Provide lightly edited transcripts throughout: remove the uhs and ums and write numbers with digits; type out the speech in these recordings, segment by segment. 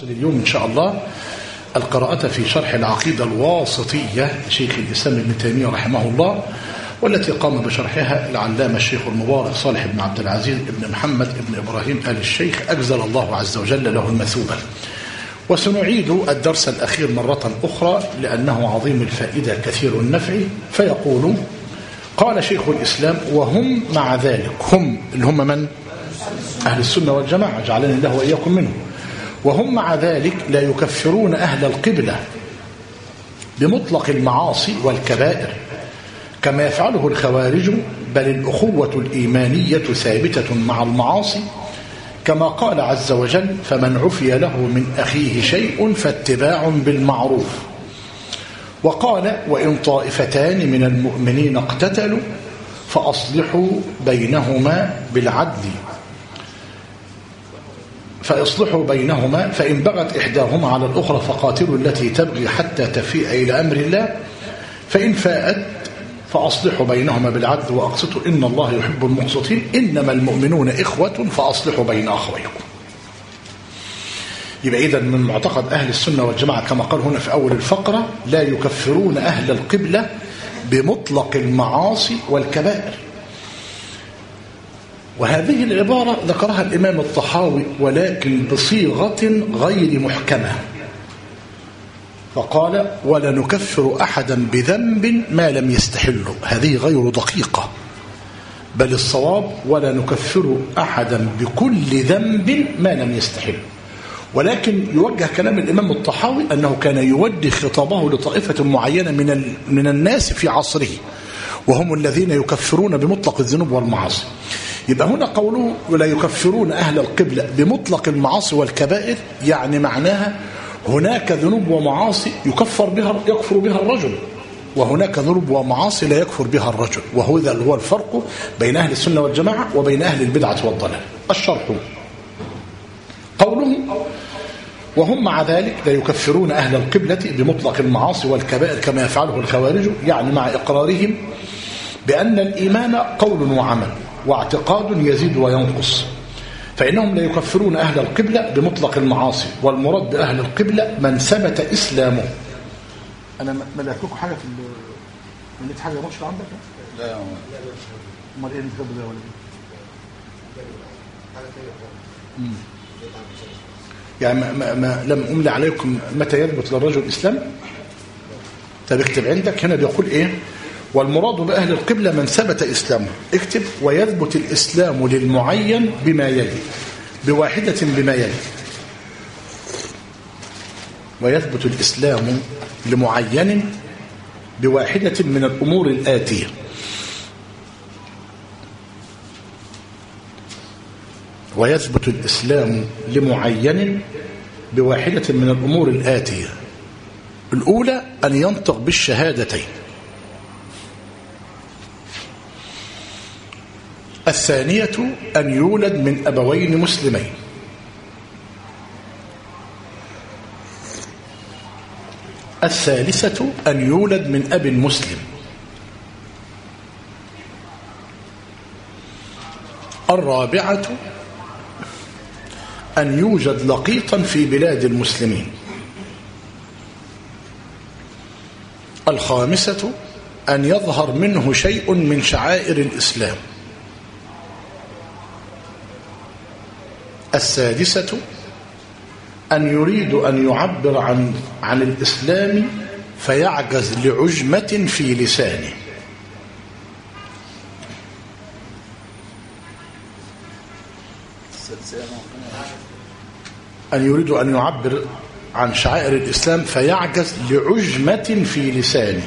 اليوم إن شاء الله القراءة في شرح العقيدة الواسطية لشيخ الإسلام ابن تيمية رحمه الله، والتي قام بشرحها العلامة الشيخ المبارك صالح بن عبد العزيز بن محمد بن إبراهيم آل الشيخ أجزل الله عز وجل له المثوبة. وسنعيد الدرس الأخير مرة أخرى لأنه عظيم الفائدة كثير النفع. فيقول: قال شيخ الإسلام: وهم مع ذلك، هم اللي هم من؟ أهل السنة والجماعة، جعلني الله وإياكم منهم. وهم مع ذلك لا يكفرون أهل القبلة بمطلق المعاصي والكبائر كما يفعله الخوارج، بل الأخوة الإيمانية ثابتة مع المعاصي، كما قال عز وجل: فمن عفي له من أخيه شيء فاتباع بالمعروف. وقال: وإن طائفتان من المؤمنين اقتتلوا فأصلحوا بينهما بالعدل فإن بغت إحداهما على الأخرى فقاتلوا التي تبغي حتى تفيء إلى أمر الله، فإن فاءت فأصلحوا بينهما بالعدل وأقسطوا إن الله يحب المقسطين، إنما المؤمنون إخوة فأصلحوا بين أخويكم. يبقى إذن من معتقد أهل السنة والجماعة كما قال هنا في أول الفقرة: لا يكفرون أهل القبلة بمطلق المعاصي والكبائر. وهذه العبارة ذكرها الإمام الطحاوي ولكن بصيغة غير محكمة، فقال: ولا نكفر أحدا بذنب ما لم يستحله. هذه غير دقيقة، بل الصواب: ولا نكفر أحدا بكل ذنب ما لم يستحله. ولكن يوجه كلام الإمام الطحاوي أنه كان يوجه خطابه لطائفة معينة من الناس في عصره، وهم الذين يكفرون بمطلق الذنوب والمعاصي. يبقى هنا قوله ولا يكفرون أهل القبلة بمطلق المعاصي والكبائر، يعني معناها هناك ذنوب ومعاصي يكفر بها الرجل، وهناك ذنوب ومعاصي لا يكفر بها الرجل. وهذا هو الفرق بين أهل السنة والجماعة وبين أهل البدعة والضلال. الشرح: قوله: وهم مع ذلك لا يكفرون أهل القبلة بمطلق المعاصي والكبائر كما يفعله الخوارج، يعني مع إقرارهم بأن الإيمان قول وعمل واعتقاد يزيد وينقص، فإنهم لا يكفرون أهل القبلة بمطلق المعاصي. والمراد بأهل القبلة من ثبت إسلامه. أنا ملأت لكم حاجة في مليت حاجة مشكلة عندك؟ لا. أمال إيه الكتاب ده ولا إيه؟ يعني ما لم أملي عليكم متى يثبت للرجل الإسلام؟ طب اكتب عندك هنا بيقول إيه؟ والمراد بأهل القبلة من ثبت إسلامه. اكتب: ويثبت الإسلام للمعين بما يلي، بواحدة بما يلي. ويثبت الإسلام لمعين بواحدة من الأمور الآتية. ويثبت الإسلام لمعين بواحدة من الأمور الآتية: الأولى أن ينطق بالشهادتين، الثانية أن يولد من أبوين مسلمين، الثالثة أن يولد من أب مسلم، الرابعة أن يوجد لقيطا في بلاد المسلمين، الخامسة أن يظهر منه شيء من شعائر الإسلام، السادسة أن يريد أن يعبر عن الإسلام فيعجز لعجمة في لسانه، أن يريد أن يعبر عن شعائر الإسلام فيعجز لعجمة في لسانه،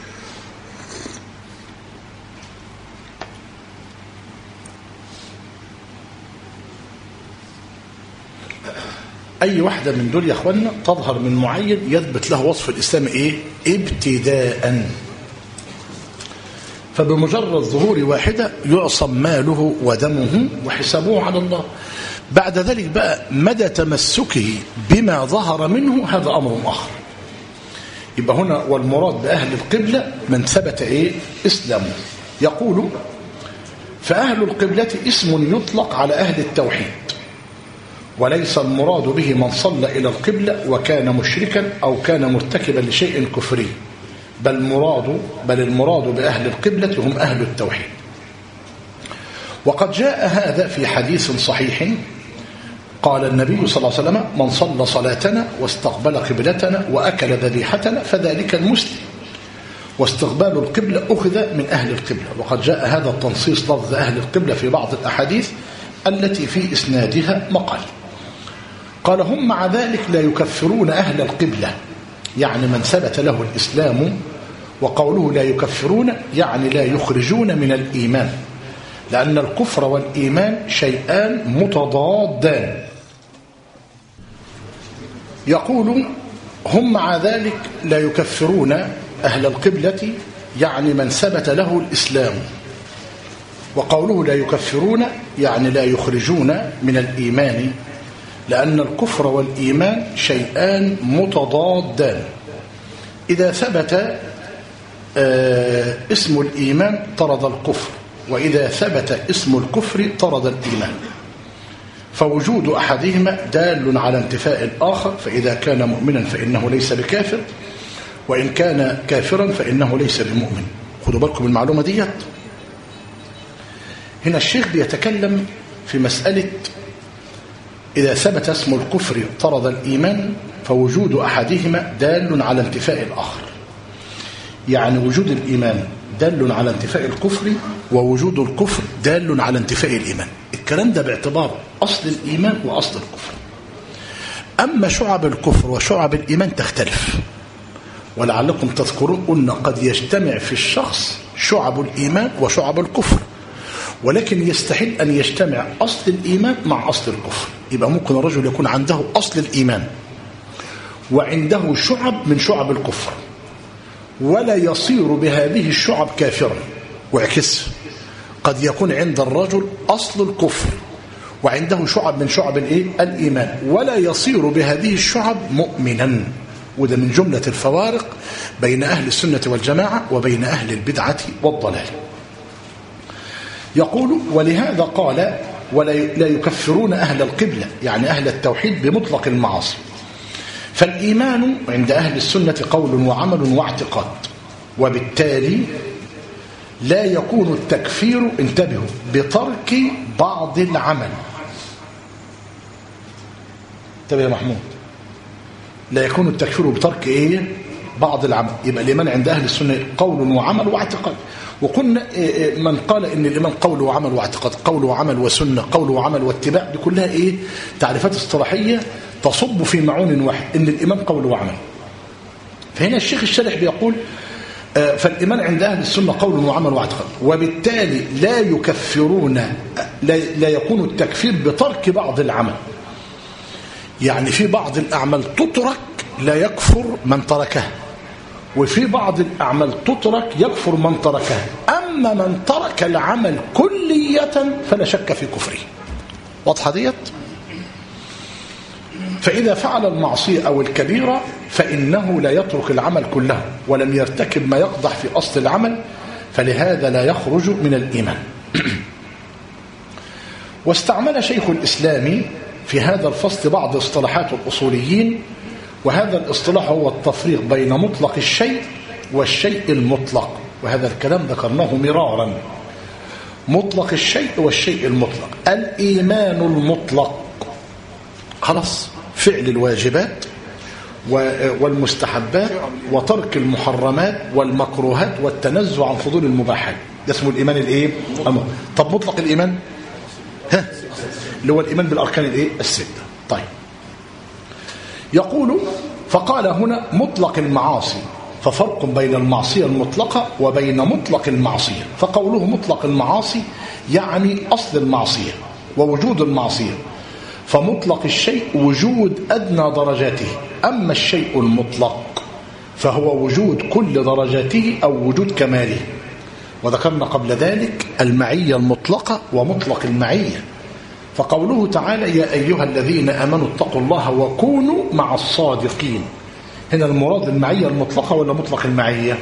أي واحدة من دول يا أخوانا تظهر من معين يثبت له وصف الإسلام إيه؟ ابتداءً. فبمجرد ظهور واحدة يعصم ماله ودمه وحسابه على الله. بعد ذلك بقى مدى تمسكه بما ظهر منه هذا أمر آخر. يبقى هنا والمراد بأهل القبلة من ثبت إيه؟ إسلامه. يقول: فأهل القبلة اسم يطلق على أهل التوحيد، وليس المراد به من صلى إلى القبلة وكان مشركا أو كان مرتكبا لشيء كفري، بل المراد بأهل القبلة هم أهل التوحيد. وقد جاء هذا في حديث صحيح، قال النبي صلى الله عليه وسلم: من صلى صلاتنا واستقبل قبلتنا وأكل ذبيحتنا فذلك المسلم، واستقبال القبلة أخذ من أهل القبلة. وقد جاء هذا التنصيص لفظ أهل القبلة في بعض الأحاديث التي في إسنادها مقال. قال: هم مع ذلك لا يكفرون أهل القبلة، يعني من ثبت له الإسلام. وقوله لا يكفرون يعني لا يخرجون من الإيمان، لأن الكفر والإيمان شيئان متضادان. يقول: هم مع ذلك لا يكفرون أهل القبلة يعني من ثبت له الإسلام. وقوله لا يكفرون يعني لا يخرجون من الإيمان، لأن الكفر والإيمان شيئان متضادان. إذا ثبت اسم الإيمان طرد الكفر، وإذا ثبت اسم الكفر طرد الإيمان، فوجود أحدهما دال على انتفاء الآخر، فإذا كان مؤمنا فإنه ليس بكافر، وإن كان كافرا فإنه ليس بمؤمن. خدوا بالكم المعلومة ديت. هنا الشيخ بيتكلم في مسألة إذا ثبت اسم الكفر طرد الإيمان، فوجود أحدهما دال على انتفاء الآخر. يعني وجود الإيمان دال على انتفاء الكفر، ووجود الكفر دال على انتفاء الإيمان. الكلام ده باعتبار أصل الإيمان وأصل الكفر. أما شعب الكفر وشعب الإيمان تختلف، ولعلكم تذكرون قلنا قد يجتمع في الشخص شعب الإيمان وشعب الكفر، ولكن يستحيل أن يجتمع أصل الإيمان مع أصل الكفر. يبقى ممكن الرجل يكون عنده أصل الإيمان وعنده شعب من شعب الكفر، ولا يصير بهذه الشعب كافرا، وعكس قد يكون عند الرجل أصل الكفر وعنده شعب من شعب الإيمان، ولا يصير بهذه الشعب مؤمنا. وده من جملة الفوارق بين أهل السنة والجماعة وبين أهل البدعة والضلال. يقول: ولهذا قال: ولا يكفرون أهل القبلة، يعني أهل التوحيد بمطلق المعاصي. فالإيمان عند أهل السنة قول وعمل واعتقاد، وبالتالي لا يكون التكفير، انتبهوا، بترك بعض العمل. انتبه يا محمود، لا يكون التكفير بترك بعض العمل. يبقى الإيمان عند أهل السنة قول وعمل واعتقاد. وقلنا من قال إن الإيمان قول وعمل واعتقاد، قول وعمل وسنة، قول وعمل واتباع، دي كلها تعريفات اصطلاحية تصب في معون واحد، إن الإيمان قول وعمل. فهنا الشيخ الشارح بيقول: فالإيمان عند أهل السنة قول وعمل واعتقاد، وبالتالي لا يكفرون، لا يكون التكفير بترك بعض العمل. يعني في بعض الأعمال تترك لا يكفر من تركها، وفي بعض الأعمال تترك يكفر من تركها. أما من ترك العمل كلية فلا شك في كفره. واضحة ديت؟ فإذا فعل المعصية أو الكبيرة فإنه لا يترك العمل كله، ولم يرتكب ما يقضح في أصل العمل، فلهذا لا يخرج من الإيمان. واستعمل شيخ الإسلام في هذا الفصل بعض اصطلاحات الأصوليين، وهذا الاصطلاح هو التفريق بين مطلق الشيء والشيء المطلق. وهذا الكلام ذكرناه مرارا. مطلق الشيء والشيء المطلق. الإيمان المطلق خلاص فعل الواجبات والمستحبات وترك المحرمات والمكروهات والتنزه عن فضول المباحات، ده اسمه الإيمان طب مطلق الإيمان اللي هو الإيمان بالأركان الستة. طيب، يقول: فقال هنا مطلق المعاصي، ففرق بين المعصية المطلقة وبين مطلق المعصية. فقوله مطلق المعاصي يعني أصل المعصية ووجود المعصية، فمطلق الشيء وجود أدنى درجاته، أما الشيء المطلق فهو وجود كل درجاته أو وجود كماله. وذكرنا قبل ذلك المعية المطلقة ومطلق المعية. فقوله تعالى: يا أيها الذين آمنوا اتقوا الله وكونوا مع الصادقين، هنا المراد المعية المطلقة ولا مطلق المعية؟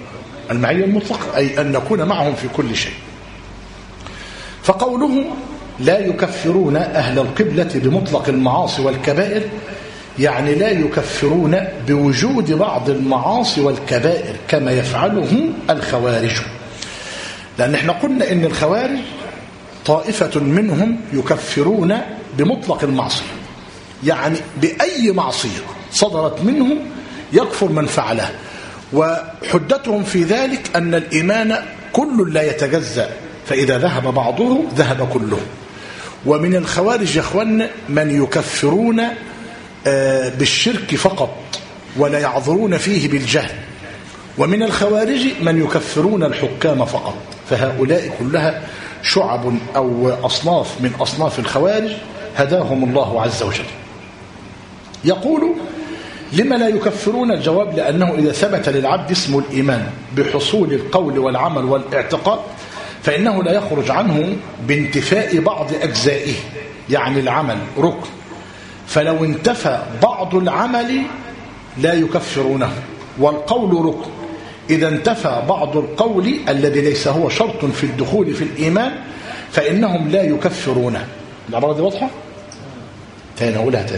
المعية المطلقة، أي أن نكون معهم في كل شيء. فقوله لا يكفرون أهل القبلة بمطلق المعاصي والكبائر، يعني لا يكفرون بوجود بعض المعاصي والكبائر كما يفعله الخوارج. لأن احنا قلنا إن الخوارج طائفة منهم يكفرون بمطلق المعصية، يعني بأي معصية صدرت منه يكفر من فعلها، وحجتهم في ذلك أن الإيمان كل لا يتجزأ، فإذا ذهب بعضه ذهب كله. ومن الخوارج يا اخوان من يكفرون بالشرك فقط ولا يعذرون فيه بالجهل، ومن الخوارج من يكفرون الحكام فقط. فهؤلاء كلها شعب أو أصناف من أصناف الخوارج هداهم الله عز وجل. يقول لما لا يكفرون؟ الجواب لأنه إذا ثبت للعبد اسم الإيمان بحصول القول والعمل والاعتقاد فإنه لا يخرج عنه بانتفاء بعض أجزائه، يعني العمل ركن، فلو انتفى بعض العمل لا يكفرونه، والقول ركن، إذا انتفى بعض القول الذي ليس هو شرط في الدخول في الإيمان فإنهم لا يكفرونه. العبارة دي واضحة؟ تاني أقولها تاني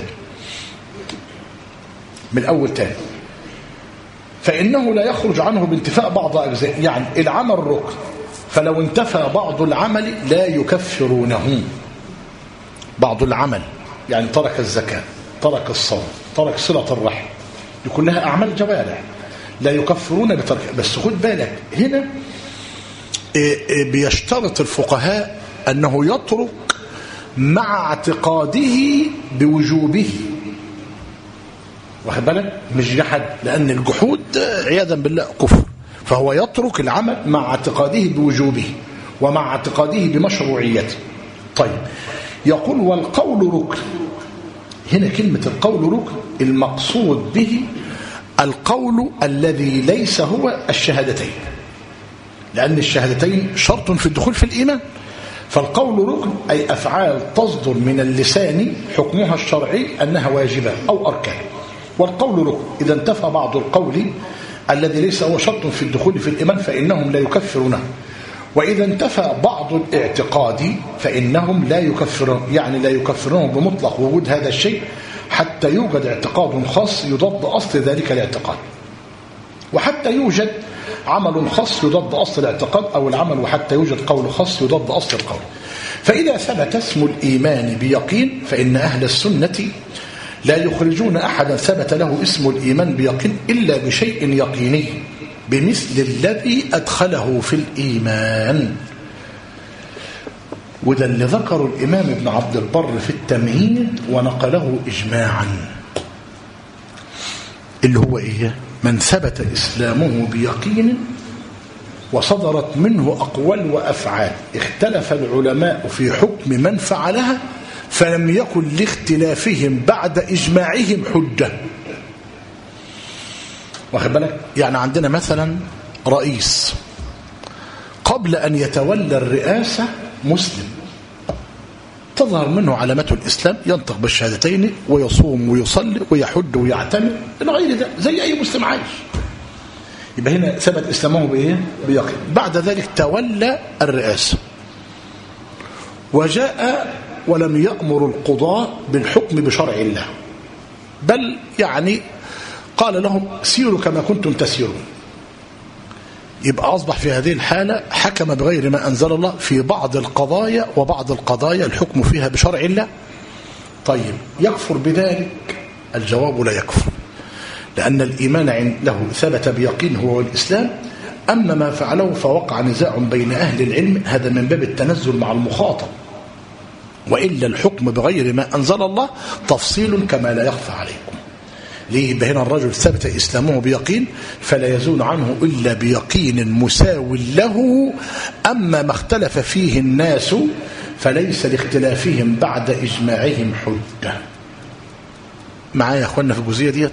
من الأول تاني. فإنه لا يخرج عنه بانتفاء بعض أجزاء، يعني العمل ركن، فلو انتفى بعض العمل لا يكفرونه. بعض العمل يعني ترك الزكاة، ترك الصوم، ترك صلة الرحم، دي كلها أعمال جوارح، لا يكفرون بترك. بس خد بالك هنا بيشترط الفقهاء أنه يترك مع اعتقاده بوجوبه، واخد بالك؟ مش جحد، لأن الجحود عياذا بالله كفر، فهو يترك العمل مع اعتقاده بوجوبه ومع اعتقاده بمشروعيته. طيب يقول والقول ركن. هنا كلمة القول ركن المقصود به القول الذي ليس هو الشهادتين، لأن الشهادتين شرط في الدخول في الإيمان، فالقول ركن أي أفعال تصدر من اللسان حكمها الشرعي أنها واجبة أو أركان. والقول ركن إذا انتفى بعض القول الذي ليس هو شرط في الدخول في الإيمان فإنهم لا يكفرونه، وإذا انتفى بعض الاعتقاد فإنهم لا يكفرون، يعني لا يكفرون بمطلق وجود هذا الشيء حتى يوجد اعتقاد خاص يضاد أصل ذلك الاعتقاد، وحتى يوجد عمل خاص يضاد أصل الاعتقاد أو العمل، وحتى يوجد قول خاص يضاد أصل القول. فإذا ثبت اسم الإيمان بيقين فإن أهل السنة لا يخرجون أحدا ثبت له اسم الإيمان بيقين إلا بشيء يقيني بمثل الذي أدخله في الإيمان. وده اللي ذكره الإمام ابن عبد البر في التمهيد ونقله إجماعا، اللي هو إيه؟ من ثبت إسلامه بيقين وصدرت منه أقوال وأفعال اختلف العلماء في حكم من فعلها فلم يكن لاختلافهم بعد إجماعهم حجة. واخد بالك؟ يعني عندنا مثلا رئيس قبل أن يتولى الرئاسة مسلم، تظهر منه علامات الإسلام، ينطق بالشهادتين ويصوم ويصلي ويحج ويعتمر إلى غير ده زي أي مسلم عايش. يبقى هنا ثبت إسلامه بإيه؟ بيقين. بعد ذلك تولى الرئاسة وجاء ولم يأمر القضاء بالحكم بشرع الله، بل يعني قال لهم سيروا كما كنتم تسيرون. يبقى أصبح في هذه الحالة حكم بغير ما أنزل الله في بعض القضايا، وبعض القضايا الحكم فيها بشرع الله. طيب يكفر بذلك؟ الجواب لا يكفر، لأن الإيمان له ثبت بيقين هو الإسلام. أما ما فعله فوقع نزاع بين أهل العلم، هذا من باب التنزل مع المخاطب، وإلا الحكم بغير ما أنزل الله تفصيل كما لا يخفى عليكم. ليه؟ يبقى هنا الرجل ثبت إسلامه بيقين فلا يزول عنه إلا بيقين مساو له. أما ما اختلف فيه الناس فليس لاختلافهم بعد إجماعهم حجة. معايا يا أخوانا في الجزئية ديت؟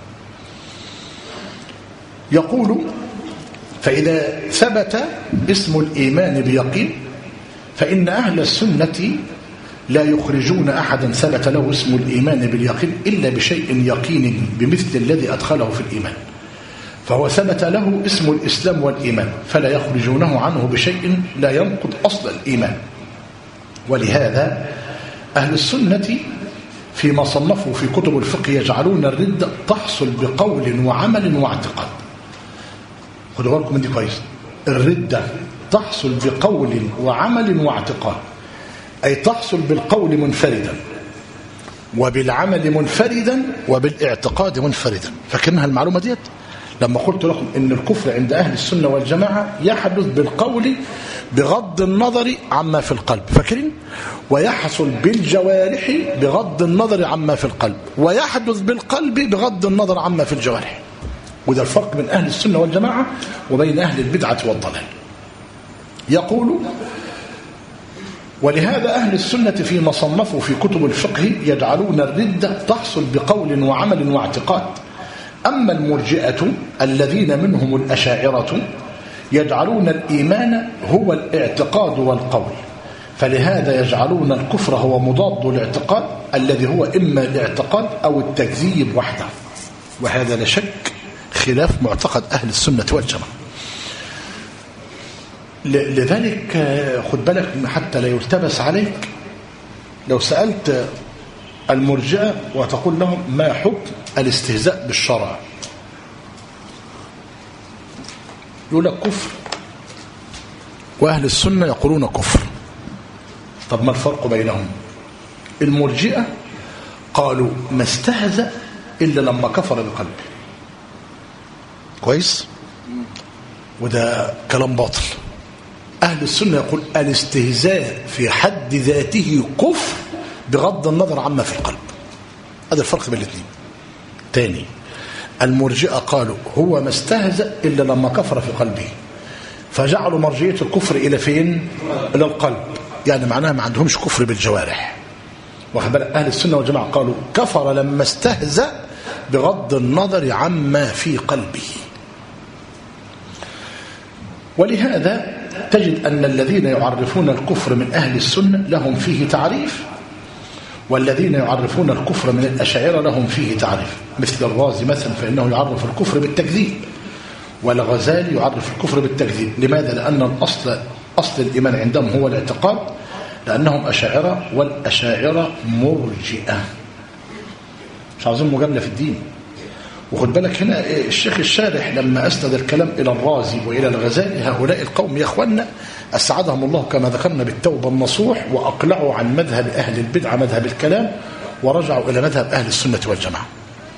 يقول فإذا ثبت اسم الإيمان بيقين فإن أهل السنة لا يخرجون أحدا ثبت له اسم الإيمان باليقين إلا بشيء يقين بمثل الذي أدخله في الإيمان، فهو ثبت له اسم الإسلام والإيمان فلا يخرجونه عنه بشيء لا ينقض أصل الإيمان. ولهذا أهل السنة فيما صنفوا في كتب الفقه يجعلون الردة تحصل بقول وعمل واعتقاد. خدوا بالكم من دي كويس. الردة تحصل بقول وعمل واعتقاد، أي تحصل بالقول منفردا وبالعمل منفردا وبالاعتقاد منفردا. فاكرينها المعلومة ديت لما قلت لكم إن الكفر عند أهل السنة والجماعة يحدث بالقول بغض النظر عما في القلب، فاكرين؟ ويحصل بالجوارح بغض النظر عما في القلب، ويحدث بالقلب بغض النظر عما في الجوارح. وده الفرق بين أهل السنة والجماعة وبين أهل البدعة والضلال. يقول: ولهذا أهل السنة فيما صنفوا في كتب الفقه يجعلون الردة تحصل بقول وعمل واعتقاد. أما المرجئة الذين منهم الأشاعرة يجعلون الإيمان هو الاعتقاد والقول، فلهذا يجعلون الكفر هو مضاد الاعتقاد الذي هو إما الاعتقاد أو التكذيب وحده، وهذا لا شك خلاف معتقد أهل السنة والجماعة. لذلك خد بالك حتى لا يلتبس عليك، لو سألت المرجئة وتقول لهم ما حكم الاستهزاء بالشرع، يقول لك كفر، وأهل السنة يقولون كفر. طب ما الفرق بينهم؟ المرجئة قالوا ما استهزأ إلا لما كفر بقلبه. كويس؟ وده كلام باطل. أهل السنة يقول الاستهزاء في حد ذاته كفر بغض النظر عما في القلب. هذا الفرق بين الاثنين. تاني، المرجئة قالوا هو ما استهزأ إلا لما كفر في قلبه، فجعلوا مرجئية الكفر إلى فين؟ إلى القلب، يعني معناها ما عندهمش كفر بالجوارح. واخد بالك؟ أهل السنة والجماعة قالوا كفر لما استهزأ بغض النظر عما في قلبه. ولهذا تجد أن الذين يعرفون الكفر من أهل السنة لهم فيه تعريف، والذين يعرفون الكفر من الأشاعرة لهم فيه تعريف. مثل الرازي مثلا فإنه يعرف الكفر بالتكذيب، والغزالي يعرف الكفر بالتكذيب. لماذا؟ لأن أصل الإيمان عندهم هو الاعتقاد، لأنهم أشاعرة، والأشاعرة مرجئة، مش عاوزين مجاملة في الدين. وخد بالك هنا الشيخ الشارح لما أسند الكلام إلى الرازي وإلى الغزالي، هؤلاء القوم يا أخوانا أسعدهم الله كما ذكرنا بالتوبة النصوح، وأقلعوا عن مذهب أهل البدعة مذهب الكلام، ورجعوا إلى مذهب أهل السنة والجماعة.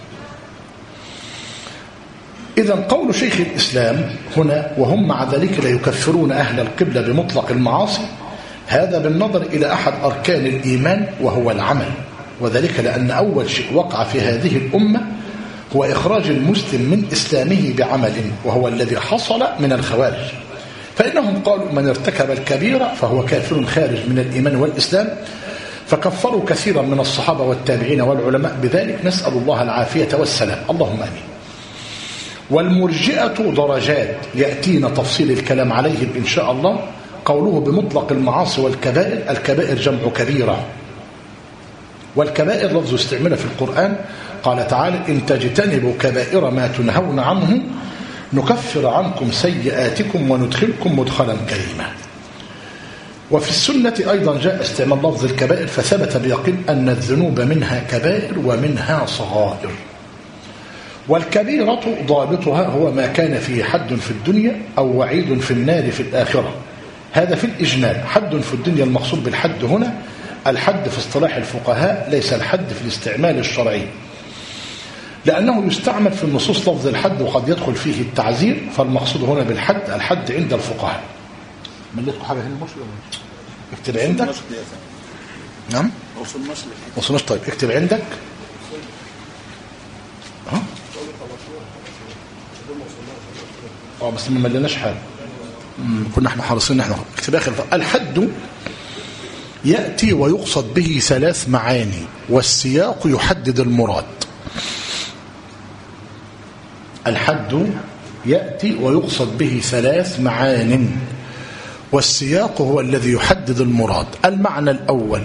إذن قول شيخ الإسلام هنا وهم مع ذلك لا يكفرون أهل القبلة بمطلق المعاصي، هذا بالنظر إلى أحد أركان الإيمان وهو العمل، وذلك لأن أول شيء وقع في هذه الأمة هو إخراج المسلم من إسلامه بعمل، وهو الذي حصل من الخوارج. فإنهم قالوا من ارتكب الكبيرة فهو كافر خارج من الإيمان والإسلام، فكفروا كثيرا من الصحابة والتابعين والعلماء بذلك، نسأل الله العافية والسلام، اللهم آمين. والمرجئة درجات يأتينا تفصيل الكلام عليهم إن شاء الله. قوله بمطلق المعاصي والكبائر، الكبائر جمع كبيرة، والكبائر لفظ استعمل في القرآن. قال تعالى إن تجتنبوا كبائر ما تنهون عنه نكفر عنكم سيئاتكم وندخلكم مدخلا كريما. وفي السنة أيضا جاء استعمال لفظ الكبائر، فثبت بيقين أن الذنوب منها كبائر ومنها صغائر. والكبيرة ضابطها هو ما كان فيه حد في الدنيا أو وعيد في النار في الآخرة، هذا في الإجمال. حد في الدنيا المقصود بالحد هنا الحد في اصطلاح الفقهاء، ليس الحد في الاستعمال الشرعي، لأنه يستعمل في النصوص لفظ الحد وقد يدخل فيه التعزير، فالمقصود هنا بالحد الحد عند الفقهاء. مليتكم حاجة هنا مش اكتب عندك. نعم وصلناش. طيب اكتب عندك. بس ما مليناش حاجة، كنا احنا حريصين احنا اكتب اخر. الحد يأتي ويقصد به ثلاث معاني، والسياق يحدد المراد. الحد يأتي ويقصد به ثلاث معان، والسياق هو الذي يحدد المراد. المعنى الأول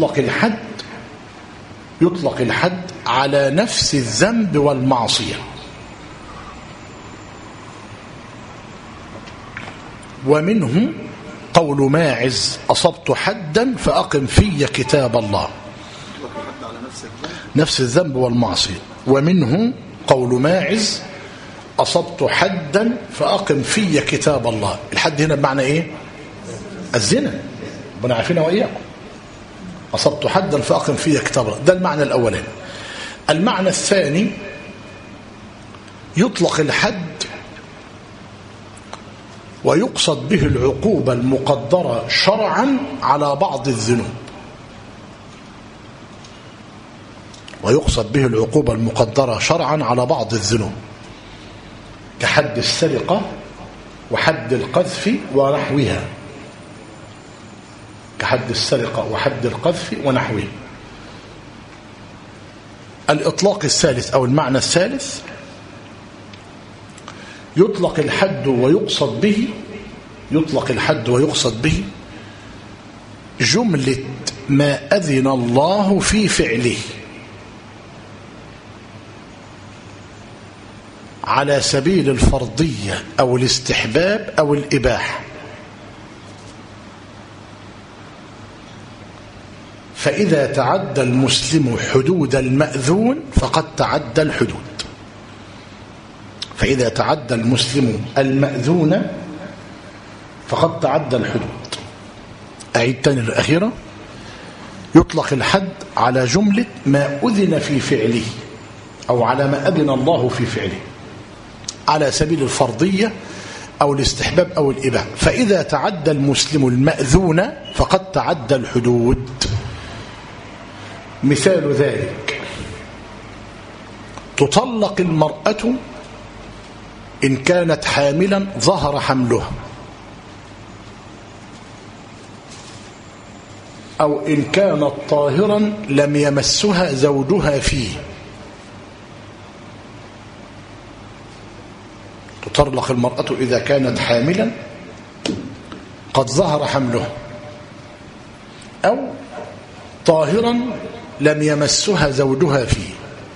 يطلق الحد على نفس الذنب والمعصية، ومنه قول ماعز أصبت حدا فأقم في كتاب الله، نفس الذنب والمعصية. ومنه قول ماعز أصبت حدا فأقم في كتاب الله. الحد هنا بمعنى إيه؟ الزنا، ربنا عافينا وإياكم. أصبت حدا فأقم في كتاب الله، ده المعنى الأولاني. المعنى الثاني يطلق الحد ويقصد به العقوبة المقدرة شرعا على بعض الذنوب، ويقصد به العقوبة المقدرة شرعا على بعض الذنوب كحد السرقة وحد القذف ونحوها، كحد السرقة وحد القذف ونحوه. الإطلاق الثالث أو المعنى الثالث يطلق الحد ويقصد به جملة ما أذن الله في فعله على سبيل الفرضية أو الاستحباب أو الإباحة. فإذا تعدى المسلم حدود المأذون فقد تعدى الحدود. فإذا تعدى المسلم المأذون فقد تعدى الحدود. أعيد تاني الأخيرة. يطلق الحد على جملة ما أذن في فعله أو على ما أذن الله في فعله على سبيل الفرضية أو الاستحباب أو الإباحة. فإذا تعدى المسلم المأذون فقد تعدى الحدود. مثال ذلك: تطلق المرأة إن كانت حاملا ظهر حملها، أو إن كانت طاهرا لم يمسها زوجها فيه. تطلق المرأة إذا كانت حاملا قد ظهر حملها، أو طاهرا لم يمسها زوجها فيه.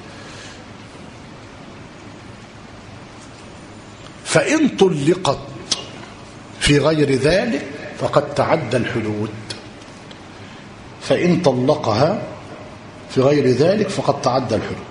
فإن طلقت في غير ذلك فقد تعدى الحدود. فإن طلقها في غير ذلك فقد تعدى الحدود.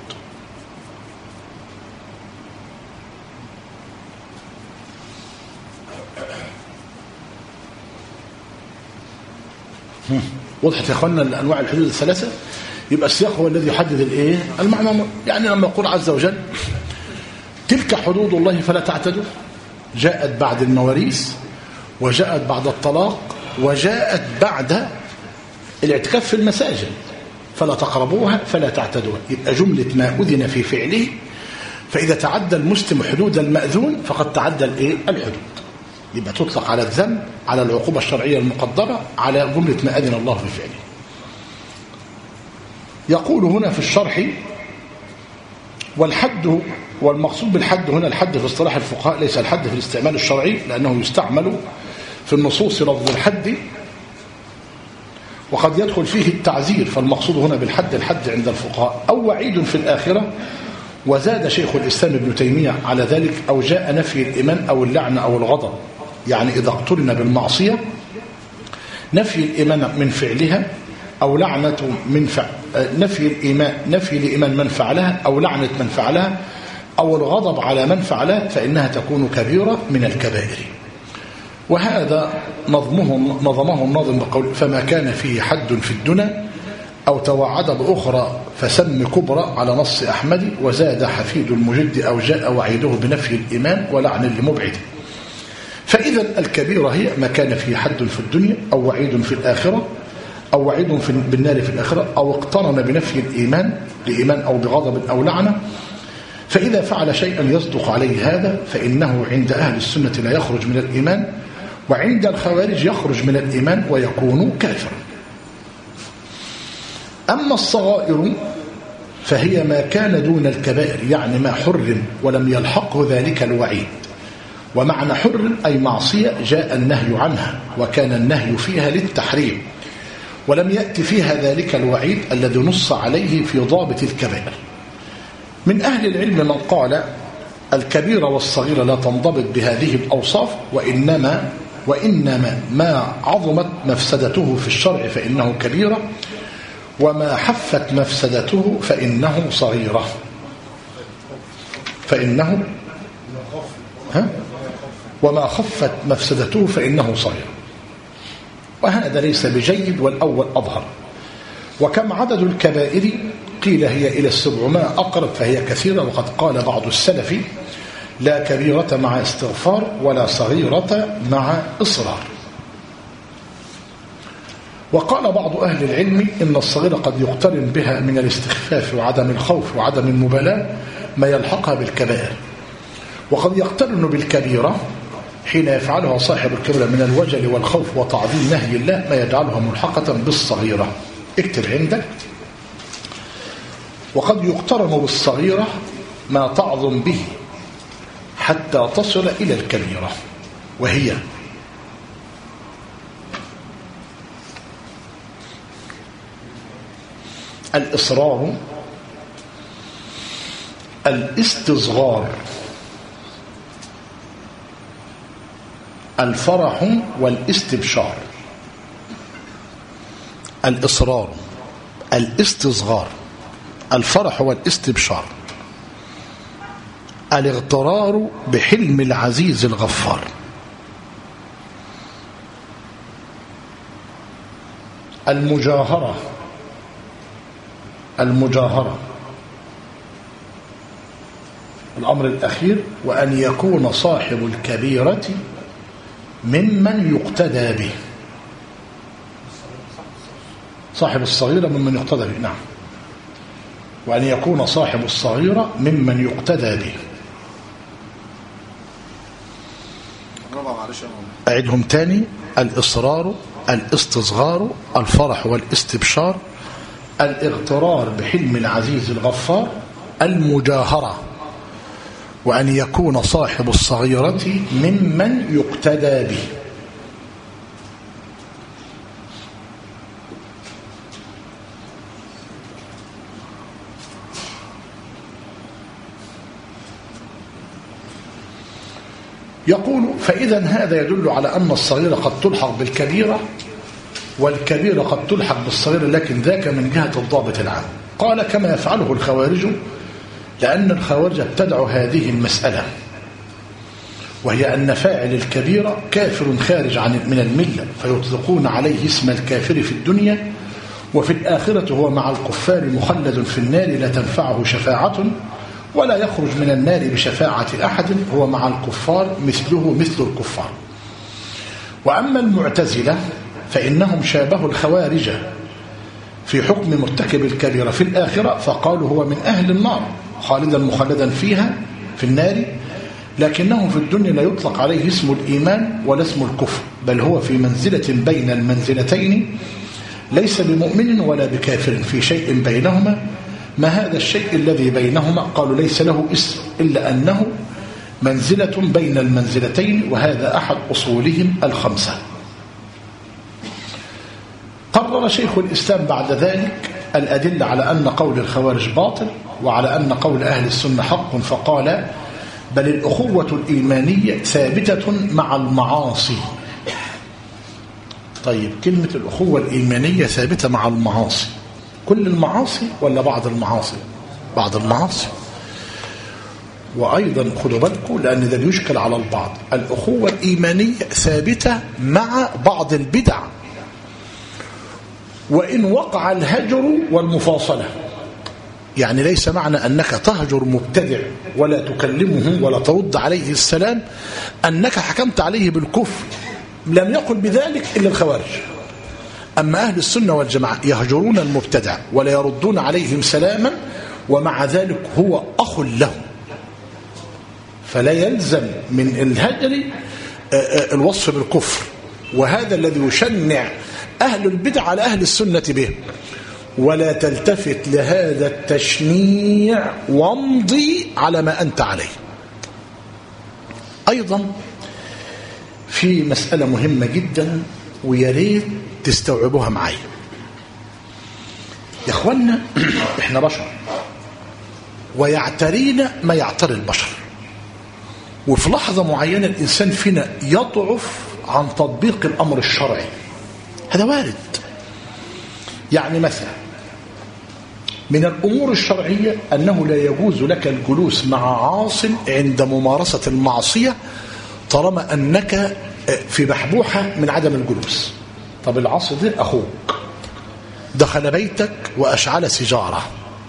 وضحت يا اخوانا الانواع الحدود الثلاثه؟ يبقى السياق هو الذي يحدد الايه المعنى. يعني لما يقول عز وجل تلك حدود الله فلا تعتدوا، جاءت بعد المواريث، وجاءت بعد الطلاق، وجاءت بعد الاعتكاف في المساجد، فلا تقربوها فلا تعتدوها. يبقى جملة ما أذن في فعله، فإذا تعدى المسلم حدود المأذون فقد تعدى الايه الحدود. يبقى تطلق على الذنب، على العقوبة الشرعية المقدرة، على جملة ما أذن الله في فعله. يقول هنا في الشرح: والحد، والمقصود بالحد هنا الحد في اصطلاح الفقهاء، ليس الحد في الاستعمال الشرعي، لأنه يستعمل في النصوص لفظ الحد وقد يدخل فيه التعزير. فالمقصود هنا بالحد الحد عند الفقهاء، أو وعيد في الآخرة. وزاد شيخ الإسلام ابن تيمية على ذلك: أو جاء نفي الإيمان أو اللعنة أو الغضب. يعني إذا اقترن بالمعصية نفي الإيمان من فعلها، أو لعنة من نفي الإيمان من فعلها، أو لعنة من فعلها، أو الغضب على من فعلها، فإنها تكون كبيرة من الكبائر. وهذا نظمه الناظم بقول: فما كان فيه حد في الدنا أو توعد بأخرى فسم كبرى، على نص أحمد. وزاد حفيد المجد أو جاء وعيده بنفي الإيمان ولعن لمبعد. فإذا الكبيرة هي ما كان فيه حد في الدنيا، أو وعيد في الآخرة، أو وعيد بالنار في الآخرة، أو اقترن بنفي الإيمان لإيمان أو بغضب أو لعنة. فإذا فعل شيئا يصدق عليه هذا فإنه عند أهل السنة لا يخرج من الإيمان، وعند الخوارج يخرج من الإيمان ويكون كافرا. أما الصغائر فهي ما كان دون الكبائر، يعني ما حرم ولم يلحقه ذلك الوعيد. ومعنى حرم أي معصية جاء النهي عنها، وكان النهي فيها للتحريم، ولم يأتي فيها ذلك الوعيد الذي نص عليه في ضابط الكبائر. من أهل العلم من قال الكبيرة والصغيرة لا تنضبط بهذه الأوصاف، وإنما وإنما ما عظمت مفسدته في الشرع فإنه كبيرة، وما حفت مفسدته فإنه صغيرة. وما خفت مفسدته فإنه صغير، وهذا ليس بجيد، والأول أظهر. وكم عدد الكبائر؟ قيل هي إلى 700 أقرب فهي كثيرة، وقد قال بعض السلف: لا كبيرة مع استغفار ولا صغيرة مع إصرار. وقال بعض أهل العلم إن الصغيرة قد يقترن بها من الاستخفاف وعدم الخوف وعدم المبالاة ما يلحقها بالكبائر، وقد يقترن بالكبيرة حين يفعلها صاحب الكبيرة من الوجل والخوف وتعظيم نهي الله ما يجعلها ملحقة بالصغيرة. اكتب عندك: وقد يقترن بالصغيرة ما تعظم به حتى تصل إلى الكبيرة، وهي الإصرار، الاستصغار، الفرح والاستبشار. الإصرار، الاستصغار، الفرح والاستبشار، الاغترار بحلم العزيز الغفار، المجاهرة، الأمر الأخير وأن يكون صاحب الكبيرة ممن يقتدى به. صاحب الصغيرة ممن يقتدى به، نعم، وأن يكون صاحب الصغيرة ممن يقتدى به. أعدهم تاني: الإصرار، الاستصغار، الفرح والاستبشار، الاغترار بحلم العزيز الغفار، المجاهرة، وأن يكون صاحب الصغيرة ممن يقتدى به. يقول: فإذا هذا يدل على أن الصغيرة قد تلحق بالكبيرة، والكبيرة قد تلحق بالصغيرة، لكن ذاك من جهة الضابط العام. قال: كما يفعله الخوارج، لأن الخوارج ابتدعوا هذه المسألة، وهي أن فاعل الكبيرة كافر خارج من الملة، فيطلقون عليه اسم الكافر في الدنيا، وفي الآخرة هو مع الكفار مخلد في النار لا تنفعه شفاعة، ولا يخرج من النار بشفاعة أحد، هو مع الكفار مثله مثل الكفار. وأما المعتزلة فإنهم شابهوا الخوارج في حكم مرتكب الكبيرة في الآخرة، فقالوا هو من أهل النار خالدا مخلدا فيها في النار، لكنه في الدنيا لا يطلق عليه اسم الإيمان ولا اسم الكفر، بل هو في منزلة بين المنزلتين، ليس بمؤمن ولا بكافر، في شيء بينهما. ما هذا الشيء الذي بينهما؟ قالوا ليس له اسم إلا أنه منزلة بين المنزلتين، وهذا أحد أصولهم الخمسة. قرر شيخ الإسلام بعد ذلك الأدلة على أن قول الخوارج باطل، وعلى أن قول أهل السنة حق، فقال: بل الأخوة الإيمانية ثابتة مع المعاصي. طيب، كلمة الأخوة الإيمانية ثابتة مع المعاصي، كل المعاصي ولا بعض المعاصي؟ بعض المعاصي. وأيضا خدوا بالكم لأن ده بيشكل على البعض، الأخوة الإيمانية ثابتة مع بعض البدع، وإن وقع الهجر والمفاصلة. يعني ليس معنى أنك تهجر مبتدع ولا تكلمه ولا ترد عليه السلام أنك حكمت عليه بالكفر، لم يقل بذلك إلا الخوارج. أما أهل السنة والجماعة يهجرون المبتدع ولا يردون عليهم سلاما، ومع ذلك هو أخ له، فلا يلزم من الهجر الوصف بالكفر. وهذا الذي يشنع أهل البدع على أهل السنة به. ولا تلتفت لهذا التشنيع وامضي على ما أنت عليه. أيضا في مسألة مهمة جدا وياريت تستوعبوها معي يا اخوانا. احنا بشر ويعترينا ما يعتري البشر، وفي لحظة معينة الإنسان فينا يضعف عن تطبيق الأمر الشرعي. هذا وارد. يعني مثلا من الأمور الشرعية أنه لا يجوز لك الجلوس مع عاص عند ممارسة المعصية طالما أنك في بحبوحة من عدم الجلوس. طب العاص ده أخوك دخل بيتك وأشعل سيجارة،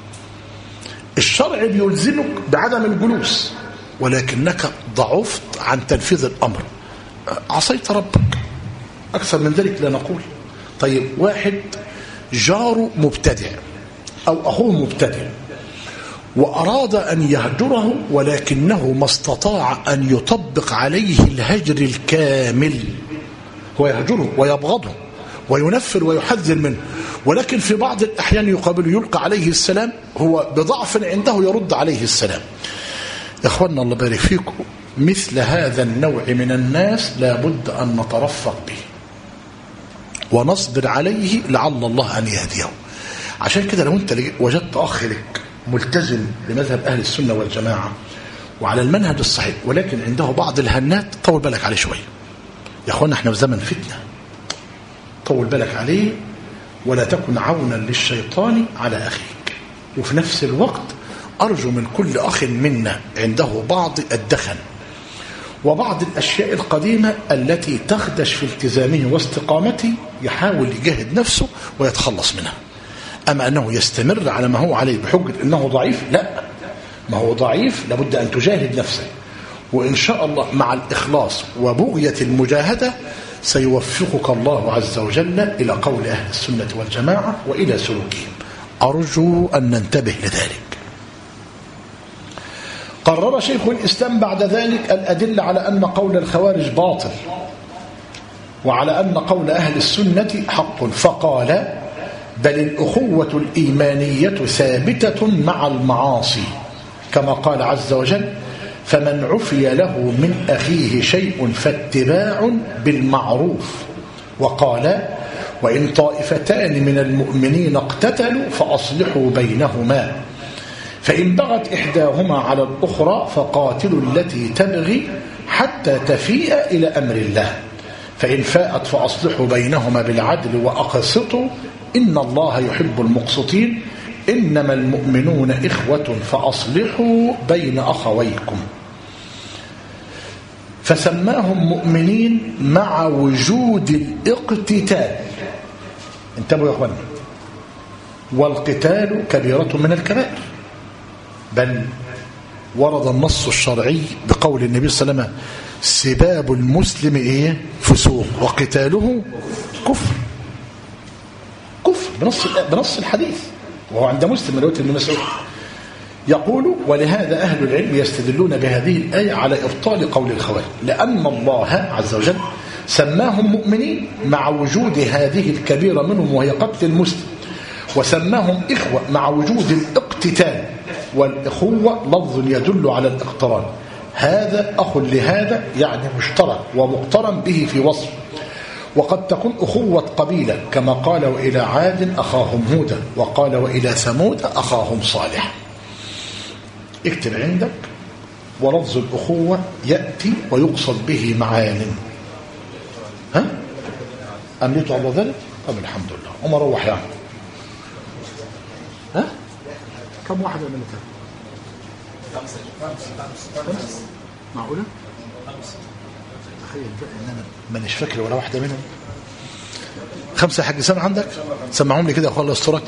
الشرع بيلزمك بعدم الجلوس ولكنك ضعفت عن تنفيذ الأمر، عصيت ربك. أكثر من ذلك لا نقول. طيب واحد جاره مبتدع أو أخوه مبتدع وأراد أن يهجره ولكنه ما استطاع أن يطبق عليه الهجر الكامل، هو يهجره ويبغضه وينفر ويحذر منه، ولكن في بعض الأحيان يقابله يلقى عليه السلام، هو بضعف عنده يرد عليه السلام. يا إخواننا الله بارك فيكم، مثل هذا النوع من الناس لابد أن نترفق به ونصبر عليه لعل الله أن يهديه. عشان كده لو أنت وجدت أخ لك ملتزم بمذهب أهل السنة والجماعة وعلى المنهج الصحيح ولكن عنده بعض الهنات، طول بالك عليه شوية. يا أخوانا احنا في زمن فتنة، طول بالك عليه ولا تكن عونا للشيطان على أخيك. وفي نفس الوقت أرجو من كل أخ منا عنده بعض الدخن وبعض الأشياء القديمة التي تخدش في التزامه واستقامته يحاول يجاهد نفسه ويتخلص منها. أما أنه يستمر على ما هو عليه بحجة أنه ضعيف، لا، ما هو ضعيف لابد أن تجاهد نفسك، وإن شاء الله مع الإخلاص وبغية المجاهدة سيوفقك الله عز وجل إلى قول أهل السنة والجماعة وإلى سلوكهم. أرجو أن ننتبه لذلك. قرر شيخ الإسلام بعد ذلك الأدلة على أن قول الخوارج باطل وعلى أن قول أهل السنة حق، فقال: بل الأخوة الإيمانية ثابتة مع المعاصي، كما قال عز وجل: فمن عفي له من أخيه شيء فاتباع بالمعروف. وقال: وإن طائفتان من المؤمنين اقتتلوا فأصلحوا بينهما، فإن بغت إحداهما على الأخرى فقاتلوا التي تبغي حتى تفيء إلى أمر الله، فإن فاءت فأصلحوا بينهما بالعدل وأقسطوا إن الله يحب المقسطين، إنما المؤمنون إخوة فأصلحوا بين أخويكم. فسماهم مؤمنين مع وجود الاقتتال. انتبهوا يا أخواني، والقتال كبيرة من الكبائر، بل ورد النص الشرعي بقول النبي صلى الله عليه وسلم: سباب المسلم فسوق وقتاله كفر. كفر بنص الحديث، وهو عند مسلم من رواية ابن مسعود. يقول: ولهذا أهل العلم يستدلون بهذه الآية على إبطال قول الخوارج، لأن الله عز وجل سماهم مؤمنين مع وجود هذه الكبيرة منهم وهي قتل المسلم، وسماهم إخوة مع وجود الاقتتال، والإخوة لفظ يدل على الاقتران، هذا أخ لهذا يعني مشترك ومقترن به في وصف. وقد تكون أخوة قبيلة كما قال: وإلى عاد أخاهم هودا، وقال: وإلى ثمود أخاهم صالح. اكتب عندك، ولفظ الأخوة يأتي ويقصد به معان. ها؟ أمليتوا على ذلك؟ طب الحمد لله. وما روح يعني. ها؟ كم واحد أمليتها؟ 5. معقولة؟ 5. تخيل بقى إن أنا مانيش فاكر ولا واحدة منهم. 5 يا حاج سامع عندك؟ سمعهم لي كده يا أخوان الله يسترك.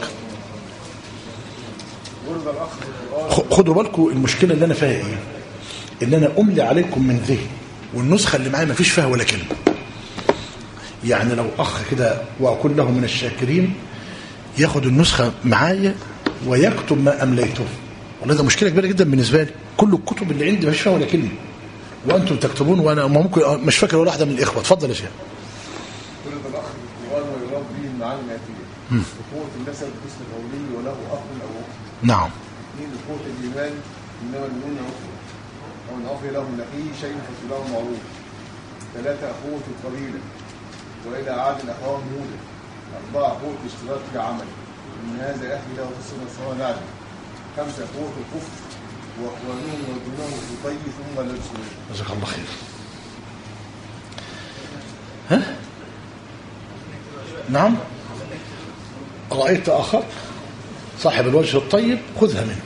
خدوا بالكم المشكلة اللي أنا فيها إيه؟ إن أنا أملي عليكم من ذهن، والنسخة اللي معايا ما فيش فيها ولا كلمة. يعني لو أخ كده وأكون له من الشاكرين ياخد النسخة معايا ويكتب ما أمليته، والله ده مشكلة كبيرة جدا بالنسبة لي. كل الكتب اللي عندي ما فيش فيها ولا كلمة وأنتم تكتبون، وأنا ممكن مش فاكر ولا واحدة من الإخوة. اتفضل يا شيخ. كل الأخ القرآن ويراد به المعاني الآتية: أخوة النسب باسم الأولي وله أخ أو أخت. نعم. 2 أخوة الإيمان، إنما المؤمنون أخوة، أو إن أخي له من أخيه شيء فاتباع معروف. 3 أخوة القبيلة، وإلى عاد أخاهم هودا. 4 أخوة الاشتراك في عمل، إن هذا أخي له قسم سواء نعلم. 5 أخوة الكفر، وأخوانهم يودونه في طي ثم لا يسلمون. جزاك الله خير. نعم. رأيت آخر صاحب الوجه الطيب خذها منه.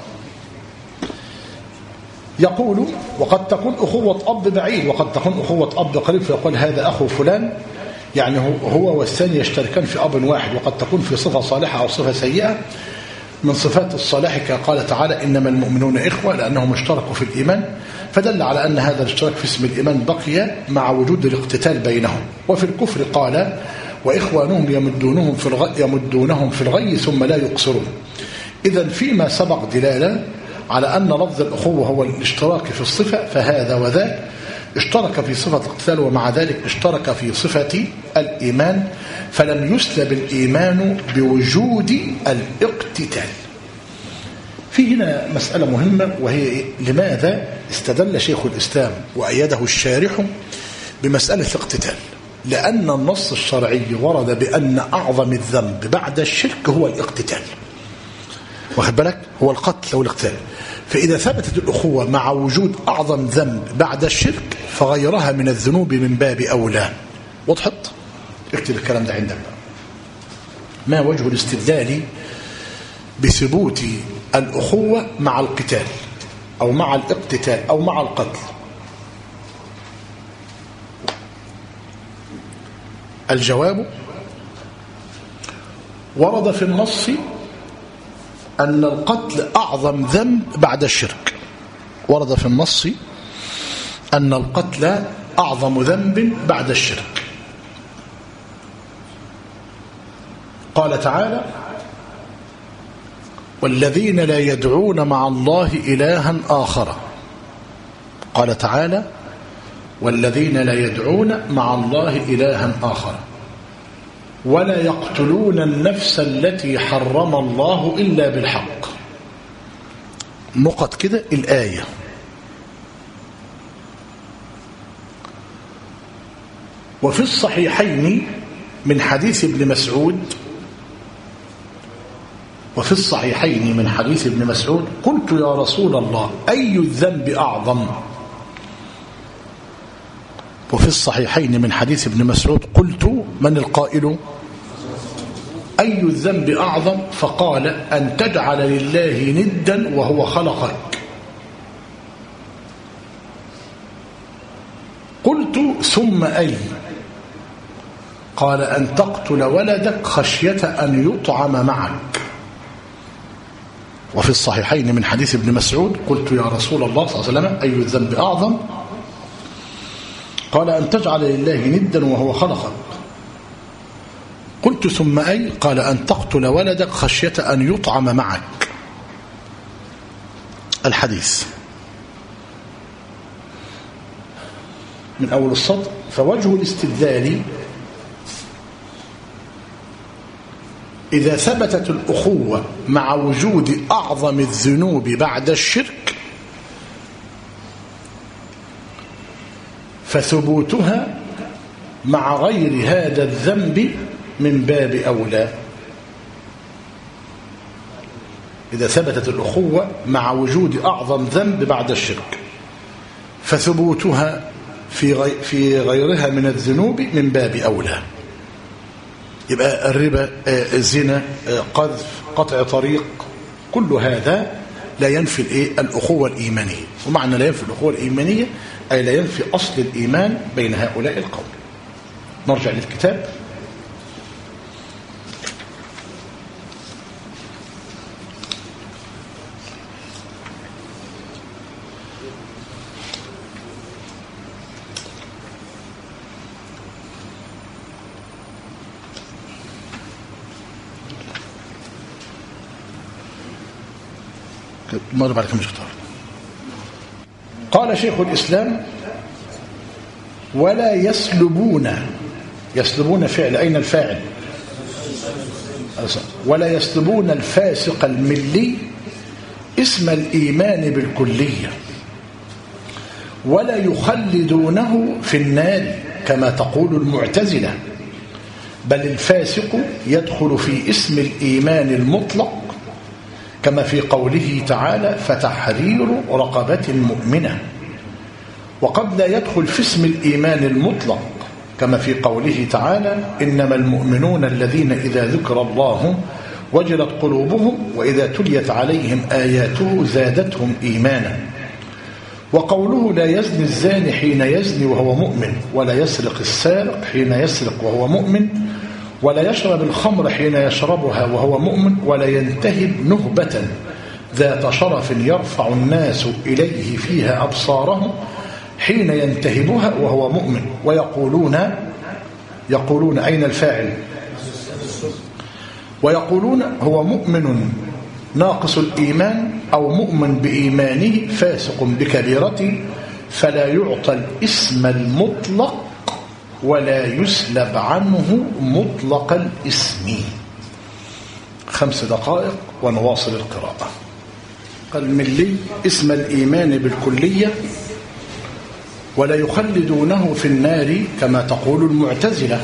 يقول وقد تكون أخوة أب بعيد وقد تكون أخوة أب قريب، فيقول هذا أخو فلان، يعني هو والثاني يشتركان في أب واحد، وقد تكون في صفة صالحة أو صفة سيئة. من صفات الصالح قال تعالى إنما المؤمنون إخوة لأنهم اشتركوا في الإيمان، فدل على أن هذا الاشتراك في اسم الإيمان بقي مع وجود الاقتتال بينهم. وفي الكفر قال وإخوانهم يمدونهم في الغي ثم لا يقصرون. إذن فيما سبق دلالة على أن لفظ الأخوة هو الاشتراك في الصفة، فهذا وذاك اشترك في صفة الاقتتال ومع ذلك اشترك في صفة الإيمان، فلم يسلب الإيمان بوجود الاقتتال. في هنا مسألة مهمة، وهي لماذا استدل شيخ الإسلام وأيده الشارح بمسألة الاقتتال؟ لأن النص الشرعي ورد بأن أعظم الذنب بعد الشرك هو الاقتتال، واخد بالك، هو القتل والاقتتال. فإذا ثبتت الأخوة مع وجود أعظم ذنب بعد الشرك فغيرها من الذنوب من باب أولى. وضحت؟ اكتب الكلام ده عندك. ما وجه الاستدلال بثبوت الأخوة مع القتال أو مع الاقتتال أو مع القتل؟ الجواب ورد في النص أن القتل أعظم ذنب بعد الشرك. ورد في النص أن القتل أعظم ذنب بعد الشرك. قال تعالى والذين لا يدعون مع الله إلها آخر. قال تعالى والذين لا يدعون مع الله إلها آخر ولا يقتلون النفس التي حرم الله إلا بالحق. نقط كده الآية. وفي الصحيحين من حديث ابن مسعود قلت يا رسول الله أي الذنب أعظم؟ وفي الصحيحين من حديث ابن مسعود قلت من القائل؟ أي الذنب أعظم؟ فقال أن تجعل لله ندا وهو خلقك. قلت ثم أي؟ قال أن تقتل ولدك خشية أن يطعم معك. وفي الصحيحين من حديث ابن مسعود قلت يا رسول الله صلى الله عليه وسلم أي الذنب أعظم؟ قال أن تجعل لله ندا وهو خلقك. قلت ثم أي؟ قال أن تقتل ولدك خشية أن يطعم معك. الحديث من أول السطر. فوجه الاستدلال إذا ثبتت الأخوة مع وجود أعظم الذنوب بعد الشرك فثبوتها مع غير هذا الذنب من باب أولى. إذا ثبتت الأخوة مع وجود أعظم ذنب بعد الشرك فثبوتها في غيرها من الذنوب من باب أولى. يبقى الربا، الزنا، قذف، قطع طريق، كل هذا لا ينفي الأخوة الإيمانية. ومعنى لا ينفي الأخوة الإيمانية أي لا ينفي أصل الإيمان بين هؤلاء القوم. نرجع للكتاب. مرة بعد كم اختار. قال شيخ الإسلام ولا يسلبون فعل. أين الفاعل؟ ولا يسلبون الفاسق الملي اسم الإيمان بالكلية ولا يخلدونه في النار كما تقول المعتزلة، بل الفاسق يدخل في اسم الإيمان المطلق كما في قوله تعالى فتحرير رقبة مؤمنة. وقد لا يدخل في اسم الإيمان المطلق كما في قوله تعالى إنما المؤمنون الذين إذا ذكر الله وجلت قلوبهم وإذا تليت عليهم آياته زادتهم إيمانا. وقوله لا يزني الزاني حين يزني وهو مؤمن ولا يسرق السارق حين يسرق وهو مؤمن ولا يشرب الخمر حين يشربها وهو مؤمن ولا ينتهب نهبة ذات شرف يرفع الناس إليه فيها أبصارهم حين ينتهبها وهو مؤمن. ويقولون أين الفاعل؟ ويقولون هو مؤمن ناقص الإيمان أو مؤمن بإيمانه فاسق بكبيرته فلا يعطى الاسم المطلق ولا يسلب عنه مطلق الاسم. 5 دقائق ونواصل القراءة. الملي اسم الإيمان بالكلية ولا يخلدونه في النار كما تقول المعتزلة،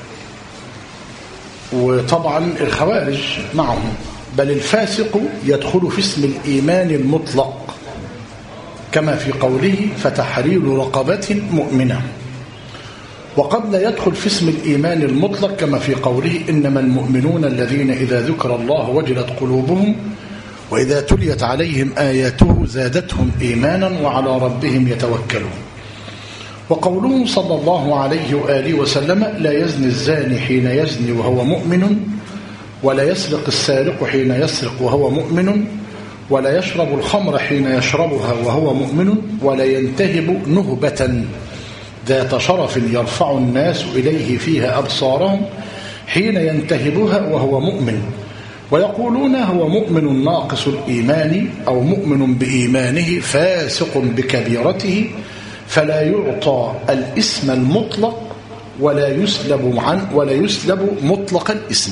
وطبعا الخوارج معهم، بل الفاسق يدخل في اسم الإيمان المطلق كما في قوله فتحرير رقبة مؤمنة، وقد لا يدخل في اسم الإيمان المطلق كما في قوله إنما المؤمنون الذين إذا ذكر الله وجلت قلوبهم وإذا تليت عليهم آياته زادتهم إيمانا وعلى ربهم يتوكلون. وقوله صلى الله عليه وآله وسلم لا يزني الزاني حين يزني وهو مؤمن ولا يسرق السارق حين يسرق وهو مؤمن ولا يشرب الخمر حين يشربها وهو مؤمن ولا ينتهب نهبة ذات شرف يرفع الناس إليه فيها أبصارهم حين ينتهبها وهو مؤمن. ويقولون هو مؤمن ناقص الإيمان أو مؤمن بإيمانه فاسق بكبيرته فلا يعطى الاسم المطلق ولا يسلب مطلق الاسم.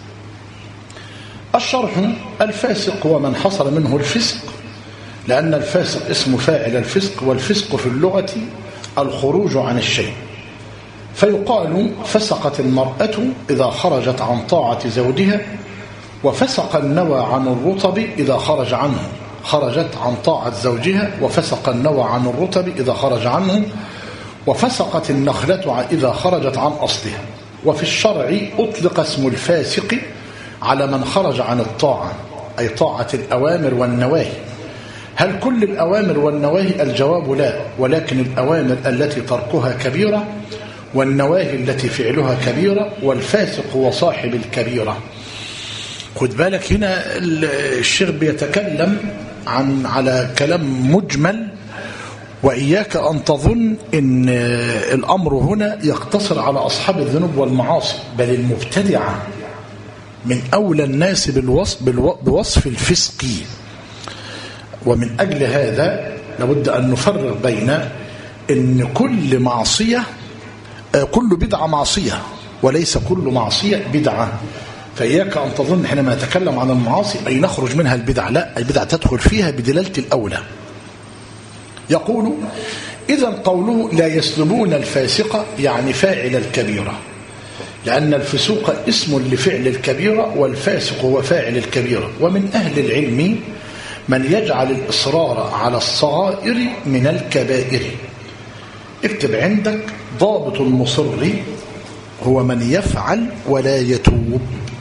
الشرح الفاسق هو من حصل منه الفسق، لأن الفاسق اسم فاعل الفسق، والفسق في اللغة الخروج عن الشيء، فيقال فسقت المرأة إذا خرجت عن طاعة زوجها، وفسق النوى عن الرطب إذا خرج عنه، خرجت عن طاعة زوجها وفسق النوى عن الرطب إذا خرج عنه، وفسقت النخلة إذا خرجت عن أصلها. وفي الشرع أطلق اسم الفاسق على من خرج عن الطاعة، أي طاعة الأوامر والنواهي. هل كل الأوامر والنواهي؟ الجواب لا، ولكن الأوامر التي تركها كبيرة والنواهي التي فعلها كبيرة، والفاسق هو صاحب الكبيرة. خد بالك هنا الشيخ بيتكلم على كلام مجمل، وإياك أن تظن أن الأمر هنا يقتصر على أصحاب الذنوب والمعاصي، بل المبتدعة من أولى الناس بوصف الفسق. ومن أجل هذا لابد أن نفرق بين أن كل معصية، كل بدعة معصية، وليس كل معصية بدعة. فإياك أن تظن حينما نتكلم عن المعاصي أي نخرج منها البدع، لا، البدع تدخل فيها بدلالة الأولى. يقول إذن قوله لا يسلبون الفاسق يعني فاعل الكبيرة، لأن الفسوق اسم لفعل الكبيرة والفاسق هو فاعل الكبيرة. ومن أهل العلم من يجعل الإصرار على الصغائر من الكبائر. اكتب عندك ضابط المصر هو من يفعل ولا يتوب.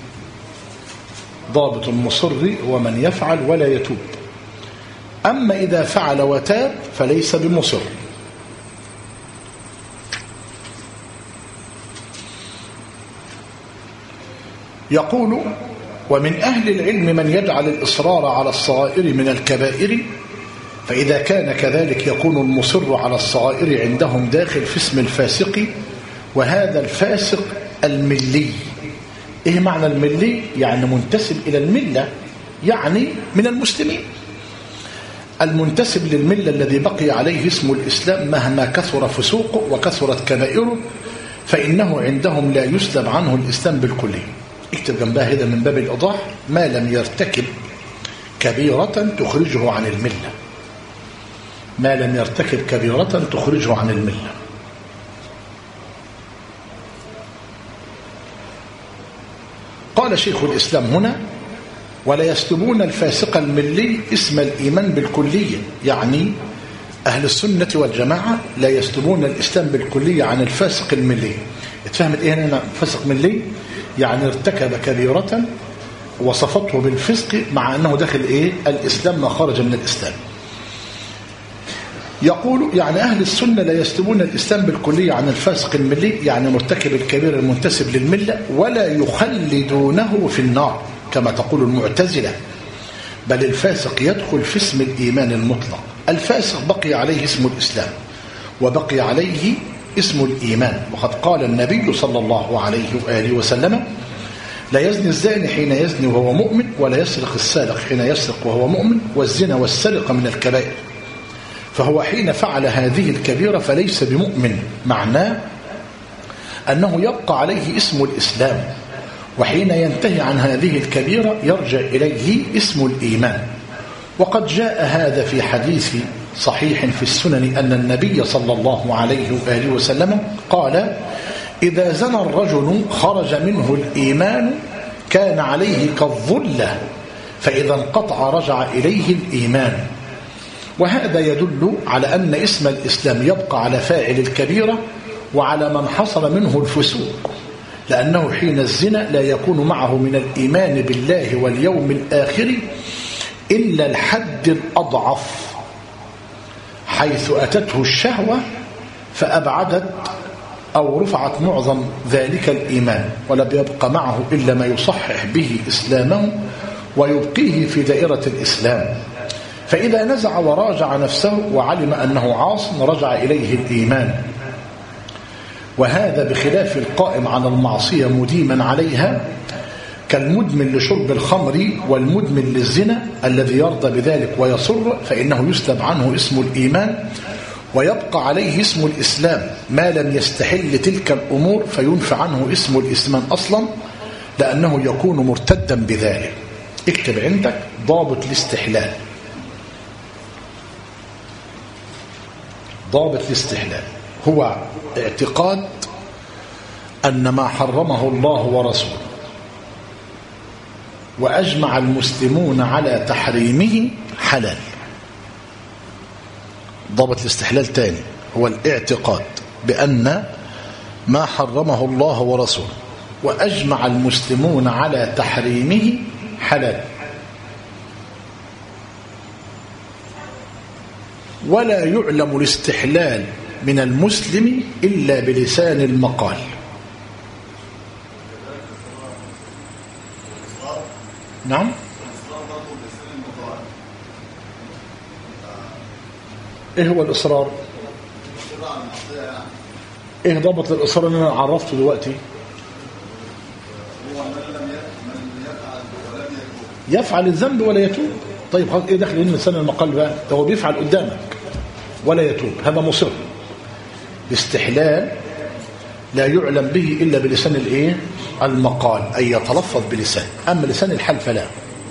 ضابط المصر هو من يفعل ولا يتوب، أما إذا فعل وتاب فليس بمصر. يقول ومن أهل العلم من يجعل الإصرار على الصغائر من الكبائر، فإذا كان كذلك يكون المصر على الصغائر عندهم داخل في اسم الفاسق، وهذا الفاسق الملي. إيه معنى الملي؟ يعني منتسب إلى الملة، يعني من المسلمين. المنتسب للملة الذي بقي عليه اسم الإسلام مهما كثر فسوقه وكثرت كبائره، فإنه عندهم لا يسلب عنه الإسلام بالكلية. اكتب جنبها هذا من باب الإيضاح: ما لم يرتكب كبيرة تخرجه عن الملة. ما لم يرتكب كبيرة تخرجه عن الملة. قال شيخ الإسلام هنا: ولا يسلبون الفاسق الملي اسم الإيمان بالكلية، يعني أهل السنة والجماعة لا يسلبون الإسلام بالكلية عن الفاسق الملي. اتفهمت إيه هنا فاسق ملي؟ يعني ارتكب كبيرة وصفته بالفسق مع أنه داخل إيه؟ الإسلام ما خرج من الإسلام. يقول يعني أهل السنة لا يسلبون الإسلام بالكلية عن الفاسق الملي، يعني مرتكب الكبير المنتسب للملة، ولا يخلدونه في النار كما تقول المعتزلة، بل الفاسق يدخل في اسم الإيمان المطلق. الفاسق بقي عليه اسم الإسلام وبقي عليه اسم الإيمان، وقد قال النبي صلى الله عليه وآله وسلم: لا يزني الزاني حين يزني وهو مؤمن، ولا يسرق السارق حين يسرق وهو مؤمن، والزنا والسرقة من الكبائر. فهو حين فعل هذه الكبيرة فليس بمؤمن، معناه أنه يبقى عليه اسم الإسلام، وحين ينتهي عن هذه الكبيرة يرجع إليه اسم الإيمان. وقد جاء هذا في حديث صحيح في السنن أن النبي صلى الله عليه وآله وسلم قال: إذا زنى الرجل خرج منه الإيمان كان عليه كالظلة، فإذا انقطع رجع إليه الإيمان. وهذا يدل على أن اسم الإسلام يبقى على فاعل الكبيرة وعلى من حصل منه الفسوق، لأنه حين الزنا لا يكون معه من الإيمان بالله واليوم الآخر إلا الحد الأضعف، حيث أتته الشهوة فأبعدت أو رفعت معظم ذلك الإيمان، ولم يبقى معه إلا ما يصحح به إسلامه ويبقيه في دائرة الإسلام. فإذا نزع وراجع نفسه وعلم أنه عاص رجع إليه الإيمان. وهذا بخلاف القائم على المعصية مديما عليها، كالمدمن لشرب الخمر والمدمن للزنا الذي يرضى بذلك ويصر، فإنه يسلب عنه اسم الإيمان ويبقى عليه اسم الإسلام ما لم يستحل تلك الأمور، فينفع عنه اسم الإسلام أصلا لأنه يكون مرتدا بذلك. اكتب عندك ضابط الاستحلال. ضابط الاستحلال هو اعتقاد أن ما حرمه الله ورسوله وأجمع المسلمون على تحريمه حلال. ضابط الاستحلال تاني هو الاعتقاد بأن ما حرمه الله ورسوله وأجمع المسلمون على تحريمه حلال، ولا يعلم الاستحلال من المسلم إلا بلسان المقال. نعم. ايه هو الإصرار؟ ايه ضابط الإصرار اللي انا عرفته دلوقتي؟ يفعل الذنب ولا يتوب. طيب خلاص، ايه دخل لسان المقال بقى؟ هو بيفعل قدامك ولا يتوب، هذا مصر. الاستحلال لا يعلم به إلا بلسان الايه؟ المقال، أي يتلفظ بلسان، أما لسان الحال فلا.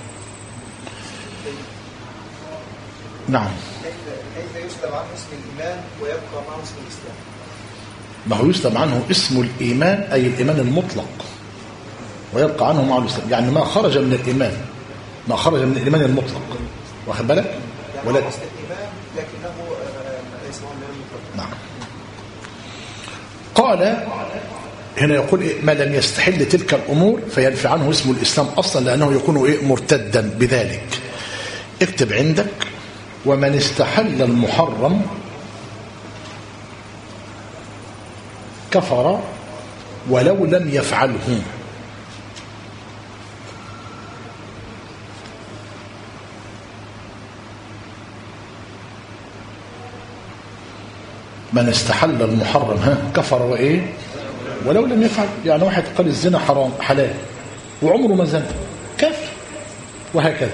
نعم. كيف يسلب عنه اسم الإيمان ويبقى معه اسم الإسلام؟ ما هو يسلب عنه اسم الإيمان أي الإيمان المطلق ويبقى عنه معه الإسلام، يعني ما خرج من الإيمان، ما خرج من الإيمان المطلق، واخد بالك؟ ولا يعني الإيمان لكنه ليس هو الإيمان المطلق. نعم. قال هنا يقول إيه؟ ما لم يستحل تلك الأمور فينفع عنه اسم الإسلام أصلا لأنه يكون إيه؟ مرتدا بذلك. اكتب عندك: ومن استحل المحرم كفر ولو لم يفعله. من استحل المحرم كفر وإيه؟ ولو لم يفعل. يعني واحد قال الزنا حرام حلال وعمره ما زنى كافر، وهكذا.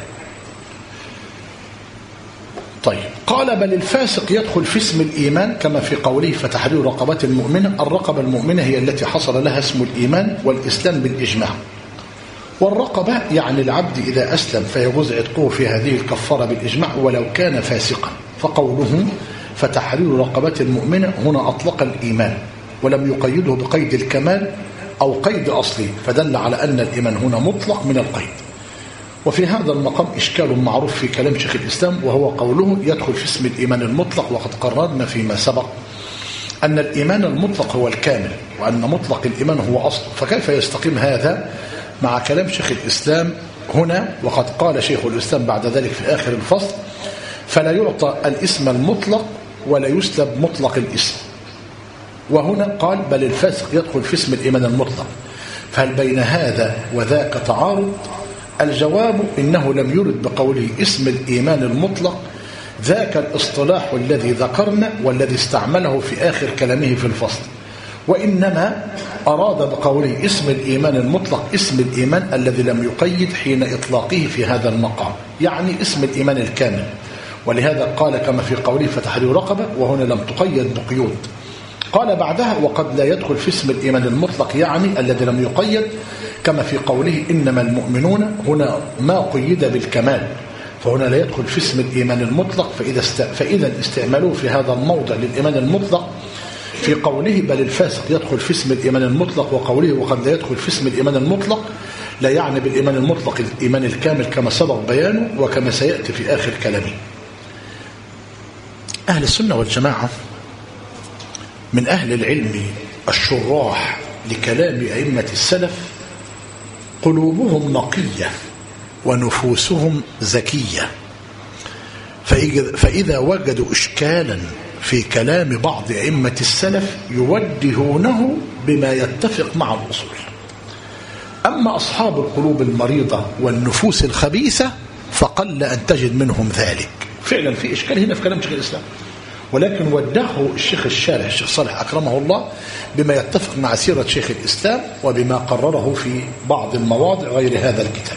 طيب قال: بل الفاسق يدخل في اسم الإيمان كما في قوله: فتحرير رقبات المؤمنة. الرقبة المؤمنة هي التي حصل لها اسم الإيمان والإسلام بالإجماع. والرقبة يعني العبد إذا أسلم فيجوز عتقه في هذه الكفارة بالإجماع ولو كان فاسقا. فقوله فتحرير رقبات المؤمنة هنا أطلق الإيمان ولم يقيده بقيد الكمال أو قيد أصلي، فدل على أن الإيمان هنا مطلق من القيد. وفي هذا المقام إشكال معروف في كلام شيخ الإسلام، وهو قوله يدخل في اسم الإيمان المطلق، وقد قررنا فيما سبق أن الإيمان المطلق هو الكامل، وأن مطلق الإيمان هو أصل، فكيف يستقيم هذا مع كلام شيخ الإسلام هنا؟ وقد قال شيخ الإسلام بعد ذلك في آخر الفصل: فلا يعطى الاسم المطلق ولا يسلب مطلق الاسم. وهنا قال: بل الفاسق يدخل في اسم الإيمان المطلق. فهل بين هذا وذاك تعارض؟ الجواب: إنه لم يرد بقوله اسم الإيمان المطلق ذاك الاصطلاح الذي ذكرنا والذي استعمله في آخر كلامه في الفصل، وإنما أراد بقوله اسم الإيمان المطلق اسم الإيمان الذي لم يقيد حين إطلاقه في هذا المقام، يعني اسم الإيمان الكامل. ولهذا قال كما في قوله: فتحرير رقبة، وهنا لم تقيد بقيود. قال بعدها: وقد لا يدخل في اسم الإيمان المطلق يعني الذي لم يقيد، كما في قوله: إنما المؤمنون، هنا ما قيد بالكمال، فهنا لا يدخل في اسم الإيمان المطلق. فإذا استعملوه في هذا الموضع للإيمان المطلق في قوله: بل الفاسق يدخل في اسم الإيمان المطلق، وقوله: وقد لا يدخل في اسم الإيمان المطلق، لا يعني بالإيمان المطلق الإيمان الكامل كما سبق بيانه وكما سيأتي في آخر كلامه. أهل السنة والجماعة من أهل العلم الشراح لكلام أئمة السلف قلوبهم نقية ونفوسهم زكية، فإذا وجدوا إشكالا في كلام بعض أئمة السلف يوجهونه بما يتفق مع الأصول. أما أصحاب القلوب المريضة والنفوس الخبيثة فقل أن تجد منهم ذلك. فعلا في إشكال هنا في كلام شيخ الإسلام، ولكن وجهه الشيخ الشارح الشيخ صالح أكرمه الله بما يتفق مع سيرة شيخ الإسلام وبما قرره في بعض المواضع غير هذا الكتاب.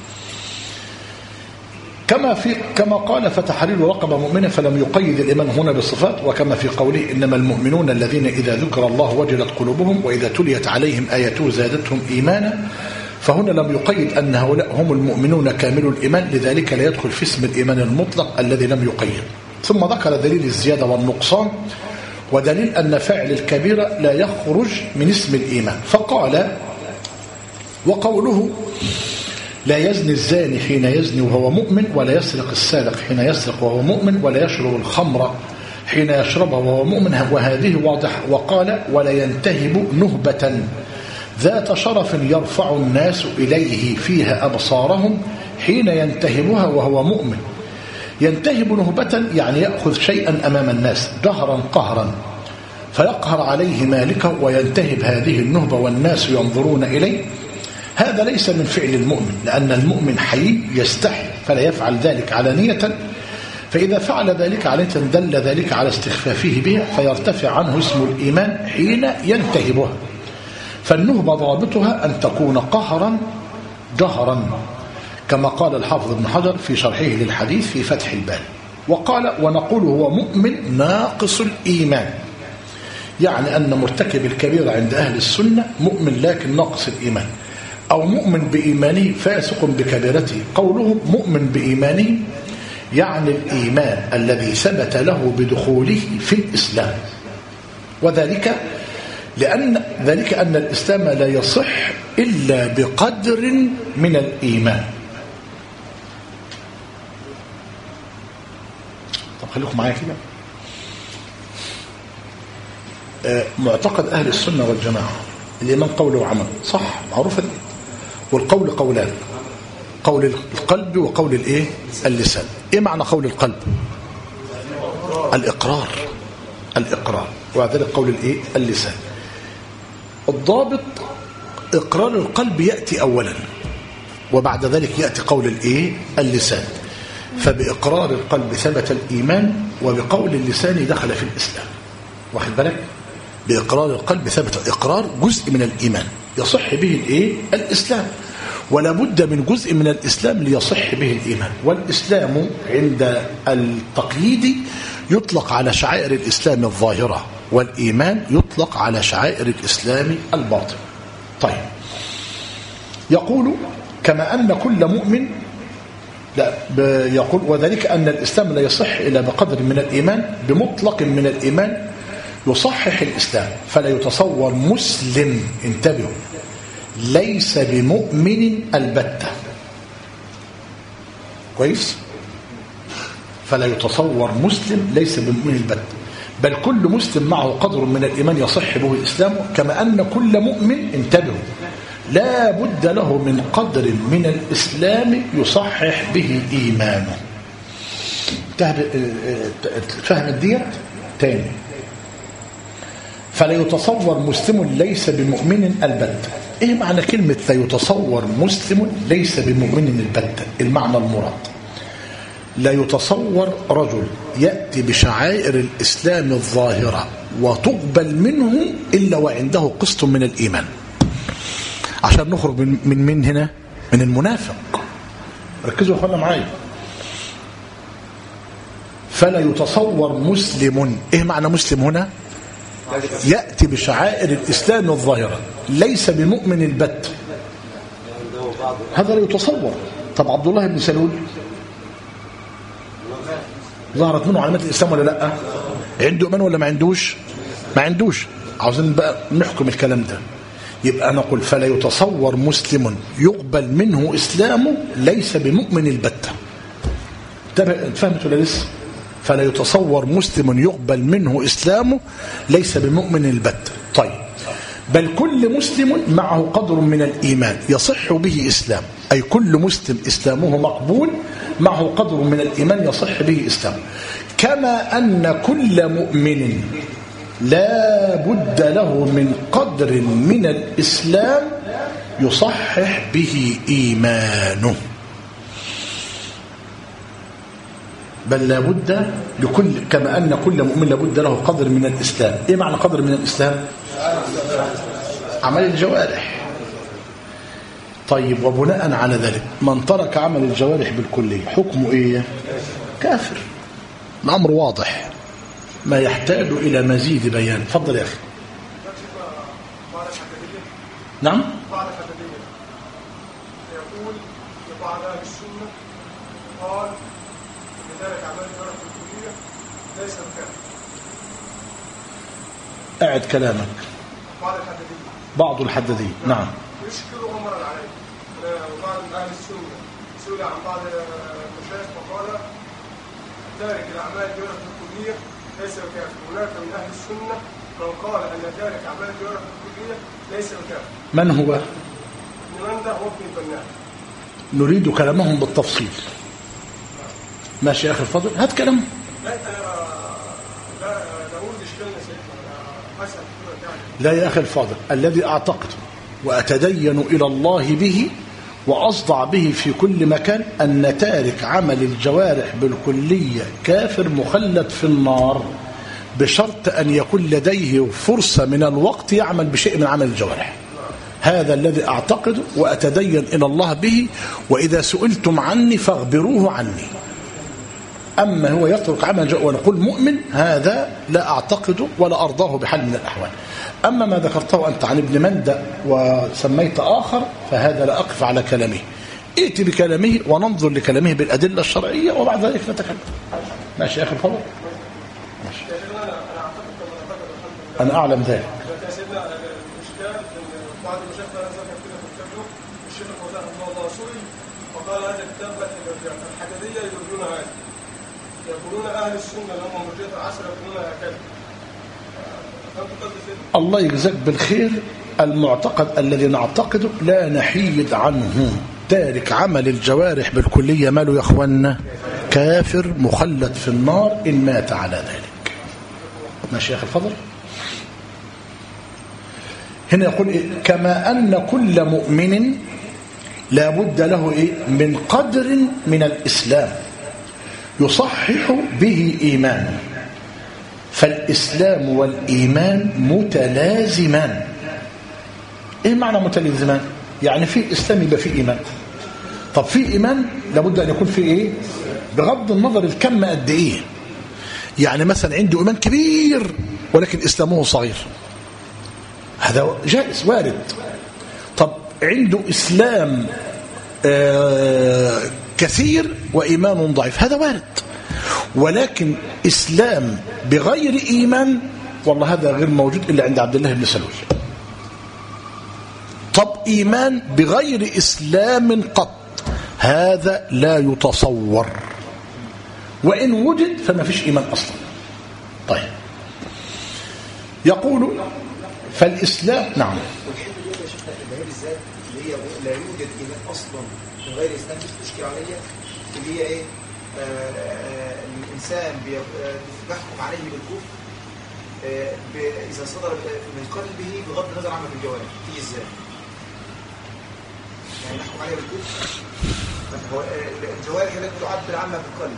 كما قال: فتحرير رقبة مؤمنة، فلم يقيد الإيمان هنا بالصفات، وكما في قوله: إنما المؤمنون الذين إذا ذكر الله وجلت قلوبهم وإذا تليت عليهم آياته زادتهم إيمانا. فهنا لم يقيد أن هؤلاء هم المؤمنون كامل الإيمان، لذلك لا يدخل في اسم الإيمان المطلق الذي لم يقيد. ثم ذكر دليل الزيادة والنقصان ودليل أن فاعل الكبيرة لا يخرج من اسم الإيمان، فقال: وقوله: لا يزني الزاني حين يزني وهو مؤمن، ولا يسرق السارق حين يسرق وهو مؤمن، ولا يشرب الخمر حين يشربها وهو مؤمن، وهذه واضحة. وقال: ولا ينتهب نهبة ذات شرف يرفع الناس إليه فيها أبصارهم حين ينتهبها وهو مؤمن. ينتهب نهبة يعني يأخذ شيئا أمام الناس جهرا قهرا فيقهر عليه مالكه وينتهب هذه النهبة والناس ينظرون إليه. هذا ليس من فعل المؤمن، لأن المؤمن حي يستحي فلا يفعل ذلك علانية، فإذا فعل ذلك علانية دل ذلك على استخفافه بها فيرتفع عنه اسم الإيمان حين ينتهبها. فالنهبة ضابطها أن تكون قهرا جهرا، كما قال الحافظ ابن حجر في شرحه للحديث في فتح الباري. وقال: ونقول هو مؤمن ناقص الإيمان، يعني أن مرتكب الكبيرة عند أهل السنة مؤمن لكن ناقص الإيمان، أو مؤمن بإيمانه فاسق بكبيرته. قولهم مؤمن بإيمانه يعني الإيمان الذي ثبت له بدخوله في الإسلام، وذلك أن الإسلام لا يصح إلا بقدر من الإيمان. طب خليكم معايا كده. معتقد أهل السنة والجماعة الإيمان قول وعمل، صح؟ معروفة دي. والقول قولان: قول القلب وقول الايه؟ اللسان. ايه معنى قول القلب؟ الإقرار، وذلك قول الايه؟ اللسان. الضابط إقرار القلب يأتي أولا، وبعد ذلك يأتي قول الايه؟ اللسان. فبإقرار القلب ثبت الإيمان، وبقول اللسان دخل في الإسلام. واخد بالك؟ بإقرار القلب ثبت. إقرار جزء من الإيمان يصح به الايه؟ الإسلام، ولا بد من جزء من الإسلام ليصح به الإيمان. والإسلام عند التقييد يطلق على شعائر الإسلام الظاهرة، والإيمان يطلق على شعائر الإسلام الباطن. طيب، يقول: كما أن كل مؤمن يقول: وذلك أن الإسلام لا يصح إلا بقدر من الإيمان، بمطلق من الإيمان يصحح الإسلام، فلا يتصور مسلم، انتبهوا، ليس بمؤمن البتة، كويس؟ فلا يتصور مسلم ليس بمؤمن البت، بل كل مسلم معه قدر من الإيمان يصح به إسلامه، كما أن كل مؤمن، انتبهوا، لا بد له من قدر من الإسلام يصحح به إيمانه. فهم الديت تاني. فلا يتصور مسلم ليس بمؤمن البتة. ايه معنى كلمة لا يتصور مسلم ليس بمؤمن البتة؟ المعنى المراد لا يتصور رجل يأتي بشعائر الإسلام الظاهرة وتقبل منه إلا وعنده قسط من الإيمان. عشان نخرج من هنا من المنافق. ركزوا اخوانا معايا. فلا يتصور مسلم، ايه معنى مسلم هنا؟ يأتي بشعائر الإسلام الظاهرة ليس بمؤمن البت، هذا لا يتصور. طب عبد الله بن سلول ظهرت منه علامات الإسلام ولا لا؟ عنده إيمان ولا ما عندوش؟ ما عندوش. عاوزين بقى نحكم الكلام ده. يبقى نقول فلا يتصور مسلم يقبل منه إسلامه ليس بمؤمن البتة. فهمت ولا لسه؟ فلا يتصور مسلم يقبل منه إسلامه ليس بمؤمن البتة. طيب، بل كل مسلم معه قدر من الإيمان يصح به إسلام، أي كل مسلم إسلامه مقبول معه قدر من الإيمان يصح به إسلام، كما أن كل مؤمن لا بد له من قدر من الإسلام يصحح به إيمانه. بل لا بد لكل، كما أن كل مؤمن لا بد له قدر من الإسلام. إيه معنى قدر من الإسلام؟ عمل الجوارح. طيب، وبناء على ذلك من ترك عمل الجوارح بالكلية حكمه إيه؟ كافر. الأمر واضح ما يحتاج إلى مزيد بيان. فضل يا أخي. نعم. يقول لبعض أهل السنة قال لذلك عمل الجوارح بالكلية ليس بكافر. أعد كلامك. بعض الحدادية. نعم. يشكل أمرا عليه. وبعض أهل السنة سئل عن بعض المشايخ فقال تارك الأعمال الجوارح بالكلية ليس بكافر. هناك من أهل السنة من قال أن تارك أعمال الجوارح بالكلية ليس بكافر. من هو؟ من ده هو ابن البناء. نريد كلامهم بالتفصيل. ماشي يا أخي الفضل، هات كلام. لا أقول إشكالنا سيدنا حسن. لا يا أخي الفاضل، الذي أعتقد وأتدين إلى الله به وأصدع به في كل مكان أن تارك عمل الجوارح بالكلية كافر مخلد في النار، بشرط أن يكون لديه فرصة من الوقت يعمل بشيء من عمل الجوارح. هذا الذي أعتقد وأتدين إلى الله به، وإذا سئلتم عني فاخبروه عني. أما هو يترك عمل ونقول مؤمن، هذا لا أعتقده ولا أرضاه بحال من الأحوال. أما ما ذكرته أنت عن ابن مندة وسميت آخر، فهذا لا أقف على كلامه. ائت بكلامه وننظر لكلامه بالأدلة الشرعية وبعد ذلك نتكلم. ماشي يا أخي الفضل؟ ماشي. أنا أعلم ذلك. وقال هذا الكتاب الحدادية يقولون هذا، يقولون أهل السنة لهم مرجئة العصر يقولون هكذا. الله يجزاك بالخير. المعتقد الذي نعتقده لا نحيد عنه. تارك عمل الجوارح بالكلية ماله يا أخوانا؟ كافر مخلد في النار إن مات على ذلك. ماشي يا أخي الفضل؟ هنا يقول إيه؟ كما أن كل مؤمن لا بد له إيه؟ من قدر من الإسلام يصحح به إيمانه. فالإسلام والإيمان متلازمان. إيه معنى متلازمان؟ يعني في إسلام يبقى في إيمان. طب في إيمان لابد أن يكون في إيه؟ بغض النظر الكم قد إيه. يعني مثلا عنده إيمان كبير ولكن إسلامه صغير، هذا جائز وارد. طب عنده إسلام كثير وإيمان ضعيف، هذا وارد. ولكن إسلام بغير إيمان والله هذا غير موجود إلا عند عبد الله بن سلول. طب إيمان بغير إسلام قط، هذا لا يتصور، وإن وجد فما فيش إيمان أصلا. طيب يقول فالإسلام نعم. والحته دي يا شيخنا اللي هي بالذات اللي هي لا يوجد ايمان اصلا من غير اسلام، دي تشكل عليا اللي هي ايه؟ الانسان بيحكم عليه بالكفر اذا صدر من قلبه بغض النظر عما في الجوارح. تيجي ازاي؟ يعني نحكم عليه بالكفر، هو الجوارح التي تعبر عنها في القلب.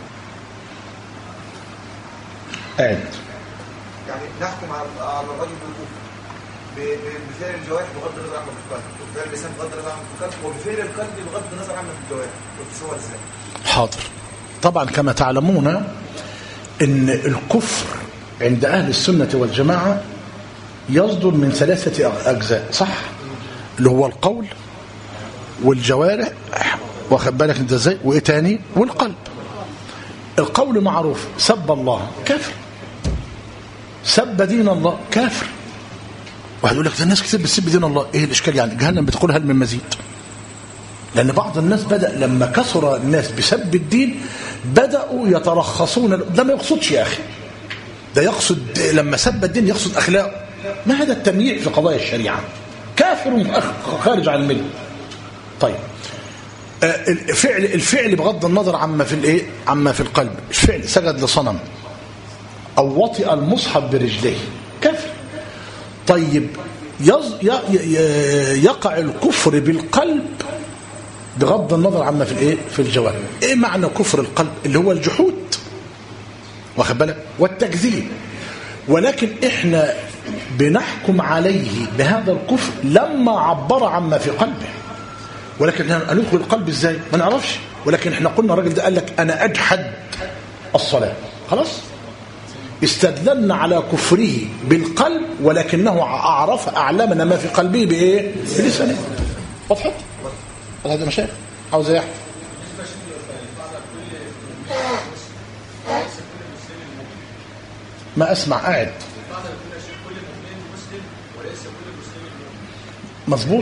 يعني نحكم على الرجل بالكفر بفعل الجوارح بغض النظر عنه في القلب، وبفعل اللسان بغض النظر عنه في القلب، وبفعل القلب بغض النظر عنه في الجوارح. وتصور ازاي؟ حاضر. طبعا كما تعلمون ان الكفر عند اهل السنة والجماعة يصدر من 3 اجزاء، صح؟ اللي هو القول والجوارح، واخد بالك انت ازاي، وايه تاني؟ والقلب. القول معروف، سب الله كافر، سب دين الله كافر. واحد يقول لك ده الناس كتير بتسب دين الله، ايه الاشكال يعني؟ جهنم بتقول هل من مزيد؟ لان بعض الناس بدأ لما كثر الناس بسب الدين بدأوا يترخصون. ده ما يقصدش يا اخي، ده يقصد لما سب الدين يقصد اخلاقه. ما هذا التمييع في قضايا الشريعه؟ كافر خارج عن المله. طيب الفعل بغض النظر عما في الايه، عما في القلب. الفعل سجد لصنم او وطئ المصحف برجليه كافر. طيب يقع الكفر بالقلب بغض النظر عما في الايه، في الجوارح. ايه معنى كفر القلب؟ اللي هو الجحود، واخد بالك، والتكذيب. ولكن احنا بنحكم عليه بهذا الكفر لما عبر عما في قلبه. ولكن هندخل القلب ازاي؟ ما نعرفش. ولكن احنا قلنا الراجل ده قال لك انا اجحد الصلاه، خلاص استدللنا على كفره بالقلب، ولكنه اعلمنا ما في قلبه بايه؟ بلسانه. واضح؟ هذا مشايخ عاوز يحكي. ما اسمع قاعد مظبوط.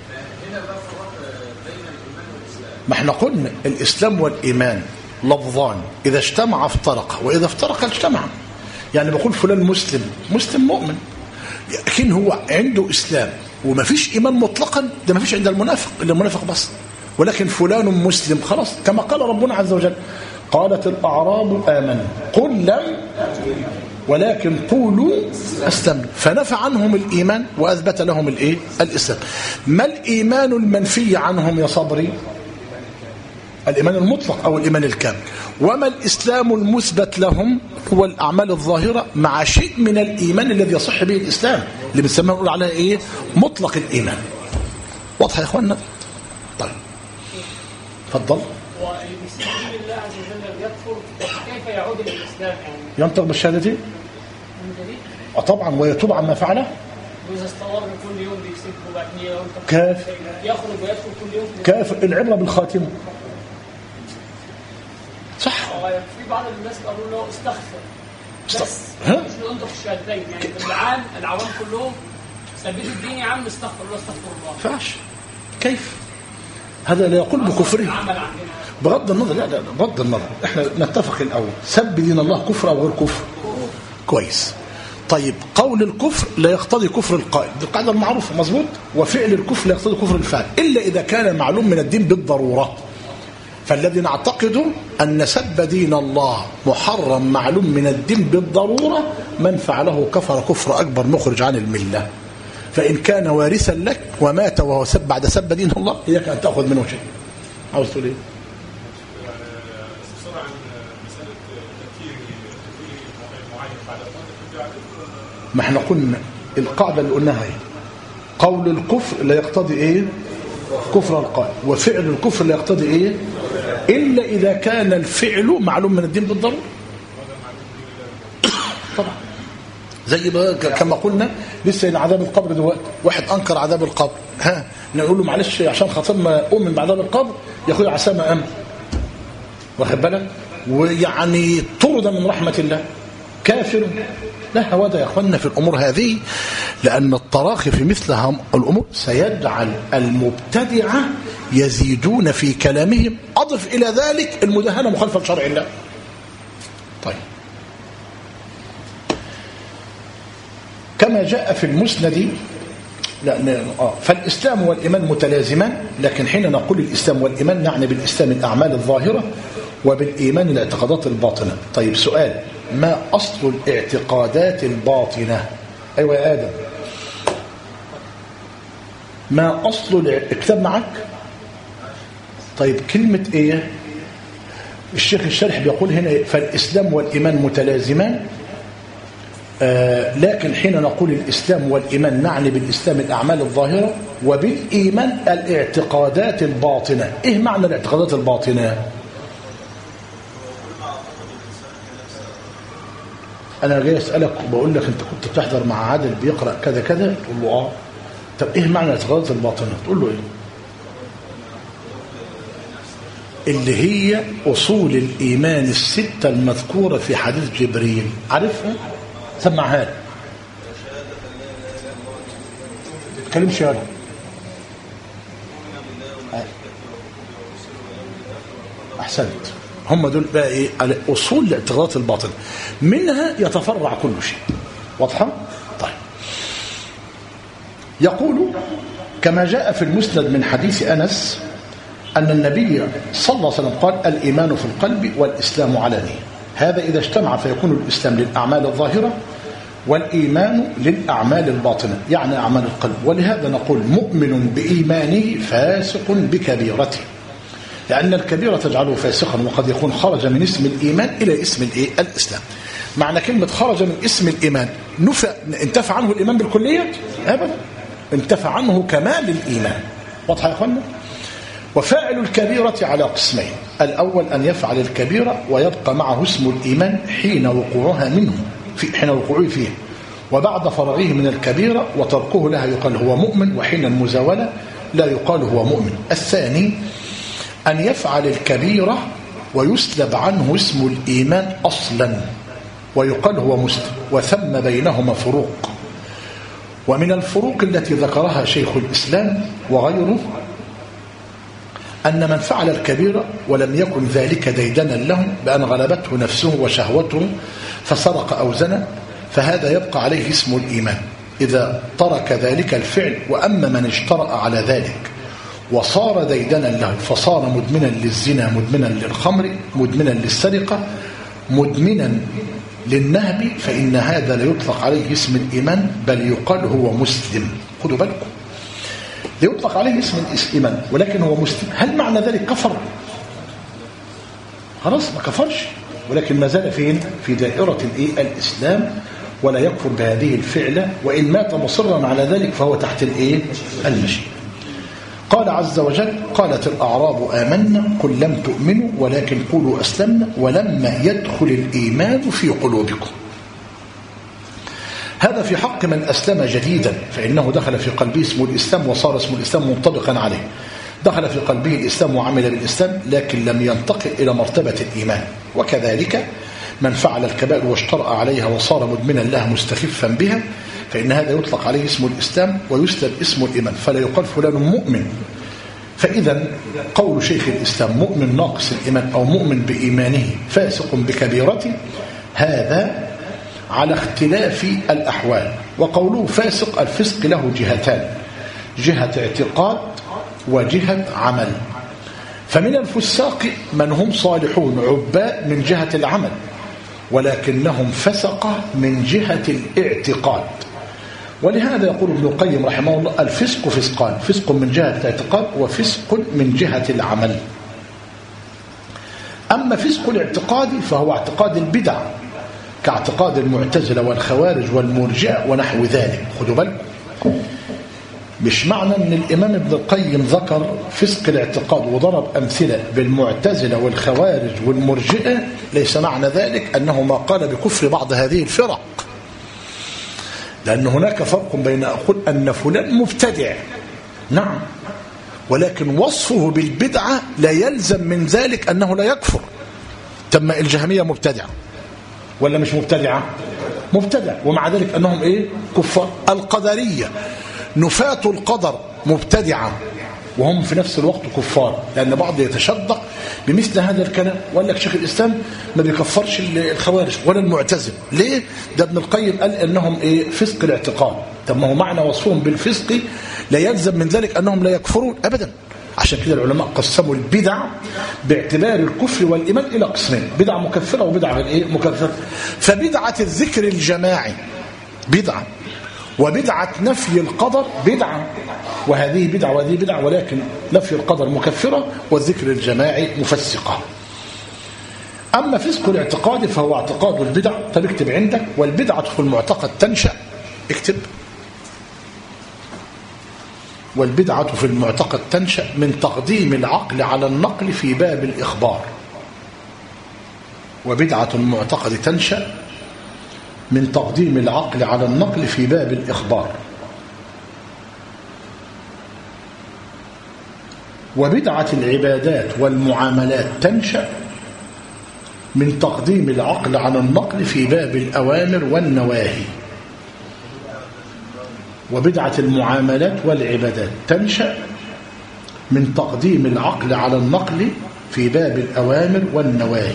ما احنا قلنا الاسلام والايمان لفظان، اذا اجتمع افترق واذا افترق اجتمع. يعني بقول فلان مسلم مؤمن، لكن هو عنده اسلام وما فيش ايمان مطلقا، ده ما فيش عند المنافق، الا المنافق بس. ولكن فلان مسلم خلاص، كما قال ربنا عز وجل قالت الاعراب آمنا قل لم ولكن قولوا اسلمنا، فنفى عنهم الايمان واثبت لهم الايه؟ الاسلام. ما الايمان المنفي عنهم يا صبري؟ الإيمان المطلق أو الإيمان الكامل. وما الإسلام المثبت لهم؟ هو الأعمال الظاهرة مع شيء من الإيمان الذي يصح به الإسلام، اللي بنسميه نقول عليها إيه؟ مطلق الإيمان. واضح يا إخواننا؟ طيب تفضل. والمسلم بالله عز وجل يكفر، كيف يعود إلى الإسلام؟ يعني ينطق بالشهادة طبعا ويتوب عما فعله. وإذا استمر كل يوم بيسب وبعدين كافر، يخرج ويدخل كل يوم كافر. العبرة بالخاتمة، صح. في بعض الناس قالوا له استغفر بس مش ينطق الشهادتين، يعني العوام كلهم ثبتوا الدين يا عم استغفر الله استغفر الله. فاش كيف؟ هذا لا يقول بكفره بغض النظر. لا بغض النظر، احنا نتفق الاول سب دين الله كفر او غير كفر. كويس. طيب قول الكفر لا يقتضي كفر القائل، دي القاعده المعروفه مظبوط. وفعل الكفر لا يقتضي كفر الفاعل الا اذا كان معلوم من الدين بالضروره. فالذي نعتقد أن سب دين الله محرم معلوم من الدين بالضرورة، من فعله كفر كفر أكبر مخرج عن الملة. فإن كان وارثا لك ومات وهو سب بعد سب دين الله إياك أن تأخذ منه شيء. عاوز تقول إيه؟ ما احنا قلنا القاعدة اللي قلناها ايه؟ قول الكفر لا يقتضي ايه؟ كفر القائل. وفعل الكفر لا يقتضي ايه؟ إلا إذا كان الفعل معلوم من الدين بالضرورة. طبعا زي كما قلنا لسه إن عذاب القبر دلوقتي واحد أنكر عذاب القبر، نقول له معلش عشان خاطر ما أؤمن بعذاب القبر ياخذ عسامة أمن، واخد بالك، ويعني طرد من رحمة الله، كافر. لا هوده يا اخوانا في الامور هذه، لان التراخي في مثل الامور سيجعل المبتدعه يزيدون في كلامهم، أضف إلى ذلك المداهنة مخالفة لشرع الله. طيب، كما جاء في المسند فالإسلام والإيمان متلازمان، لكن حين نقول الإسلام والإيمان نعني بالإسلام الأعمال الظاهرة وبالإيمان الاعتقادات الباطنة. طيب سؤال، ما أصل الاعتقادات الباطنة؟ أيوة يا آدم، ما أصل الكتاب معك؟ طيب كلمة إيه؟ الشيخ الشارح بيقول هنا فالإسلام والإيمان متلازمان، لكن حين نقول الإسلام والإيمان نعني بالإسلام الأعمال الظاهرة وبالإيمان الاعتقادات الباطنة. إيه معنى الاعتقادات الباطنة؟ أنا جاي أسألك وبقول لك أنت كنت بتحضر مع عادل بيقرأ كذا كذا، تقول له طب إيه معنى الاعتقادات الباطنة؟ تقول له إيه؟ اللي هي أصول الإيمان الستة المذكورة في حديث جبريل، عارفها؟ سمعها لي. تكلم شهادة. أحسنت. هم دول بقى إيه؟ أصول الاعتقادات الباطنة، منها يتفرع كل شيء. واضحة؟ طيب، يقول كما جاء في المسند من حديث أنس أن النبي صلى الله عليه وسلم قال الإيمان في القلب والإسلام علانية. هذا إذا اجتمع فيكون الإسلام للأعمال الظاهرة والإيمان للأعمال الباطنة، يعني أعمال القلب. ولهذا نقول مؤمن بإيمانه فاسق بكبيرته، لأن الكبيرة تجعله فاسقا، وقد يكون خرج من اسم الإيمان إلى اسم الإسلام. معنى كلمة خرج من اسم الإيمان انتفع عنه الإيمان بالكلية؟ أبدا، انتفع عنه كمال الإيمان. واضح يا أخوانا؟ وفاعل الكبيرة على قسمين، الأول أن يفعل الكبيرة ويبقى معه اسم الإيمان حين وقوعها منه، حين وقوعه فيه، وبعد فرغه من الكبيرة وتركه لها يقال هو مؤمن، وحين المزاولة لا يقال هو مؤمن. الثاني أن يفعل الكبيرة ويسلب عنه اسم الإيمان أصلا ويقال هو مسلم، وثم بينهما فروق. ومن الفروق التي ذكرها شيخ الإسلام وغيره أن من فعل الكبيرة ولم يكن ذلك ديدنا له بأن غلبته نفسه وشهوته فسرق أو زنى، فهذا يبقى عليه اسم الإيمان إذا ترك ذلك الفعل. وأما من اجترأ على ذلك وصار ديدنا له فصار مدمنا للزنا، مدمنا للخمر، مدمنا للسرقة، مدمنا للنهب، فإن هذا لا يطلق عليه اسم الإيمان بل يقال هو مسلم. خدوا بالكم، لا يطلق عليه اسم الإيمان ولكن هو مسلم. هل معنى ذلك كفر؟ خلاص ما كفرش، ولكن ما زال فين؟ في دائرة الإسلام، ولا يكفر بهذه الفعلة، وإن مات مصرا على ذلك فهو تحت المشيئة. قال عز وجل قالت الأعراب آمنا قل لم تؤمنوا ولكن قولوا أسلمنا ولما يدخل الإيمان في قلوبكم. هذا في حق من أسلم جديدا، فإنه دخل في قلبه اسم الإسلام وصار اسم الإسلام منطبقا عليه، دخل في قلبه الإسلام وعمل بالإسلام لكن لم ينتقل إلى مرتبة الإيمان. وكذلك من فعل الكبائر واشترأ عليها وصار مدمنا لها مستخفا بها، فإن هذا يطلق عليه اسم الإسلام ويسلب اسم الإيمان، فلا يقال فلان مؤمن. فإذا قول شيخ الإسلام مؤمن ناقص الإيمان أو مؤمن بإيمانه فاسق بكبيرته، هذا على اختلاف الأحوال. وقوله فاسق، الفسق له جهتان، جهة اعتقاد وجهة عمل. فمن الفساق من هم صالحون عباء من جهة العمل، ولكنهم فسقة من جهة الاعتقاد. ولهذا يقول ابن القيم رحمه الله الفسق فسقان، فسق من جهة الاعتقاد وفسق من جهة العمل. أما فسق الاعتقاد فهو اعتقاد البدع كاعتقاد المعتزلة والخوارج والمرجئة ونحو ذلك. خدوا بالكم، مش معنى أن الإمام ابن القيم ذكر فسق الاعتقاد وضرب أمثلة بالمعتزلة والخوارج والمرجئة ليس معنى ذلك أنه ما قال بكفر بعض هذه الفرق، لأن هناك فرق بين أقول أن فلان مبتدع، نعم، ولكن وصفه بالبدعة لا يلزم من ذلك أنه لا يكفر. تم الجهمية مبتدعة ولا مش مبتدعة؟ مبتدع، ومع ذلك أنهم كفار. القدرية نفاة القدر مبتدعة، وهم في نفس الوقت كفار، لأن بعض يتشدق بمثل هذا الكلام وقال لك شيخ الإسلام ما بيكفرش الخوارج ولا المعتزل. ليه؟ ده ابن القيم قال أنهم فسق الاعتقاد. طب ما هو معنى وصفهم بالفسق لا يلزم من ذلك أنهم لا يكفرون أبدا. عشان كده العلماء قسموا البدع باعتبار الكفر والإيمان إلى قسمين، بدعة مكفرة وبدعة غير مكفرة. فبدعة الذكر الجماعي بدعة، وبدعة نفي القدر بدعة، وهذه بدعة وهذه بدعة، ولكن نفي القدر مكفرة والذكر الجماعي مفسقة. أما فسق الاعتقاد فهو اعتقاد البدع. طب اكتب عندك: والبدعة في المعتقد تنشأ، اكتب: والبدعة في المعتقد تنشأ من تقديم العقل على النقل في باب الإخبار. وبدعة المعتقد تنشأ من تقديم العقل على النقل في باب الإخبار. وبدعة العبادات والمعاملات تنشأ من تقديم العقل على النقل في باب الأوامر والنواهي. وبدعة المعاملات والعبادات تنشأ من تقديم العقل على النقل في باب الأوامر والنواهي.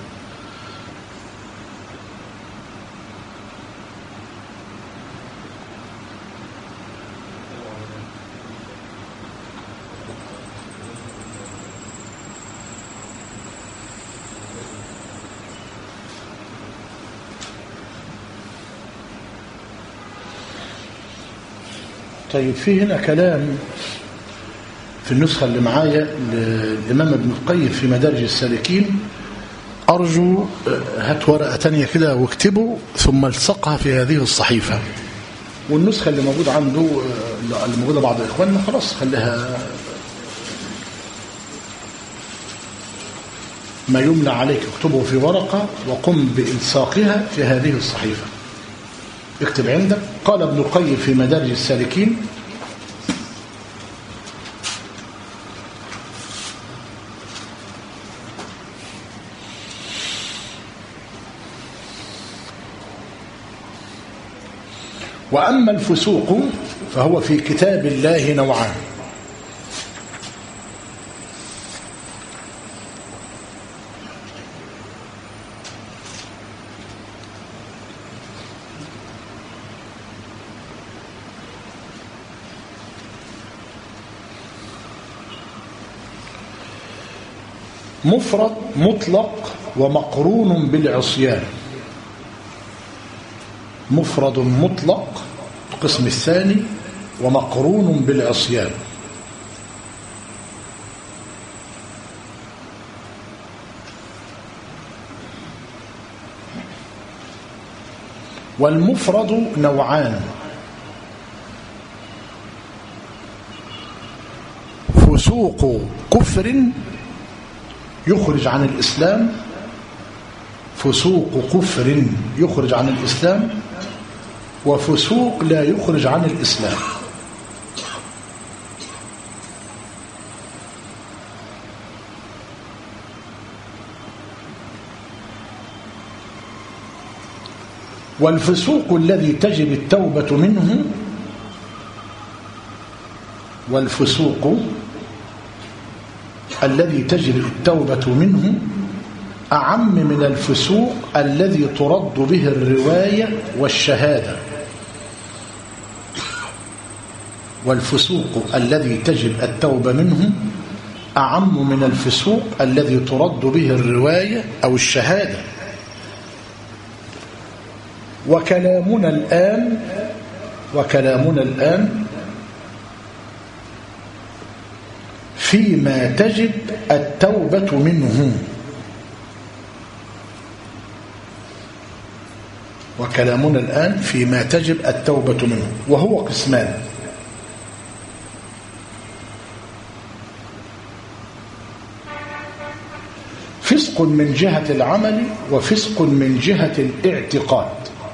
طيب في هنا كلام في النسخة اللي معايا للإمام ابن القيم في مدارج السالكين، أرجو هات ورقة تانية كده واكتبه ثم الصقها في هذه الصحيفة. والنسخة اللي موجودة عنده اللي موجودة بعض إخواننا خلاص خليها ما يملى عليك اكتبه في ورقة وقم بإلصاقها في هذه الصحيفة. اكتب عندك: قال ابن القيم في مدارج السالكين: وأما الفسوق فهو في كتاب الله نوعان: مفرد مطلق ومقرون بالعصيان. مفرد مطلق القسم الثاني ومقرون بالعصيان. والمفرد نوعان: فسوق كفر يخرج عن الإسلام، فسوق كفر يخرج عن الإسلام، وفسوق لا يخرج عن الإسلام. والفسوق الذي تجب التوبة منه، والفسوق الذي تجب التوبة منه أعم من الفسوق الذي ترد به الرواية والشهادة. والفسوق الذي تجب التوبة منه أعم من الفسوق الذي ترد به الرواية أو الشهادة. وكلامنا الآن فيما تجب التوبة منه. وكلامنا الآن فيما تجب التوبة منه، وهو قسمان: فسق من جهة العمل وفسق من جهة الاعتقاد.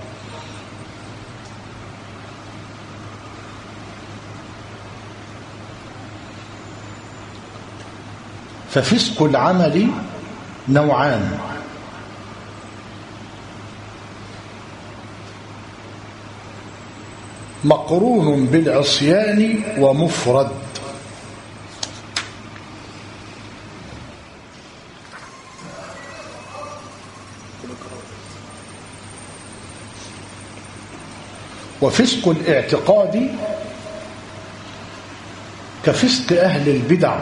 ففسق العمل نوعان: مقرون بالعصيان ومفرد. وفسق الاعتقاد كفسق أهل البدع.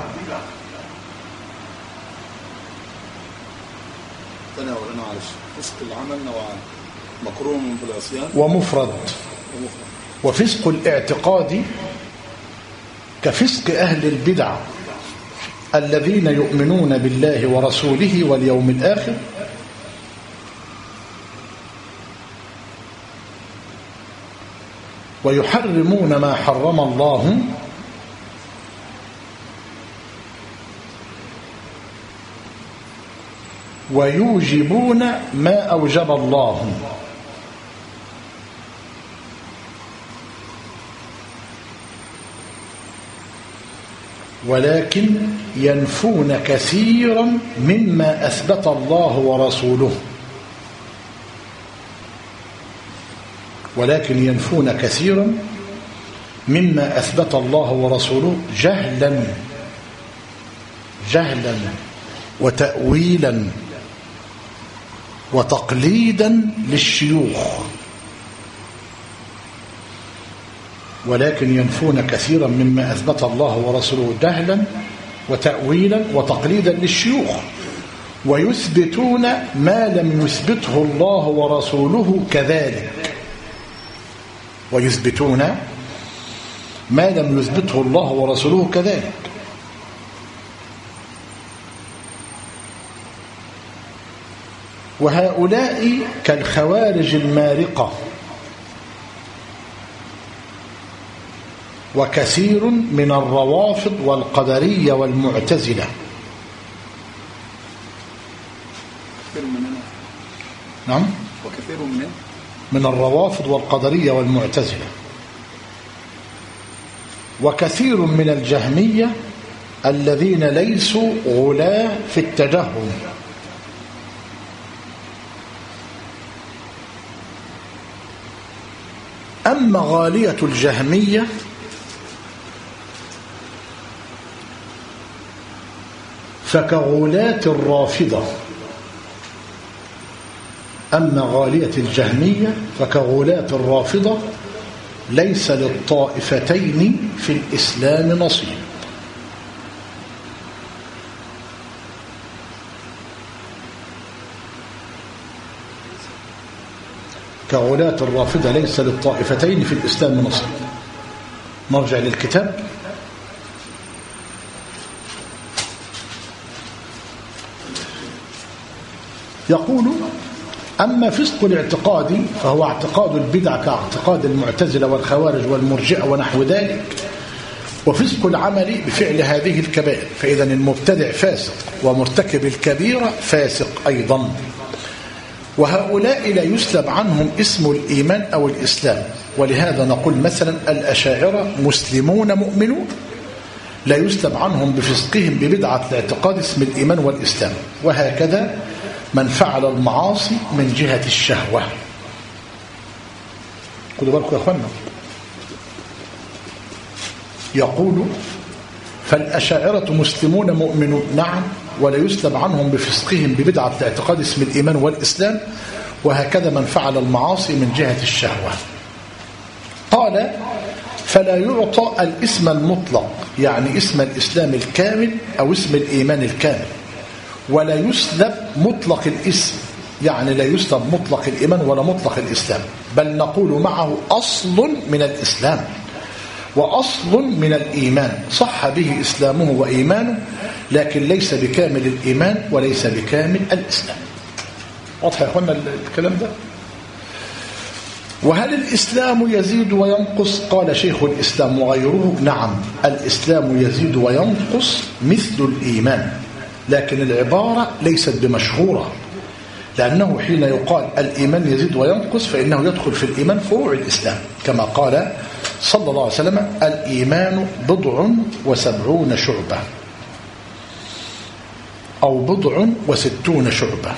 فسق العمل نوعان، مقرون بالعصيان ومفرد. وفسق الاعتقاد كفسق أهل البدع الذين يؤمنون بالله ورسوله واليوم الآخر ويحرمون ما حرم الله ويوجبون ما أوجب الله ولكن ينفون كثيرا مما أثبت الله ورسوله ولكن ينفون كثيرا مما أثبت الله ورسوله جهلا وتأويلا وتقليدا للشيوخ ولكن ينفون كثيرا مما أثبت الله ورسوله جهلا وتأويلا وتقليدا للشيوخ ويثبتون ما لم يثبته الله ورسوله كذلك ويثبتون ما لم يثبته الله ورسوله كذلك وهؤلاء كالخوارج المارقة وكثير من الروافض والقدرية والمعتزلة. نعم وكثير من الروافض والقدرية والمعتزلة وكثير من الجهمية الذين ليسوا غلاة في التجهم أما غالية الجهمية فكغلاة الرافضة أما غالية الجهمية فكغلاة الرافضة ليس للطائفتين في الإسلام نصيب. كغلاة الرافضة ليس للطائفتين في الإسلام نصيب. نرجع للكتاب. يقول أما فسق الاعتقاد فهو اعتقاد البدع كاعتقاد المعتزلة والخوارج والمرجئة ونحو ذلك وفسق العمل بفعل هذه الكبائر فإذا المبتدع فاسق ومرتكب الكبيرة فاسق أيضا وهؤلاء لا يسلب عنهم اسم الإيمان أو الإسلام ولهذا نقول مثلا الأشاعرة مسلمون مؤمنون لا يسلب عنهم بفسقهم ببدعة الاعتقاد اسم الإيمان والإسلام وهكذا من فعل المعاصي من جهة الشهوة. خذوا بالكم يا أخوانا. يقول فالأشاعرة مسلمون مؤمنون نعم ولا يسلب عنهم بفسقهم ببدعة الاعتقاد اسم الإيمان والإسلام وهكذا من فعل المعاصي من جهة الشهوة. قال فلا يعطى الاسم المطلق يعني اسم الإسلام الكامل أو اسم الإيمان الكامل ولا يسلب مطلق الاسم يعني لا يسلب مطلق الإيمان ولا مطلق الإسلام بل نقول معه أصل من الإسلام وأصل من الإيمان صح به إسلامه وإيمانه لكن ليس بكامل الإيمان وليس بكامل الإسلام. واضح يا أخوانا الكلام ده؟ وهل الإسلام يزيد وينقص؟ قال شيخ الإسلام وغيره نعم الإسلام يزيد وينقص مثل الإيمان لكن العبارة ليست بمشهورة لأنه حين يقال الإيمان يزيد وينقص فإنه يدخل في الإيمان فروع الإسلام كما قال صلى الله عليه وسلم الإيمان 70 شعبة أو 60 شعبة.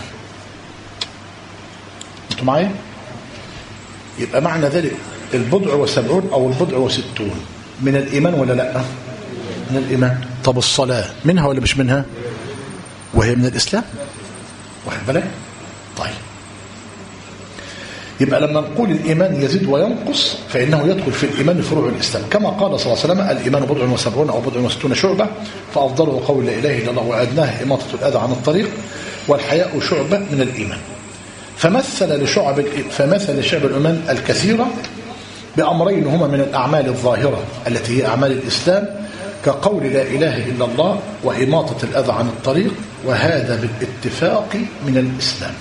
أنتم معي؟ يبقى معنى ذلك 70 أو 60 من الإيمان ولا لا؟ من الإيمان. طب الصلاة منها ولا مش منها؟ وهي من الإسلام واخد بالك؟ طيب يبقى لما نقول الإيمان يزيد وينقص فإنه يدخل في الإيمان فروع الإسلام، كما قال صلى الله عليه وسلم: الإيمان بضع وسبعون أو بضع وستون شعبة، فأفضله قول لا إله إلا الله وأدناه إماطة الأذى عن الطريق، والحياء شعبة من الإيمان. فمثل شعب الإيمان الكثيرة بأمرين هما من الأعمال الظاهرة التي هي أعمال الإسلام، كقول لا إله إلا الله وإماطة الأذى عن الطريق، وهذا بالاتفاق من الإسلام.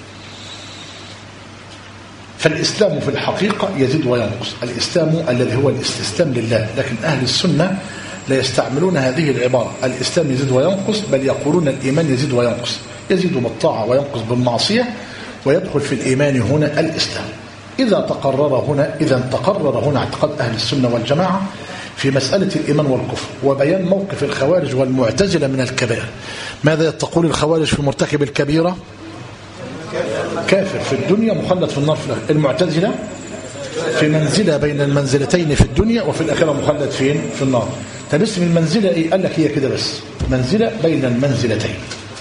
فالإسلام في الحقيقة يزيد وينقص، الإسلام الذي هو الاستسلام لله، لكن أهل السنة لا يستعملون هذه العبارة الإسلام يزيد وينقص، بل يقولون الإيمان يزيد وينقص، يزيد بالطاعة وينقص بالمعصية، ويدخل في الإيمان هنا الإسلام. إذا تقرر هنا اعتقاد أهل السنة والجماعة في مسألة الإيمان والكفر وبيان موقف الخوارج والمعتزلة من الكبائر. ماذا تقول الخوارج في مرتكب الكبيرة؟ كافر في الدنيا مخلد في النار في الآخرة. المعتزلة في منزلة بين المنزلتين في الدنيا وفي الآخرة مخلد فين؟ في النار. طب اسم المنزلة إيه؟ قال لك هي كده بس، منزلة بين المنزلتين.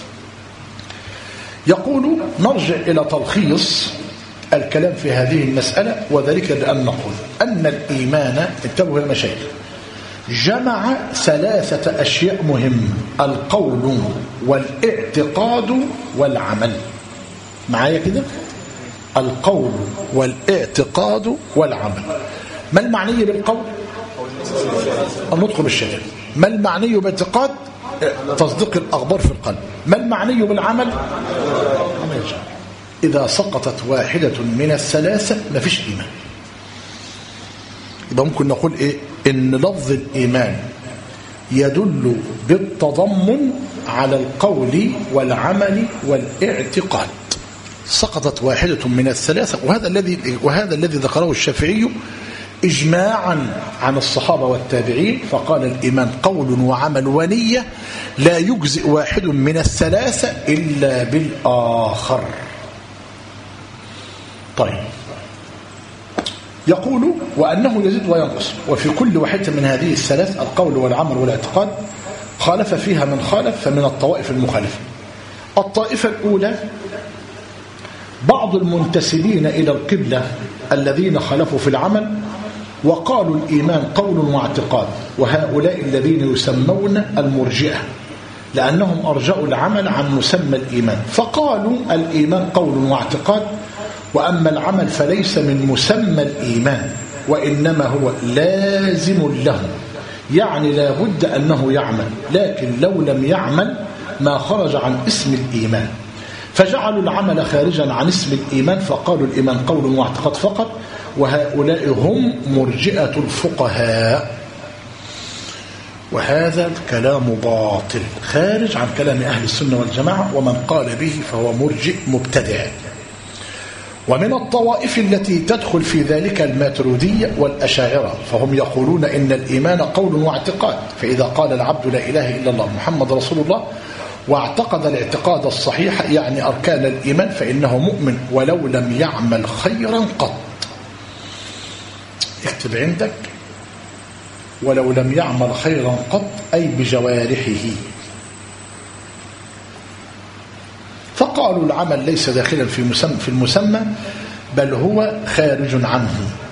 يقول نرجع إلى تلخيص الكلام في هذه المسألة، وذلك بأن نقول أن الإيمان، انتبهوا يا مشايخ، جمع ثلاثة أشياء مهمة: القول والاعتقاد والعمل. معايا كده؟ القول والاعتقاد والعمل. ما المعني بالقول؟ النطق بالشهادة. ما المعني بالاعتقاد؟ تصديق الأخبار في القلب. ما المعني بالعمل؟ إذا سقطت واحدة من الثلاثة ما فيش إيمان. يبقى ممكن نقول إيه؟ إن لفظ الإيمان يدل بالتضمن على القول والعمل والاعتقاد. سقطت واحدة من الثلاثة، وهذا الذي ذكره الشافعي إجماعا عن الصحابة والتابعين، فقال الإيمان قول وعمل ونية، لا يجزئ واحد من الثلاثة إلا بالآخر. طيب، يقول وأنه يزيد وينقص، وفي كل واحدة من هذه الثلاث القول والعمل والاعتقاد خالف فيها من خالف، فمن الطوائف المخالفة. الطائفة الأولى بعض المنتسبين إلى القبلة الذين خالفوا في العمل وقالوا الإيمان قول واعتقاد، وهؤلاء الذين يسمون المرجئة، لأنهم أرجعوا العمل عن مسمى الإيمان، فقالوا الإيمان قول واعتقاد، وأما العمل فليس من مسمى الإيمان، وإنما هو لازم له، يعني لا بد أنه يعمل، لكن لو لم يعمل ما خرج عن اسم الإيمان، فجعلوا العمل خارجا عن اسم الإيمان، فقالوا الإيمان قول واعتقاد فقط، وهؤلاء هم مرجئة الفقهاء. وهذا الكلام باطل خارج عن كلام أهل السنة والجماعة، ومن قال به فهو مرجئ مبتدع. ومن الطوائف التي تدخل في ذلك الماتريدية والأشاعرة، فهم يقولون إن الإيمان قول واعتقاد، فإذا قال العبد لا إله إلا الله محمد رسول الله واعتقد الاعتقاد الصحيح يعني أركان الإيمان فإنه مؤمن ولو لم يعمل خيرا قط. اكتب عندك ولو لم يعمل خيرا قط، أي بجوارحه. فقالوا العمل ليس داخلا في المسمى، بل هو خارج عنه.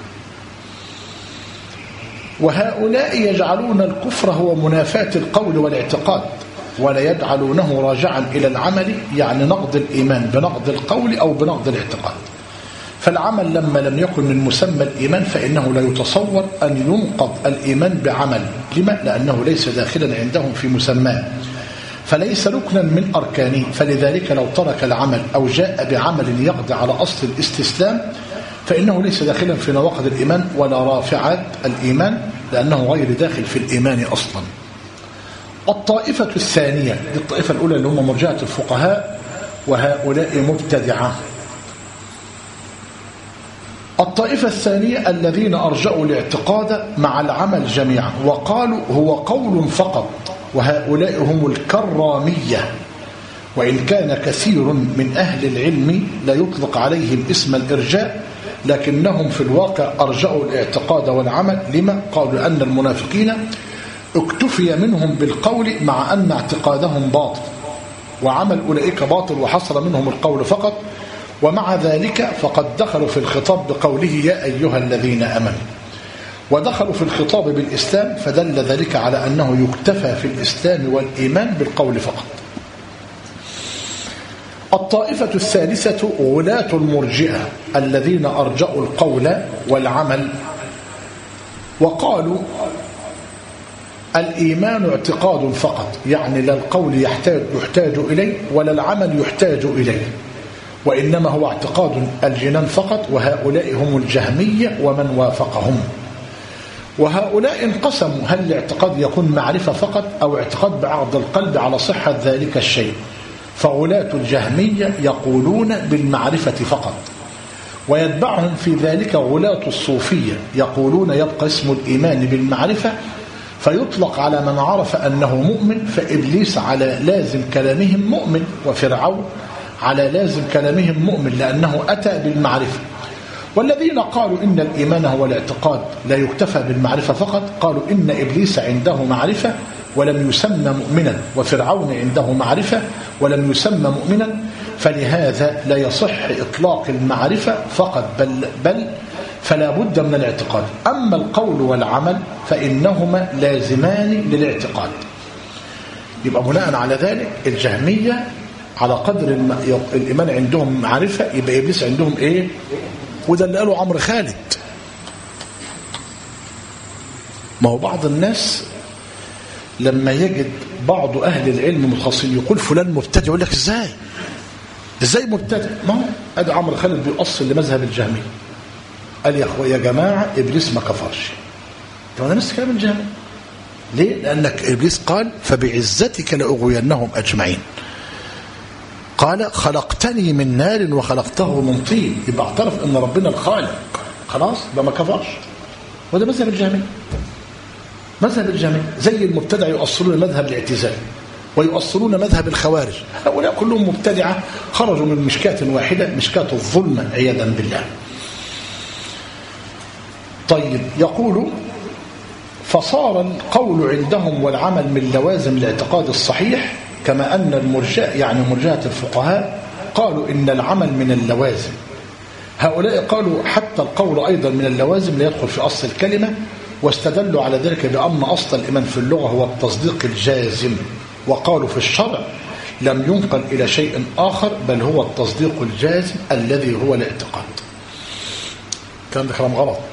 وهؤلاء يجعلون الكفر هو منافاة القول والاعتقاد، ولا يجعلونه راجعا إلى العمل، يعني نقض الإيمان بنقض القول أو بنقض الاعتقاد. فالعمل لما لم يكن من مسمى الإيمان فإنه لا يتصور أن ينقض الإيمان بعمل. لما؟ لأنه ليس داخلا عندهم في مسماه، فليس ركنا من أركانه، فلذلك لو ترك العمل أو جاء بعمل يقضي على أصل الاستسلام فإنه ليس داخلا في نواقض الإيمان ولا رافعات الإيمان، لأنه غير داخل في الإيمان أصلا. الطائفة الثانية، دي الطائفة الأولى اللي هم مرجئة الفقهاء، وهؤلاء مبتدعة. الطائفة الثانية الذين أرجعوا الاعتقاد مع العمل جميعا وقالوا هو قول فقط، وهؤلاء هم الكرامية، وإن كان كثير من أهل العلم لا يطلق عليهم اسم الإرجاء، لكنهم في الواقع أرجعوا الاعتقاد والعمل. لما؟ قالوا أن المنافقين اكتفي منهم بالقول مع أن اعتقادهم باطل، وعمل أولئك باطل، وحصل منهم القول فقط، ومع ذلك فقد دخلوا في الخطاب بقوله يا أيها الذين آمنوا، ودخلوا في الخطاب بالإسلام، فدل ذلك على أنه يكتفى في الإسلام والإيمان بالقول فقط. الطائفة الثالثة غلاة المرجئة الذين أرجأوا القول والعمل، وقالوا الإيمان اعتقاد فقط، يعني لا القول يحتاج إليه ولا العمل يحتاج إليه، وإنما هو اعتقاد الجنان فقط، وهؤلاء هم الجهمية ومن وافقهم. وهؤلاء انقسموا، هل الاعتقاد يكون معرفة فقط أو اعتقاد بعقد القلب على صحة ذلك الشيء؟ فغلاة الجهمية يقولون بالمعرفة فقط، ويتبعهم في ذلك غلاة الصوفية يقولون يبقى اسم الإيمان بالمعرفة، فيطلق على من عرف أنه مؤمن، فإبليس على لازم كلامهم مؤمن، وفرعون على لازم كلامهم مؤمن لأنه أتى بالمعرفة. والذين قالوا إن الإيمان هو الاعتقاد لا يكتفى بالمعرفة فقط، قالوا إن إبليس عنده معرفة ولم يسمى مؤمنا، وفرعون عنده معرفة ولم يسمى مؤمنا، فلهذا لا يصح إطلاق المعرفة فقط، بل فلا بد من الاعتقاد. أما القول والعمل فإنهما لازمان للاعتقاد. يبقى بناء على ذلك الجهمية على قدر الإيمان عندهم معرفة، يبقى إبليس عندهم إيه؟ وده اللي قاله عمرو خالد. ما هو بعض الناس لما يجد بعض أهل العلم متخصصين يقول فلان مبتدع، يقول لك إزاي مبتدع؟ ما هو أدي عمرو خالد بيؤصل لمذهب الجهمية، قال يا جماعة إبليس ما كفرش. طب أنا نفس كلام الجهمية. ليه؟ لأنك إبليس قال فبعزتك لأغوينهم أجمعين، قال خلقتني من نار وخلقته من طين، يبقى اعترف ان ربنا الخالق، خلاص يبقى ما كفرش. وده مذهب الجهمية. مذهب الجهمية زي المبتدع يؤصلون مذهب الاعتزال ويؤصلون مذهب الخوارج، هؤلاء كلهم مبتدعة خرجوا من مشكاة واحدة، مشكاة الظلمة عياذا بالله. طيب، يقول فصار القول عندهم والعمل من لوازم الاعتقاد الصحيح، كما أن المرجئة يعني مرجئة الفقهاء قالوا إن العمل من اللوازم. هؤلاء قالوا حتى القول أيضا من اللوازم لا يدخل في أصل الكلمة، واستدلوا على ذلك بأن أصل الإيمان في اللغة هو التصديق الجازم، وقالوا في الشرع لم ينقل إلى شيء آخر بل هو التصديق الجازم الذي هو الاعتقاد. كان ده كلام غلط،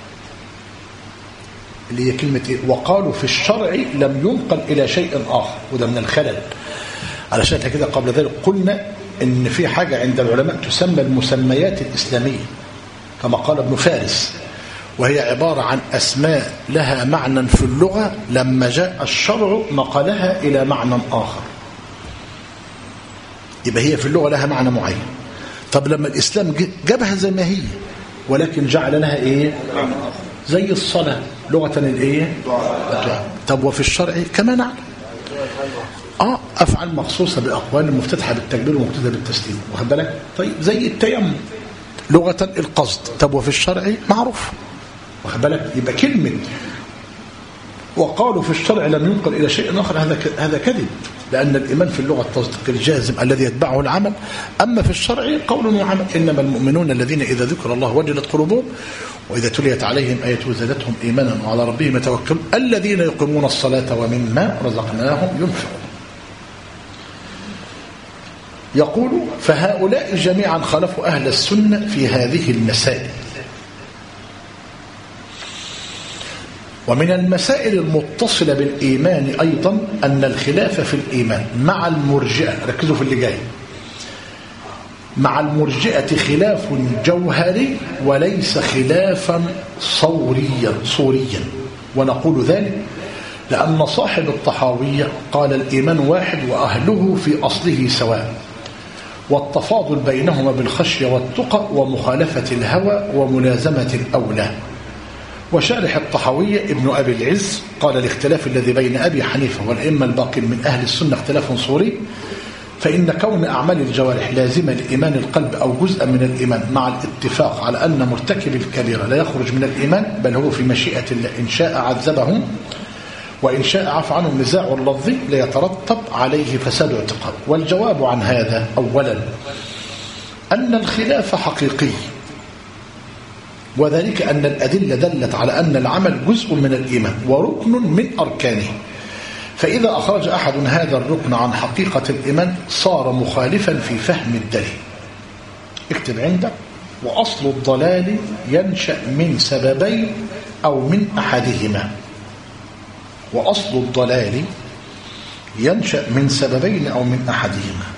اللي هي كلمة إيه؟ وقالوا في الشرع لم ينقل إلى شيء آخر، وده من الخلل. علشان كده قبل ذلك قلنا إن في حاجة عند العلماء تسمى المسميات الإسلامية كما قال ابن فارس، وهي عبارة عن أسماء لها معنى في اللغة لما جاء الشرع نقلها إلى معنى آخر. يبقى هي في اللغة لها معنى معين، طب لما الإسلام جابها زي ما هي ولكن جعل لها إيه؟ زي الصلاة لغة الإيه؟ طب وفي الشرع كما نعلم أفعل مخصوصة بأقوال مفتتحة بالتكبير ومبتدأ بالتسليم، واخد بالك؟ طيب زي التيمم لغة القصد، طب وفي الشرع معروف، واخد بالك؟ يبقى كلمة وقالوا في الشرع لم ينقل إلى شيء آخر هذا كذب، لأن الإيمان في اللغة التصديق الجازم الذي يتبعه العمل، أما في الشرع قول وعمل. إنما المؤمنون الذين إذا ذكر الله وجلت قلوبهم وإذا تليت عليهم آياته زادتهم إيمانا وعلى ربهم يتوكلون الذين يقيمون الصلاة ومما رزقناهم ينفقون. يقول فهؤلاء جميعا خالفوا أهل السنة في هذه المسائل. ومن المسائل المتصلة بالإيمان أيضا أن الخلاف في الإيمان مع المرجئة، ركزوا في اللي جاي، مع المرجئة خلاف جوهري وليس خلافا صوريا. ونقول ذلك لأن صاحب الطحاوية قال الإيمان واحد وأهله في أصله سواء، والتفاضل بينهما بالخشية والتقى ومخالفة الهوى وملازمة الأولى. وشارح الطحاوية ابن أبي العز قال الاختلاف الذي بين أبي حنيفة والأئمة الباقين من أهل السنة اختلاف صوري، فإن كون أعمال الجوارح لازمة لإيمان القلب أو جزءا من الإيمان مع الاتفاق على أن مرتكب الكبيرة لا يخرج من الإيمان بل هو في مشيئة الله، إن شاء عذبهم وإن شاء عفى عنه. النزاع اللفظي لا يترتب عليه فساد اعتقاد. والجواب عن هذا أولا أن الخلاف حقيقي، وذلك أن الأدلة دلت على أن العمل جزء من الإيمان وركن من أركانه، فإذا أخرج أحد هذا الركن عن حقيقة الإيمان صار مخالفا في فهم الدليل. اكتب عندك: وأصل الضلال ينشأ من سببين أو من أحدهما. وأصل الضلال ينشأ من سببين أو من أحدهما.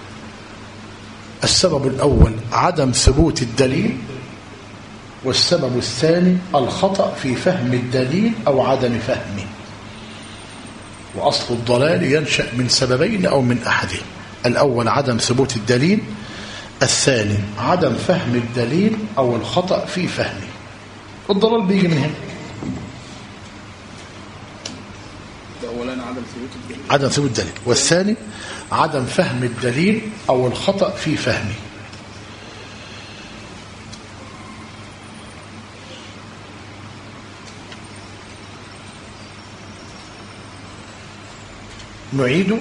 السبب الأول عدم ثبوت الدليل، والسبب الثاني الخطأ في فهم الدليل أو عدم فهمه. وأصل الضلال ينشأ من سببين أو من أحدهم: الأول عدم ثبوت الدليل، الثاني عدم فهم الدليل أو الخطأ في فهمه. الضلال بيجي من هنا. أولا عدم ثبوت الدليل، والثاني عدم فهم الدليل أو الخطأ في فهمه. نعيد: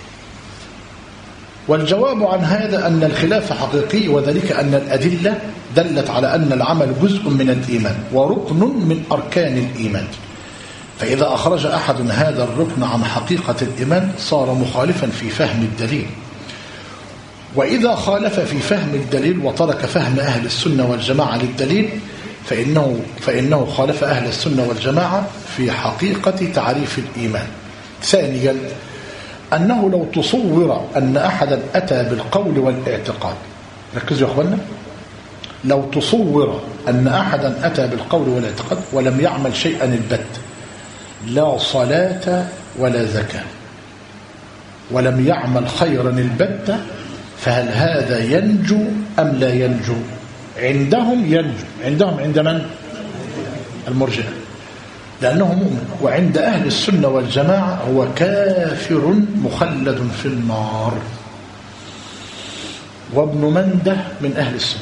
والجواب عن هذا أن الخلاف حقيقي، وذلك أن الأدلة دلت على أن العمل جزء من الإيمان وركن من أركان الإيمان، فإذا أخرج أحد هذا الركن عن حقيقة الإيمان صار مخالفا في فهم الدليل، وإذا خالف في فهم الدليل وترك فهم أهل السنة والجماعة للدليل فإنه خالف أهل السنة والجماعة في حقيقة تعريف الإيمان. ثانيا أنه لو تصور أن أحدا أتى بالقول والاعتقاد، ركزوا يا أخوانا، لو تصور أن أحدا أتى بالقول والاعتقاد ولم يعمل شيئا البت، لا صلاة ولا زكاة، ولم يعمل خيرا البت، فهل هذا ينجو أم لا ينجو؟ عندهم ينجو. عندهم عند من؟ المرجئة، لأنه مؤمن. وعند أهل السنة والجماعة هو كافر مخلد في النار. وابن منده من أهل السنة.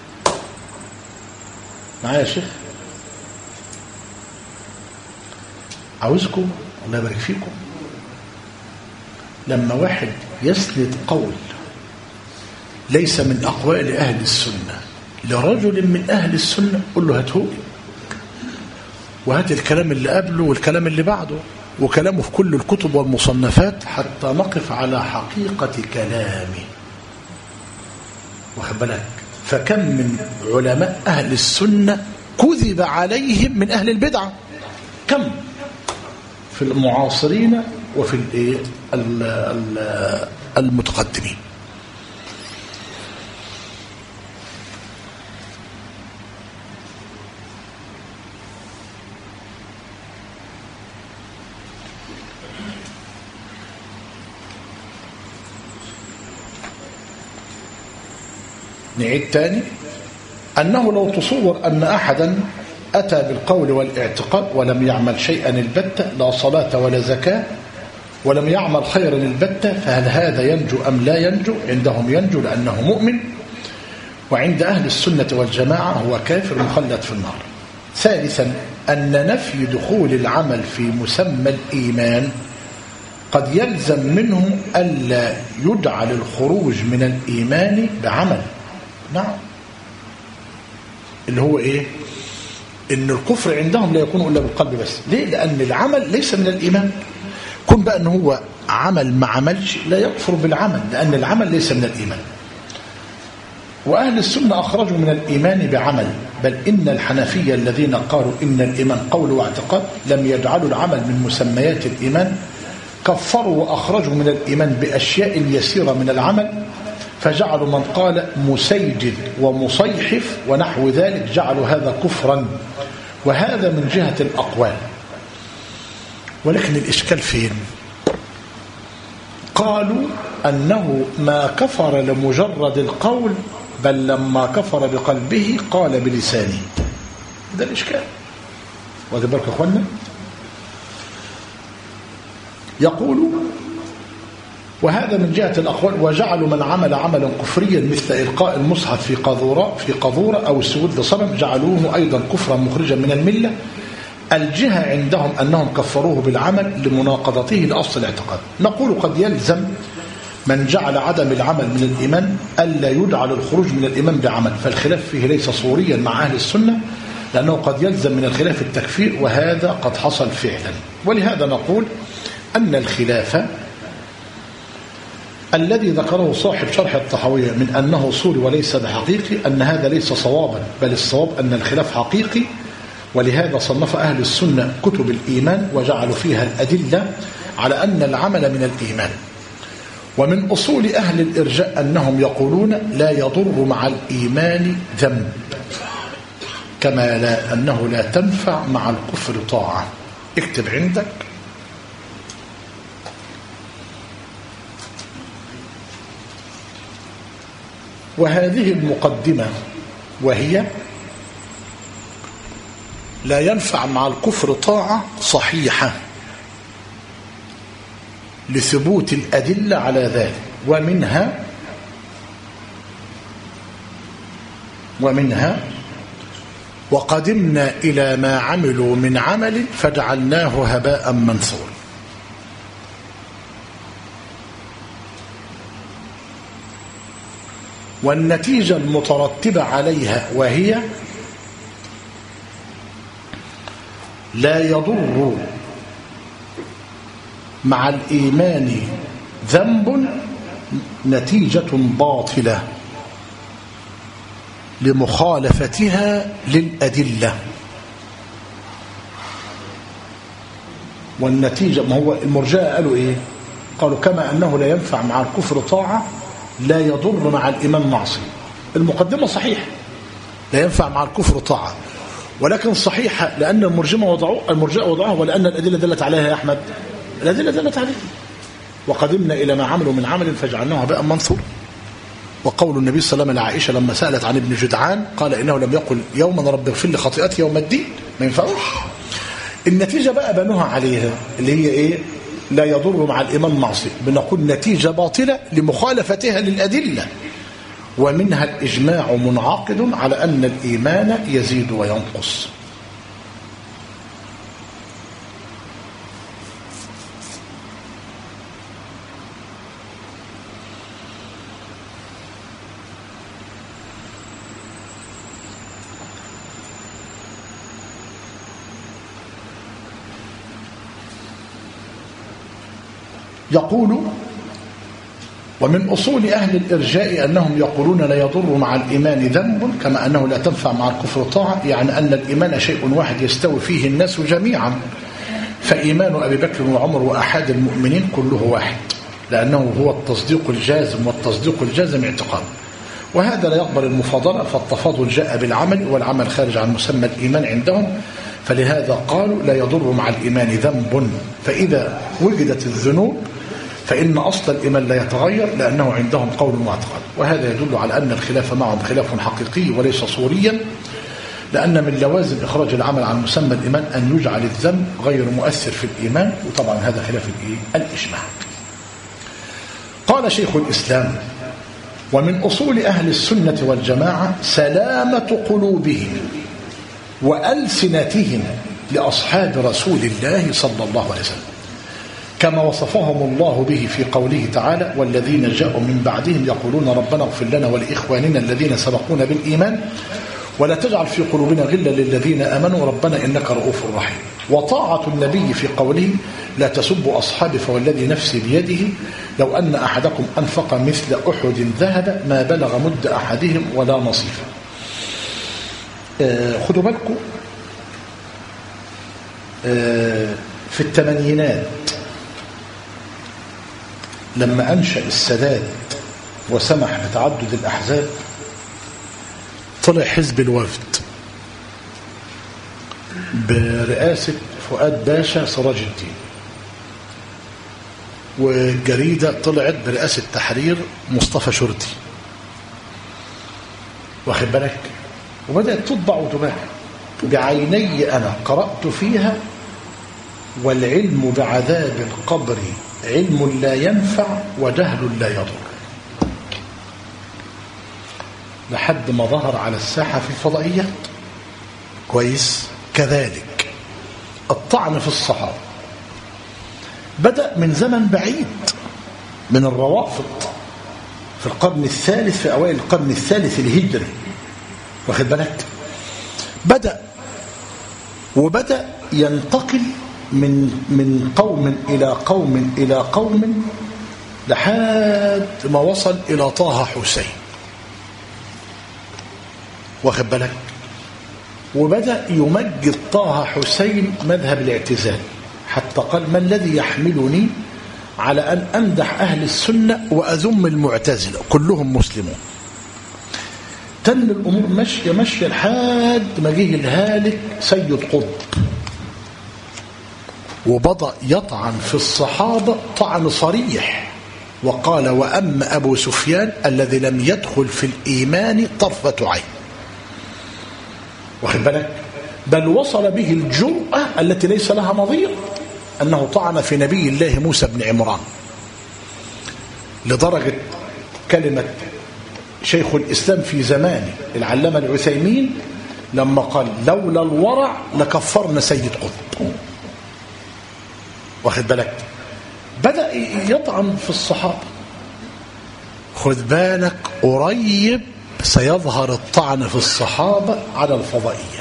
معايا يا شيخ؟ عاوزكم الله يبارك فيكم لما واحد يسند قول ليس من أقوال أهل السنة لرجل من أهل السنة، قل له هاته وهات الكلام اللي قبله والكلام اللي بعده وكلامه في كل الكتب والمصنفات حتى نقف على حقيقة كلامه. واخد بالك؟ فكم من علماء أهل السنة كذب عليهم من أهل البدعة، كم في المعاصرين وفي المتقدمين. نعيد تاني: أنه لو تصور أن أحدا أتى بالقول والاعتقاد ولم يعمل شيئا البتة، لا صلاة ولا زكاة، ولم يعمل خيرا البتة، فهل هذا ينجو أم لا ينجو؟ عندهم ينجو لأنه مؤمن، وعند أهل السنة والجماعة هو كافر مخلد في النار. ثالثا أن نفي دخول العمل في مسمى الإيمان قد يلزم منه ألا يدعى للخروج من الإيمان بعمل. نعم، اللي هو إيه؟ إن الكفر عندهم لا يكون إلا بالقلب بس. ليه؟ لأن العمل ليس من الإيمان. كن بقى أنه هو عمل ما عملش لا يكفر بالعمل، لأن العمل ليس من الإيمان. وأهل السنة أخرجوا من الإيمان بعمل، بل إن الحنفية الذين قالوا إن الإيمان قول واعتقاد لم يجعلوا العمل من مسميات الإيمان، كفروا وأخرجوا من الإيمان بأشياء يسيرة من العمل، فجعلوا من قال مسيجد ومصيحف ونحو ذلك جعلوا هذا كفرا، وهذا من جهة الأقوال. ولكن الإشكال فين؟ قالوا أنه ما كفر لمجرد القول، بل لما كفر بقلبه قال بلسانه. ده الإشكال. واخد بالك يا أخوانا؟ يقول وهذا من جهة الأقوال. وجعلوا من عمل عملا كفريا مثل إلقاء المصحف في قاذورة أو السجود لصنم جعلوه أيضا كفرا مخرجا من الملة. الجهة عندهم أنهم كفروه بالعمل لمناقضته لأصل الاعتقاد. نقول قد يلزم من جعل عدم العمل من الإيمان ألا يجعل الخروج من الإيمان بعمل، فالخلاف فيه ليس صوريا مع أهل السنة، لأنه قد يلزم من الخلاف التكفير، وهذا قد حصل فعلا. ولهذا نقول أن الخلاف الذي ذكره صاحب شرح الطحاوية من أنه صوري وليس بحقيقي، أن هذا ليس صوابا، بل الصواب أن الخلاف حقيقي. ولهذا صنف أهل السنة كتب الإيمان وجعلوا فيها الأدلة على أن العمل من الإيمان. ومن أصول أهل الإرجاء أنهم يقولون لا يضر مع الإيمان ذنب، كما لا أنه لا تنفع مع الكفر طاعة. اكتب عندك: وهذه المقدمة وهي لا ينفع مع الكفر طاعة صحيحة لثبوت الأدلة على ذلك. ومنها وقدمنا إلى ما عملوا من عمل فجعلناه هباء منثورا. والنتيجة المترتبة عليها وهي لا يضر مع الإيمان ذنب نتيجة باطلة لمخالفتها للأدلة. والنتيجة، ما هو المرجئة قالوا إيه؟ قالوا كما أنه لا ينفع مع الكفر طاعة لا يضر مع الإيمان معصية. المقدمة صحيح، لا ينفع مع الكفر طاعة، ولكن صحيحة لأن المرجئة وضعوها، ولأن الأدلة دلت عليها يا أحمد، الأدلة دلت عليها. وقدمنا إلى ما عملوا من عمل فجعلناه هباء منثورا. وقول النبي صلى الله عليه وسلم لعائشة لما سألت عن ابن جدعان قال إنه لم يقل يوما رب اغفر لي خطيئتي يوم الدين، ما ينفعوش. النتيجة بقى بنوها عليها اللي هي إيه؟ لا يضر مع الإيمان معصية، بنقول نتيجة باطلة لمخالفتها للأدلة. ومنها الإجماع منعقد على أن الإيمان يزيد وينقص. يقول: ومن أصول أهل الإرجاء أنهم يقولون لا يضر مع الإيمان ذنب كما أنه لا تنفع مع الكفر طاعة، يعني أن الإيمان شيء واحد يستوي فيه الناس جميعا، فإيمان أبي بكر وعمر وأحد المؤمنين كله واحد، لأنه هو التصديق الجازم، والتصديق الجازم اعتقاد. وهذا لا يقبل المفاضلة، فالتفاضل جاء بالعمل، والعمل خارج عن مسمى الإيمان عندهم، فلهذا قالوا لا يضر مع الإيمان ذنب. فإذا وجدت الذنوب فإن أصل الإيمان لا يتغير، لأنه عندهم قول واعتقاد. وهذا يدل على أن الخلاف معهم خلاف حقيقي وليس صوريا، لأن من لوازم إخراج العمل عن مسمى الإيمان أن يجعل الذنب غير مؤثر في الإيمان، وطبعا هذا خلاف الإجماع. قال شيخ الإسلام: ومن أصول أهل السنة والجماعة سلامة قلوبهم وألسنتهم لأصحاب رسول الله صلى الله عليه وسلم، كما وصفهم الله به في قوله تعالى: والذين جاءوا من بعدهم يقولون ربنا اغفر لنا ولإخواننا الذين سبقونا بالإيمان ولا تجعل في قلوبنا غلا للذين آمنوا ربنا إنك رؤوف رحيم. وطاعة النبي في قوله: لا تسبوا أصحابي فوالذي نفسي بيده لو أن أحدكم أنفق مثل أحد ذهب ما بلغ مد أحدهم ولا نصيفه. خدوا بالكم، في الثمانينات لما أنشأ السادات وسمح بتعدد الأحزاب، طلع حزب الوفد برئاسة فؤاد باشا سراج الدين، والجريدة طلعت برئاسة تحرير مصطفى شرطي، واخد بالك، وبدأت تطبع وتباع. بعيني أنا قرأت فيها: والعلم بعذاب القبر علم لا ينفع وجهل لا يضر، لحد ما ظهر على الساحة في الفضائيات. كويس. كذلك الطعن في الصحابة بدأ من زمن بعيد، من الروافض في القرن الثالث، في أوائل القرن الثالث الهجري، واخد بالك؟ بدأ ينتقل من قوم إلى قوم إلى قوم لحد ما وصل إلى طه حسين، واخد بالك؟ وبدأ يمجد طه حسين مذهب الاعتزال، حتى قال: ما الذي يحملني على أن أمدح أهل السنة وأذم المعتزلة كلهم مسلمون؟ تن الأمور ماشية لحد ما جه الهالك سيد قطب، وبدأ يطعن في الصحابة طعن صريح، وقال: وأما أبو سفيان الذي لم يدخل في الإيمان طرفة عين، واخد بالك؟ بل وصل به الجرأة التي ليس لها نظير أنه طعن في نبي الله موسى بن عمران، لدرجة كلمة شيخ الإسلام في زمانه العلامة العثيمين لما قال: لولا الورع لكفرنا سيد قطب، واخد بالك؟ بدأ يطعن في الصحابة. خد بالك قريب سيظهر الطعن في الصحابة على الفضائيات،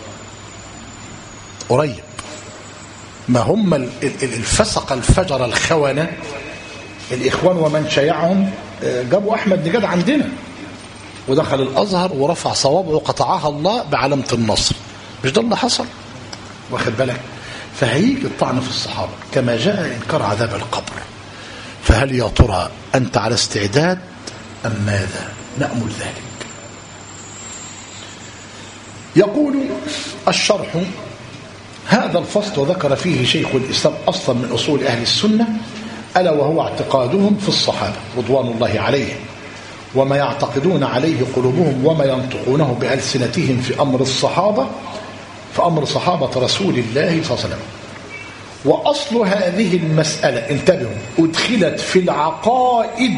قريب. ما هم الفسق الفجر الخونة الإخوان ومن شيعهم جابوا أحمد نجاد عندنا ودخل الأزهر ورفع صوابعه قطعها الله بعلامة النصر، مش ده اللي حصل؟ واخد بالك؟ فهيجي الطعن في الصحابة كما جاء إنكار عذاب القبر. فهل يا ترى أنت على استعداد أم ماذا؟ نأمل ذلك. يقول الشرح: هذا الفصل ذكر فيه شيخ الإسلام أصلا من أصول أهل السنة، ألا وهو اعتقادهم في الصحابة رضوان الله عليهم، وما يعتقدون عليه قلوبهم وما ينطقونه بألسنتهم في أمر الصحابة، في أمر صحابة رسول الله صلى الله عليه وسلم. وأصل هذه المسألة، انتبهوا، أدخلت في العقائد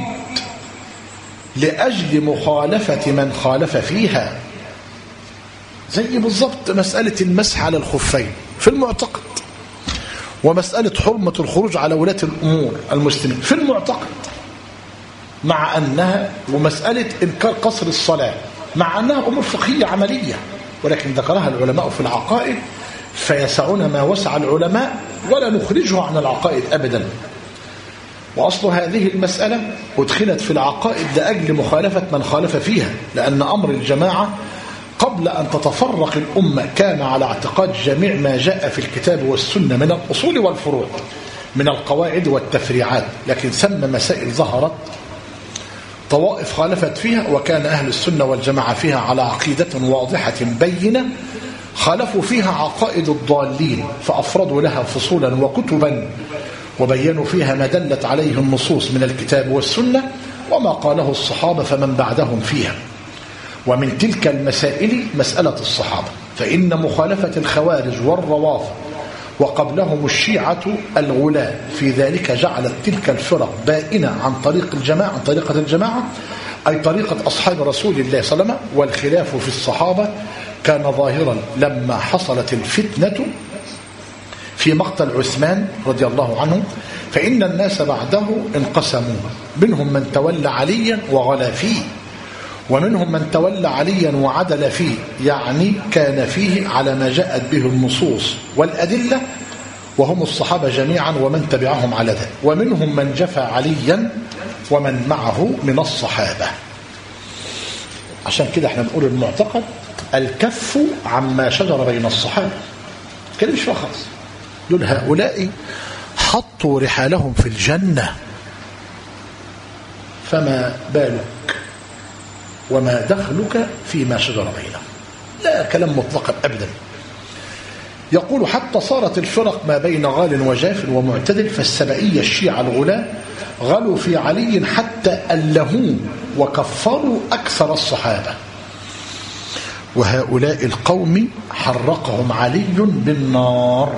لأجل مخالفة من خالف فيها، زي بالضبط مسألة المسح على الخفين في المعتقد، ومسألة حرمة الخروج على ولاة الأمور المسلمين في المعتقد، مع أنها، ومسألة إنكار قصر الصلاة مع أنها أمور فقهية عملية، ولكن ذكرها العلماء في العقائد فيسعون ما وسع العلماء ولا نخرجه عن العقائد أبدا. وأصل هذه المسألة أدخلت في العقائد لأجل مخالفة من خالف فيها، لأن أمر الجماعة قبل أن تتفرق الأمة كان على اعتقاد جميع ما جاء في الكتاب والسنة من الأصول والفروع، من القواعد والتفريعات، لكن ثم مسائل ظهرت طوائف خالفت فيها، وكان أهل السنة والجماعة فيها على عقيدة واضحة بينة، خالفوا فيها عقائد الضالين فأفردوا لها فصولا وكتبا، وبينوا فيها ما دلت عليه النصوص من الكتاب والسنة وما قاله الصحابة فمن بعدهم فيها. ومن تلك المسائل مسألة الصحابة، فإن مخالفة الخوارج والروافض وقبلهم الشيعة الغلاة في ذلك جعلت تلك الفرق بائنة عن طريق الجماعة، عن طريقة الجماعة، أي طريقة أصحاب رسول الله صلى الله عليه وسلم. والخلاف في الصحابة كان ظاهرا لما حصلت الفتنة في مقتل عثمان رضي الله عنه، فإن الناس بعده انقسموا، منهم من تولى عليا وغلا فيه، ومنهم من تولى عليا وعدل فيه، يعني كان فيه على ما جاءت به النصوص والأدلة، وهم الصحابة جميعا ومن تبعهم على ذلك، ومنهم من جفى عليا ومن معه من الصحابة. عشان كده احنا نقول المعتقد الكف عما شجر بين الصحابة، كده مش فخص، دول هؤلاء حطوا رحالهم في الجنة، فما بالك وما دخلك فيما شجر بينهم؟ لا كلام مطلقا أبدا. يقول: حتى صارت الفرق ما بين غال وجاف ومعتدل، فالسبائية الشيعة الغلاة غلوا في علي حتى ألهوه وكفروا أكثر الصحابة، وهؤلاء القوم حرقهم علي بالنار.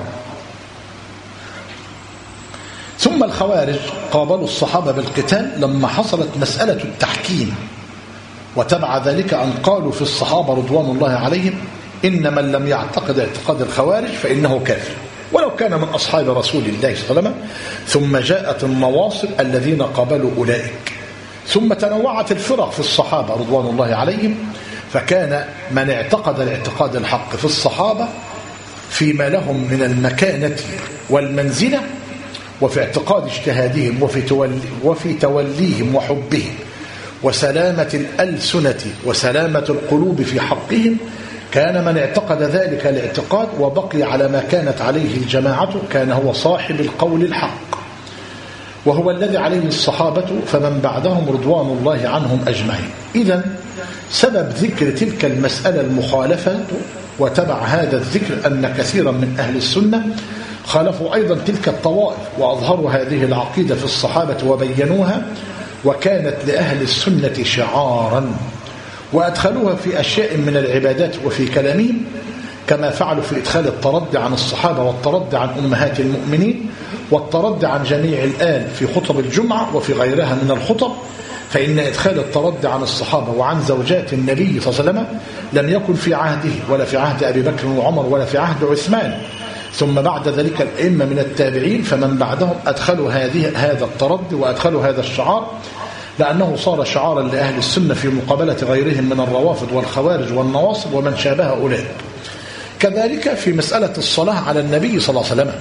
ثم الخوارج قابلوا الصحابة بالقتال لما حصلت مسألة التحكيم، وتبع ذلك أن قالوا في الصحابة رضوان الله عليهم: إن من لم يعتقد اعتقاد الخوارج فإنه كافر، ولو كان من أصحاب رسول الله صلى الله عليه وسلم. ثم جاءت النواصب الذين قابلوا أولئك. ثم تنوعت الفرق في الصحابة رضوان الله عليهم، فكان من اعتقد الاعتقاد الحق في الصحابة فيما لهم من المكانة والمنزلة، وفي اعتقاد اجتهادهم، وفي توليهم وحبهم، وسلامة الألسنة وسلامة القلوب في حقهم. كان من اعتقد ذلك الاعتقاد وبقي على ما كانت عليه الجماعة كان هو صاحب القول الحق، وهو الذي عليه الصحابة فمن بعدهم رضوان الله عنهم أجمعين. إذن سبب ذكر تلك المسألة المخالفة، وتبع هذا الذكر أن كثيرا من أهل السنة خالفوا أيضا تلك الطوائف وأظهروا هذه العقيدة في الصحابة وبينوها، وكانت لأهل السنة شعارا، وأدخلوها في أشياء من العبادات وفي كلامهم، كما فعلوا في إدخال الترد عن الصحابة والترد عن أمهات المؤمنين والترد عن جميع الآل في خطب الجمعة وفي غيرها من الخطب. فإن إدخال الترد عن الصحابة وعن زوجات النبي صلى الله عليه وسلم لم يكن في عهده ولا في عهد أبي بكر وعمر ولا في عهد عثمان، ثم بعد ذلك الأئمة من التابعين فمن بعدهم أدخلوا هذا الترد وأدخلوا هذا الشعار، لأنه صار شعارا لأهل السنة في مقابلة غيرهم من الروافض والخوارج والنواصب ومن شابه أولئك. كذلك في مسألة الصلاة على النبي صلى الله عليه وسلم،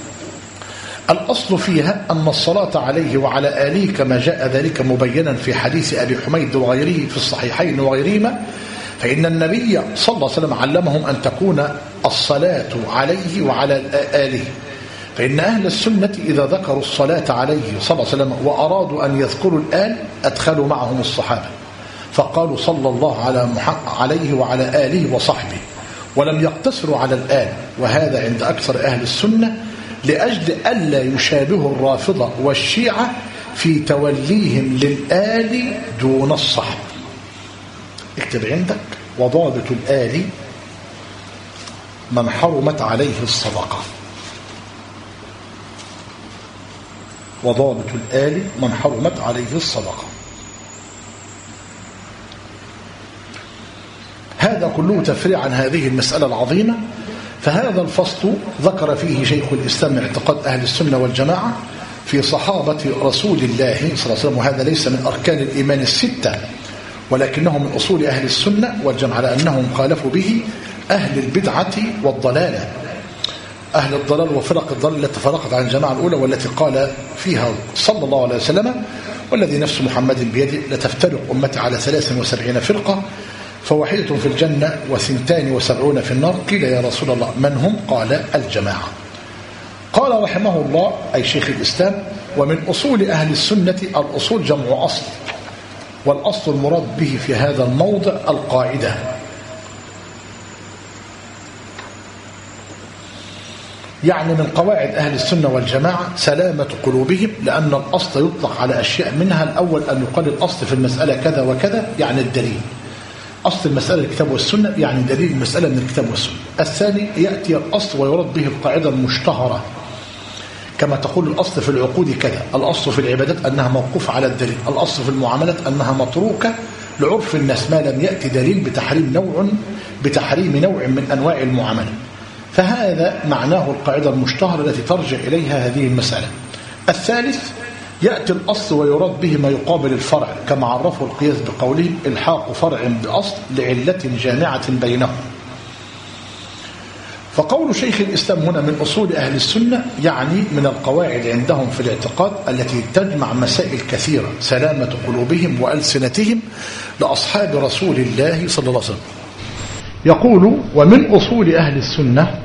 الأصل فيها أن الصلاة عليه وعلى آله كما جاء ذلك مبينا في حديث أبي حميد وغيره في الصحيحين وغيرهما، فإن النبي صلى الله عليه وسلم علمهم أن تكون الصلاة عليه وعلى آله. فإن أهل السنة إذا ذكروا الصلاة عليه صلى الله عليه وسلم وأرادوا أن يذكروا الآل أدخلوا معهم الصحابة، فقالوا صلى الله عليه وعلى آله وصحبه، ولم يقتصروا على الآل. وهذا عند أكثر أهل السنة لأجل ألا يشابه الرافضة والشيعة في توليهم للآل دون الصحب. اكتب عندك: وضابط الآل من حرمت عليه الصدقة. وضابط الآل من حرمت عليه الصدقة. هذا كله تفريع عن هذه المسألة العظيمة. فهذا الفصل ذكر فيه شيخ الإسلام اعتقاد أهل السنة والجماعة في صحابة رسول الله صلى الله عليه وسلم، وهذا ليس من أركان الإيمان الستة، ولكنه من أصول أهل السنة والجماعة، لأنهم خالفوا به أهل البدعة والضلالة، أهل الضلال وفرق الضلال التي فرقت عن الجماعة الأولى، والتي قال فيها صلى الله عليه وسلم: والذي نفس محمد بيده لتفترق أمتي على 73 فرقة، فواحدة في الجنة و72 في النار. قيل: يا رسول الله من هم؟ قال: الجماعة. قال رحمه الله أي شيخ الإسلام: ومن أصول أهل السنة الأصول جمع أصل، والأصل المراد به في هذا الموضع القاعدة. يعني من قواعد أهل السنة والجماعة سلامة قلوبهم، لأن الأصل يطلق على أشياء منها: الأول أن يقال الأصل في المسألة كذا وكذا، يعني الدليل. أصل المسألة الكتاب والسنة، يعني دليل المسألة من الكتاب والسنة. الثاني يأتي الأصل ويرد به القاعدة المشتهرة، كما تقول الأصل في العقود كذا، الأصل في العبادات أنها موقوفة على الدليل، الأصل في المعاملات أنها متروكة لعرف الناس ما لم يأتي دليل بتحريم نوع من أنواع المعاملة. فهذا معناه القاعدة المشتهرة التي ترجع إليها هذه المسألة. الثالث يأتي الأصل ويراد به ما يقابل الفرع، كما عرفه القياس بقولهم: الحاق فرع بأصل لعلة جامعة بينهم. فقول شيخ الإسلام هنا من أصول أهل السنة، يعني من القواعد عندهم في الاعتقاد التي تجمع مسائل كثيرة: سلامة قلوبهم وألسنتهم لأصحاب رسول الله صلى الله عليه وسلم. يقول: ومن أصول أهل السنة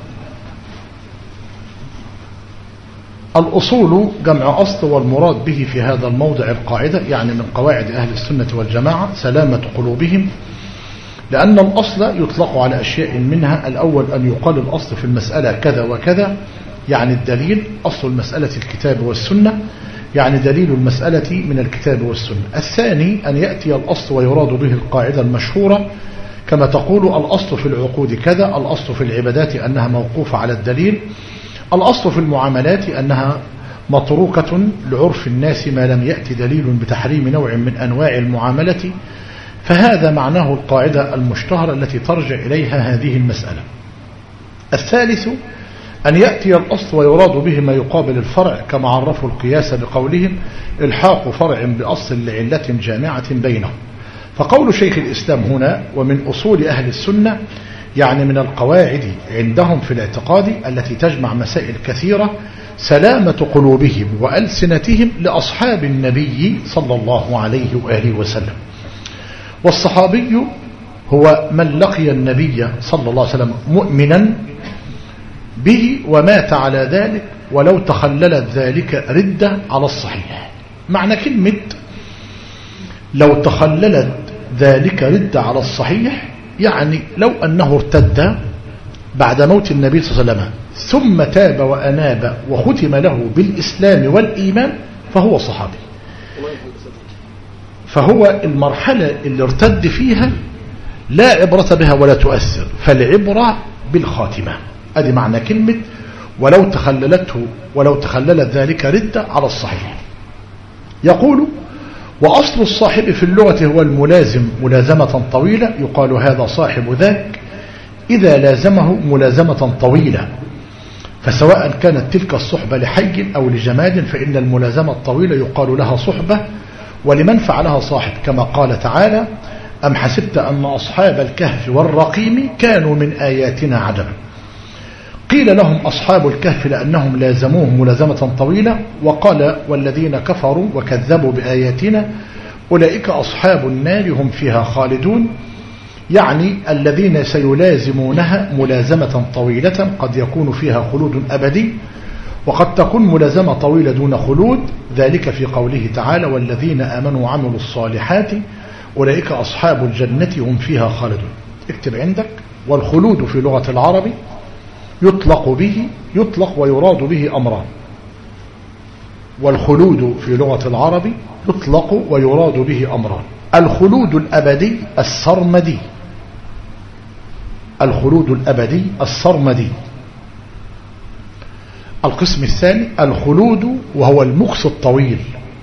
الأصول جمع أصل، والمراد به في هذا الموضع القاعدة، يعني من قواعد أهل السنة والجماعة سلامة قلوبهم، لأن الأصل يطلق على أشياء منها: الأول أن يقال الأصل في المسألة كذا وكذا، يعني الدليل. أصل المسألة الكتاب والسنة، يعني دليل المسألة من الكتاب والسنة. الثاني أن يأتي الأصل ويراد به القاعدة المشهورة، كما تقول: الأصل في العقود كذا، الأصل في العبادات أنها موقوفة على الدليل، الأصل في المعاملات أنها متروكة لعرف الناس ما لم يأتي دليل بتحريم نوع من أنواع المعاملة. فهذا معناه القاعدة المشتهرة التي ترجع إليها هذه المسألة. الثالث أن يأتي الأصل ويراد به ما يقابل الفرع كما عرفوا القياس بقولهم الحاق فرع بأصل لعلة جامعة بينهم. فقول شيخ الإسلام هنا ومن أصول أهل السنة يعني من القواعد عندهم في الاعتقاد التي تجمع مسائل كثيرة سلامة قلوبهم وألسنتهم لأصحاب النبي صلى الله عليه وآله وسلم. والصحابي هو من لقي النبي صلى الله عليه وسلم مؤمنا به ومات على ذلك ولو تخللت ذلك ردة على الصحيح. معنى كلمة لو تخللت ذلك ردة على الصحيح يعني لو أنه ارتد بعد موت النبي صلى الله عليه وسلم ثم تاب وأناب وختم له بالإسلام والإيمان فهو صحابي. فهو المرحلة اللي ارتد فيها لا عبرة بها ولا تؤثر، فالعبرة بالخاتمة. هذه معنى كلمة ولو تخللت ذلك ردة على الصحيح. يقول وأصل الصاحب في اللغة هو الملازم ملازمة طويلة، يقال هذا صاحب ذاك إذا لازمه ملازمة طويلة، فسواء كانت تلك الصحبة لحي أو لجماد فإن الملازمة الطويلة يقال لها صحبة ولمن فعلها صاحب، كما قال تعالى أم حسبت أن أصحاب الكهف والرقيم كانوا من آياتنا عجبا. قيل لهم أصحاب الكهف لأنهم لازموه ملازمة طويلة، وقال والذين كفروا وكذبوا بآياتنا أولئك أصحاب النار هم فيها خالدون، يعني الذين سيلازمونها ملازمة طويلة قد يكون فيها خلود أبدي وقد تكون ملازمة طويلة دون خلود، ذلك في قوله تعالى والذين آمنوا وعملوا الصالحات أولئك أصحاب الجنة هم فيها خالدون. اكتب عندك والخلود في لغة العرب يطلق ويراد به أمران. والخلود في لغة العرب يطلق ويراد به أمران: الخلود الأبدي السرمدي، الخلود الأبدي السرمدي. القسم الثاني الخلود وهو المكث الطويل،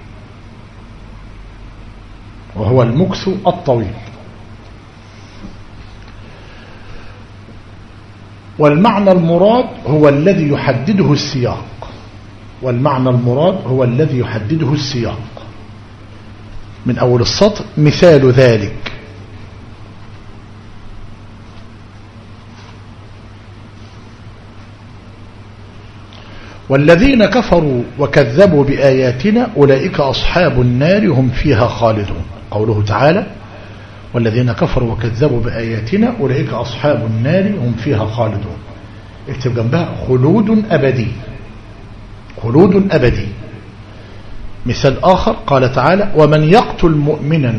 وهو المكث الطويل. والمعنى المراد هو الذي يحدده السياق، والمعنى المراد هو الذي يحدده السياق. من أول السطر مثال ذلك: والذين كفروا وكذبوا بآياتنا أولئك أصحاب النار هم فيها خالدون. قوله تعالى والذين كفروا وكذبوا بآياتنا أولئك أصحاب النار هم فيها خالدون. اكتب جنبها خلود أبدي، خلود أبدي. مثال آخر قال تعالى ومن يقتل مؤمنا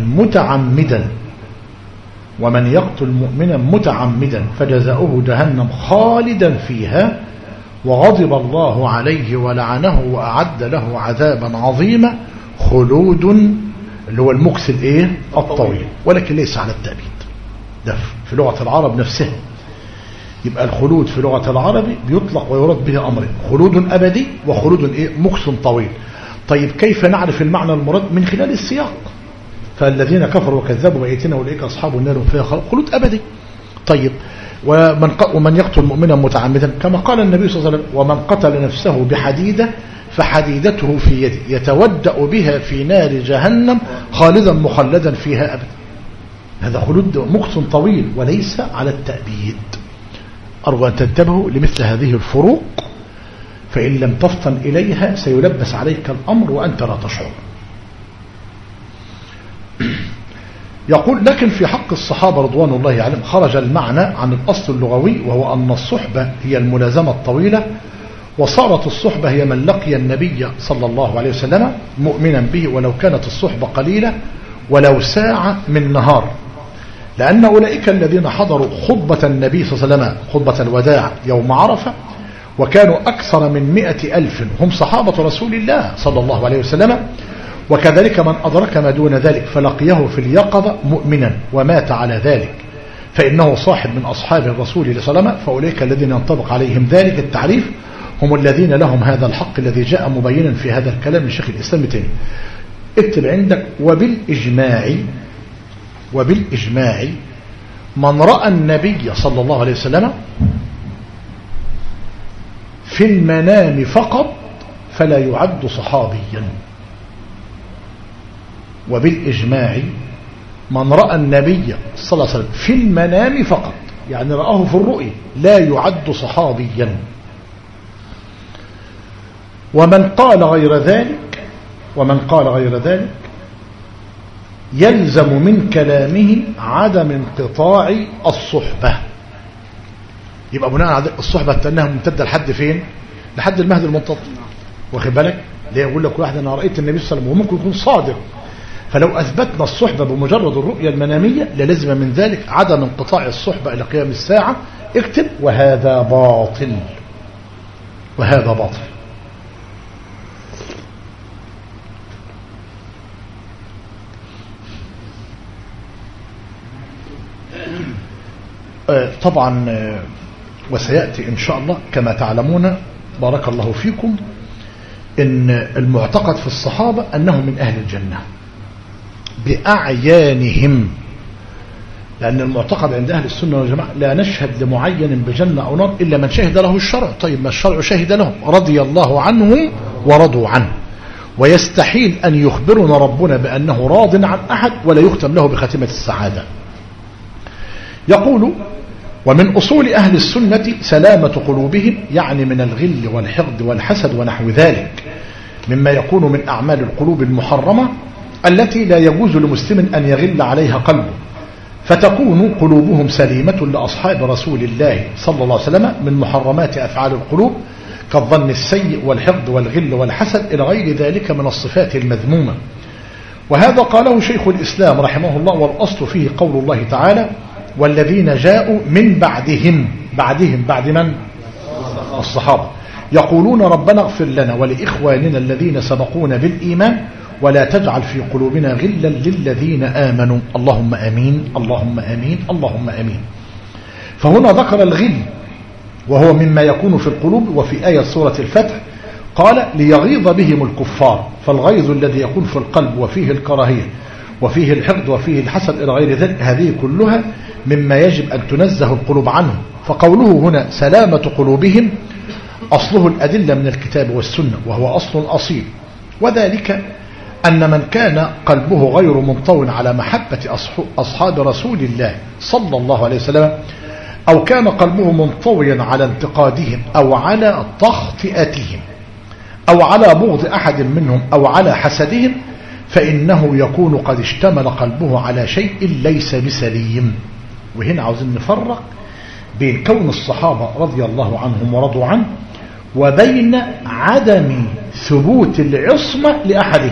متعمدا فجزاؤه جهنم خالدا فيها وغضب الله عليه ولعنه وأعد له عذابا عظيما. خلود اللي هو المكث الطويل، ولكن ليس على التأبيد، ده في لغة العرب نفسها. يبقى الخلود في لغة العرب بيطلق ويراد به أمرين: خلود أبدي وخلود مكث طويل. طيب كيف نعرف المعنى المراد؟ من خلال السياق. فالذين كفروا وكذبوا بآياتنا أولئك أصحاب النار فيها خلود أبدي. طيب ومن يقتل مؤمنا متعمدا كما قال النبي صلى الله عليه وسلم ومن قتل نفسه بحديدة فحديدته في يده يتودأ بها في نار جهنم خالدا مخلدا فيها أبدا. هذا خلود مكث طويل وليس على التأبيد. أرجو أن تنتبهوا لمثل هذه الفروق، فإن لم تفطن إليها سيلبس عليك الأمر وأنت لا تشعر. يقول لكن في حق الصحابة رضوان الله عليهم خرج المعنى عن الأصل اللغوي، وهو أن الصحبة هي الملازمة الطويلة، وصارت الصحبة هي من لقي النبي صلى الله عليه وسلم مؤمنا به ولو كانت الصحبة قليلة ولو ساعة من نهار، لأن أولئك الذين حضروا خطبة النبي صلى الله عليه وسلم خطبة الوداع يوم عرفة وكانوا أكثر من 100,000 هم صحابة رسول الله صلى الله عليه وسلم، وكذلك من أدرك ما دون ذلك فلقيه في اليقظة مؤمنا ومات على ذلك فإنه صاحب من أصحاب الرسول صلى الله عليه وسلم. فأولئك الذين ينطبق عليهم ذلك التعريف هم الذين لهم هذا الحق الذي جاء مبينا في هذا الكلام لشيخ الإسلام تاني. اكتب عندك وبالإجماع من رأى النبي صلى الله عليه وسلم في المنام فقط فلا يعد صحابيا. وبالإجماع من رأى النبي صلى الله عليه وسلم في المنام فقط، يعني رآه في الرؤيا، لا يعد صحابيا. ومن قال غير ذلك يلزم من كلامه عدم انقطاع الصحبة. يبقى بناء على الصحبة أنها ممتدة لحد فين؟ لحد المهد المنتظر. واخد بالك؟ ليه يقول لك واحد أنا رأيت النبي صلى الله عليه وسلم وممكن يكون صادق، فلو أثبتنا الصحبة بمجرد الرؤية المنامية للزم من ذلك عدم انقطاع الصحبة إلى قيام الساعة. اكتب وهذا باطل، وهذا باطل. طبعا وسيأتي إن شاء الله كما تعلمون بارك الله فيكم إن المعتقد في الصحابة أنهم من أهل الجنة بأعيانهم، لأن المعتقد عند أهل السنة والجماعة لا نشهد لمعين بجنة أو نار إلا من شهد له الشرع. طيب ما الشرع شهد لهم؟ رضي الله عنهم ورضوا عنه. ويستحيل أن يخبرنا ربنا بأنه راض عن أحد ولا يختم له بختمة السعادة. يقول ومن أصول أهل السنة سلامة قلوبهم، يعني من الغل والحقد والحسد ونحو ذلك مما يكون من أعمال القلوب المحرمة التي لا يجوز لمسلم أن يغل عليها قلبه، فتكون قلوبهم سليمة لأصحاب رسول الله صلى الله عليه وسلم من محرمات أفعال القلوب كالظن السيء والحقد والغل والحسد إلى غير ذلك من الصفات المذمومة. وهذا قاله شيخ الإسلام رحمه الله، والأصل فيه قول الله تعالى والذين جاءوا من بعدهم بعد من؟ الصحابة، يقولون ربنا اغفر لنا ولإخواننا الذين سبقونا بالإيمان ولا تجعل في قلوبنا غلا للذين آمنوا. اللهم آمين اللهم آمين اللهم آمين. فهنا ذكر الغل وهو مما يكون في القلوب، وفي آية سورة الفتح قال ليغيظ بهم الكفار، فالغيظ الذي يكون في القلب وفيه الكراهية وفيه الحقد وفيه الحسد إلى غير ذلك، هذه كلها مما يجب أن تنزه القلوب عنه. فقوله هنا سلامة قلوبهم أصله الأدلة من الكتاب والسنة، وهو أصل أصيل، وذلك أن من كان قلبه غير منطو على محبة أصحاب رسول الله صلى الله عليه وسلم، أو كان قلبه منطويا على انتقادهم أو على تخطئتهم أو على بغض أحد منهم أو على حسدهم، فإنه يكون قد اشتمل قلبه على شيء ليس بسليم. وهنا عاوزين نفرق بين كون الصحابة رضي الله عنهم ورضوا عنه وبين عدم ثبوت العصمة لأحدهم.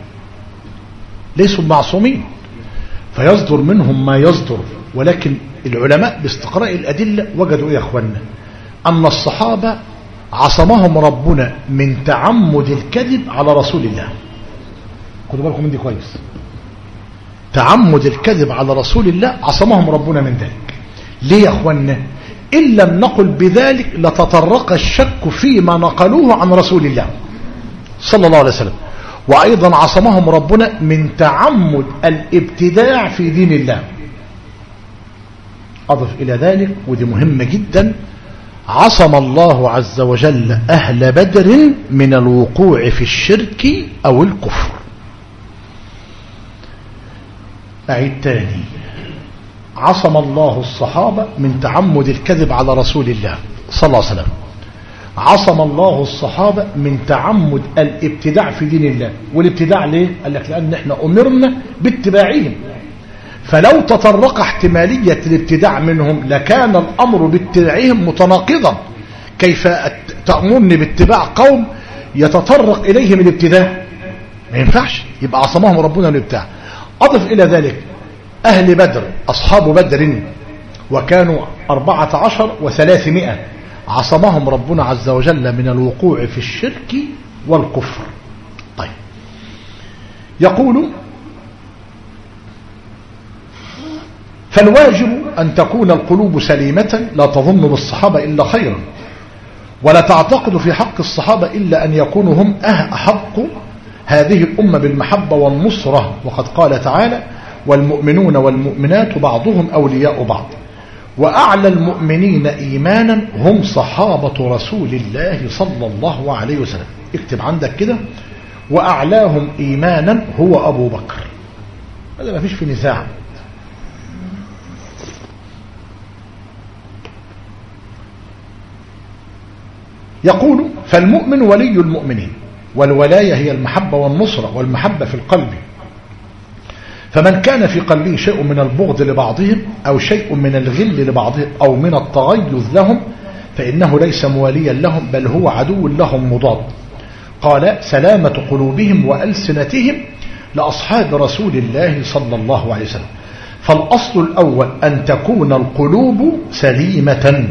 ليسوا معصومين فيصدر منهم ما يصدر، ولكن العلماء باستقراء الأدلة وجدوا يا أخوانا أن الصحابة عصمهم ربنا من تعمد الكذب على رسول الله. خدوا بالكم من دي كويس، تعمد الكذب على رسول الله عصمهم ربنا من ذلك. ليه يا أخوانا؟ إن لم نقل بذلك لتطرق الشك فيما نقلوه عن رسول الله صلى الله عليه وسلم. وأيضا عصمهم ربنا من تعمد الابتداع في دين الله. أضف إلى ذلك ودي مهمة جدا، عصم الله عز وجل أهل بدر من الوقوع في الشرك أو الكفر. أعيد تاني، عصم الله الصحابة من تعمد الكذب على رسول الله صلى الله عليه وسلم، عصم الله الصحابة من تعمد الابتداع في دين الله. والابتداع ليه؟ قال لك لأن احنا أمرنا باتباعهم، فلو تطرق احتمالية الابتداع منهم لكان الأمر باتباعهم متناقضا. كيف تأمرني باتباع قوم يتطرق إليهم الابتداع؟ ما ينفعش. يبقى عصمهم ربنا من الابتداع. أضف إلى ذلك أهل بدر أصحاب بدر وكانوا 14 و300، عصمهم ربنا عز وجل من الوقوع في الشرك والكفر. طيب يقول فالواجب أن تكون القلوب سليمة لا تظن بالصحابة إلا خيرا، ولا تعتقد في حق الصحابة إلا أن يكونوا هم أحق هذه الأمة بالمحبة والنصرة. وقد قال تعالى والمؤمنون والمؤمنات بعضهم أولياء بعض. وأعلى المؤمنين إيمانا هم صحابة رسول الله صلى الله عليه وسلم. اكتب عندك كده وأعلاهم إيمانا هو أبو بكر، هذا ما فيش في نزاع. يقول فالمؤمن ولي المؤمنين، والولاية هي المحبة والنصرة، والمحبة في القلب، فمن كان في قلبه شيء من البغض لبعضهم أو شيء من الغل لبعضهم أو من التغيظ لهم فإنه ليس مواليا لهم بل هو عدو لهم مضاد. قال سلامة قلوبهم وألسنتهم لأصحاب رسول الله صلى الله عليه وسلم. فالأصل الأول أن تكون القلوب سليمة،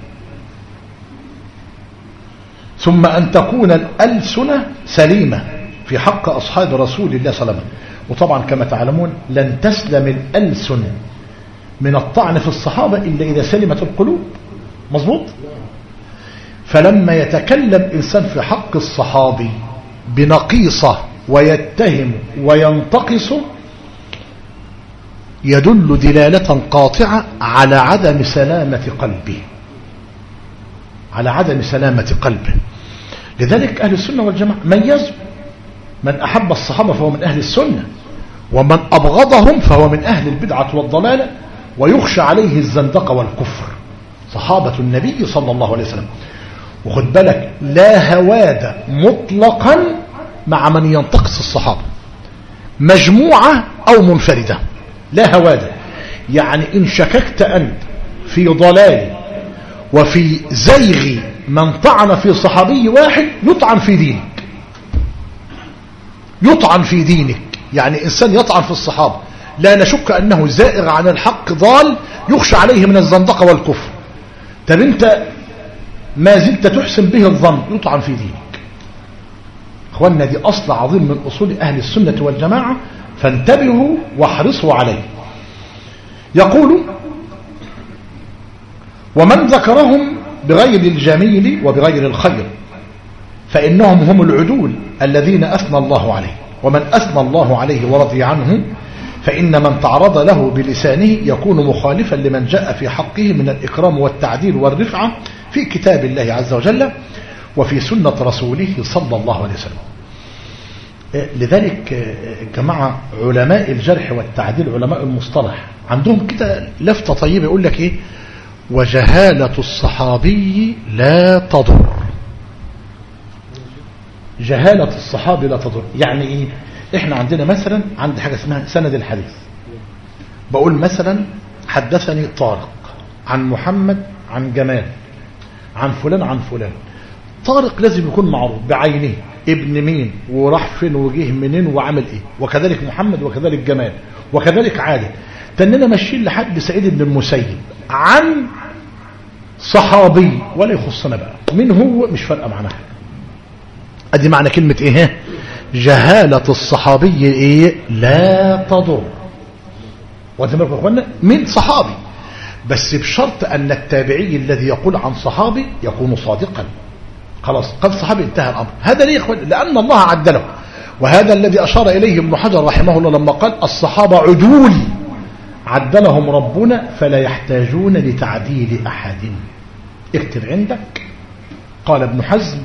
ثم أن تكون الألسنة سليمة في حق أصحاب رسول الله صلى الله عليه وسلم. وطبعا كما تعلمون لن تسلم الألسن من الطعن في الصحابة إلا إذا سلمت القلوب. مظبوط؟ فلما يتكلم إنسان في حق الصحابي بنقيصة ويتهم وينتقص يدل دلالة قاطعة على عدم سلامة قلبه، على عدم سلامة قلبه. لذلك أهل السنة والجماعة ميزوا من أحب الصحابة فهو من أهل السنة، ومن أبغضهم فهو من أهل البدعة والضلالة، ويخشى عليه الزندقة والكفر. صحابة النبي صلى الله عليه وسلم. وخد بالك لا هواد مطلقا مع من ينتقص الصحابة، مجموعة أو منفردة، لا هواد. يعني إن شككت أنت في ضلال وفي زيغ من طعن في صحابي واحد يطعن في دينك، يطعن في دينك. يعني إنسان يطعن في الصحابة لا نشك أنه زائغ عن الحق ضال يخشى عليه من الزندقة والكفر. طب أنت ما زلت تحسن به الظن يطعن في دينك. أخواننا دي أصل عظيم من أصول أهل السنة والجماعة، فانتبهوا واحرصوا عليه. يقول ومن ذكرهم بغير الجميل وبغير الخير فإنهم هم العدول الذين أثنى الله عليه، ومن أثنى الله عليه ورضي عنه فإن من تعرض له بلسانه يكون مخالفا لمن جاء في حقه من الإكرام والتعديل والرفعة في كتاب الله عز وجل وفي سنة رسوله صلى الله عليه وسلم. لذلك جماعة علماء الجرح والتعديل علماء المصطلح عندهم كده لفتة طيبة يقول لك إيه؟ وجهالة الصحابي لا تضر. جهالة الصحابي لا تضر يعني إيه؟ إحنا عندنا مثلا عند حاجة اسمها سند الحديث. بقول مثلا حدثني طارق عن محمد عن جمال عن فلان عن فلان. طارق لازم يكون معروف بعينه، ابن مين وراح فين وجيه منين وعمل ايه، وكذلك محمد وكذلك جمال وكذلك عادل. تننا ماشيين لحد سعيد بن المسيب عن صحابي ولا يخصنا بقى مين هو، مش فارقه معنا حاجه. ادي معنى كلمه ايه؟ جهاله الصحابي ايه؟ لا تضر. وانت يا اخوانا من صحابي، بس بشرط ان التابعي الذي يقول عن صحابي يكون صادقا. خلاص قال صحابي انتهى الامر. هذا ليه يا اخوان؟ لان الله عدله، وهذا الذي اشار اليه ابن حجر رحمه الله لما قال الصحابه عدول عدلهم ربنا فلا يحتاجون لتعديل احد. اكتب عندك قال ابن حزم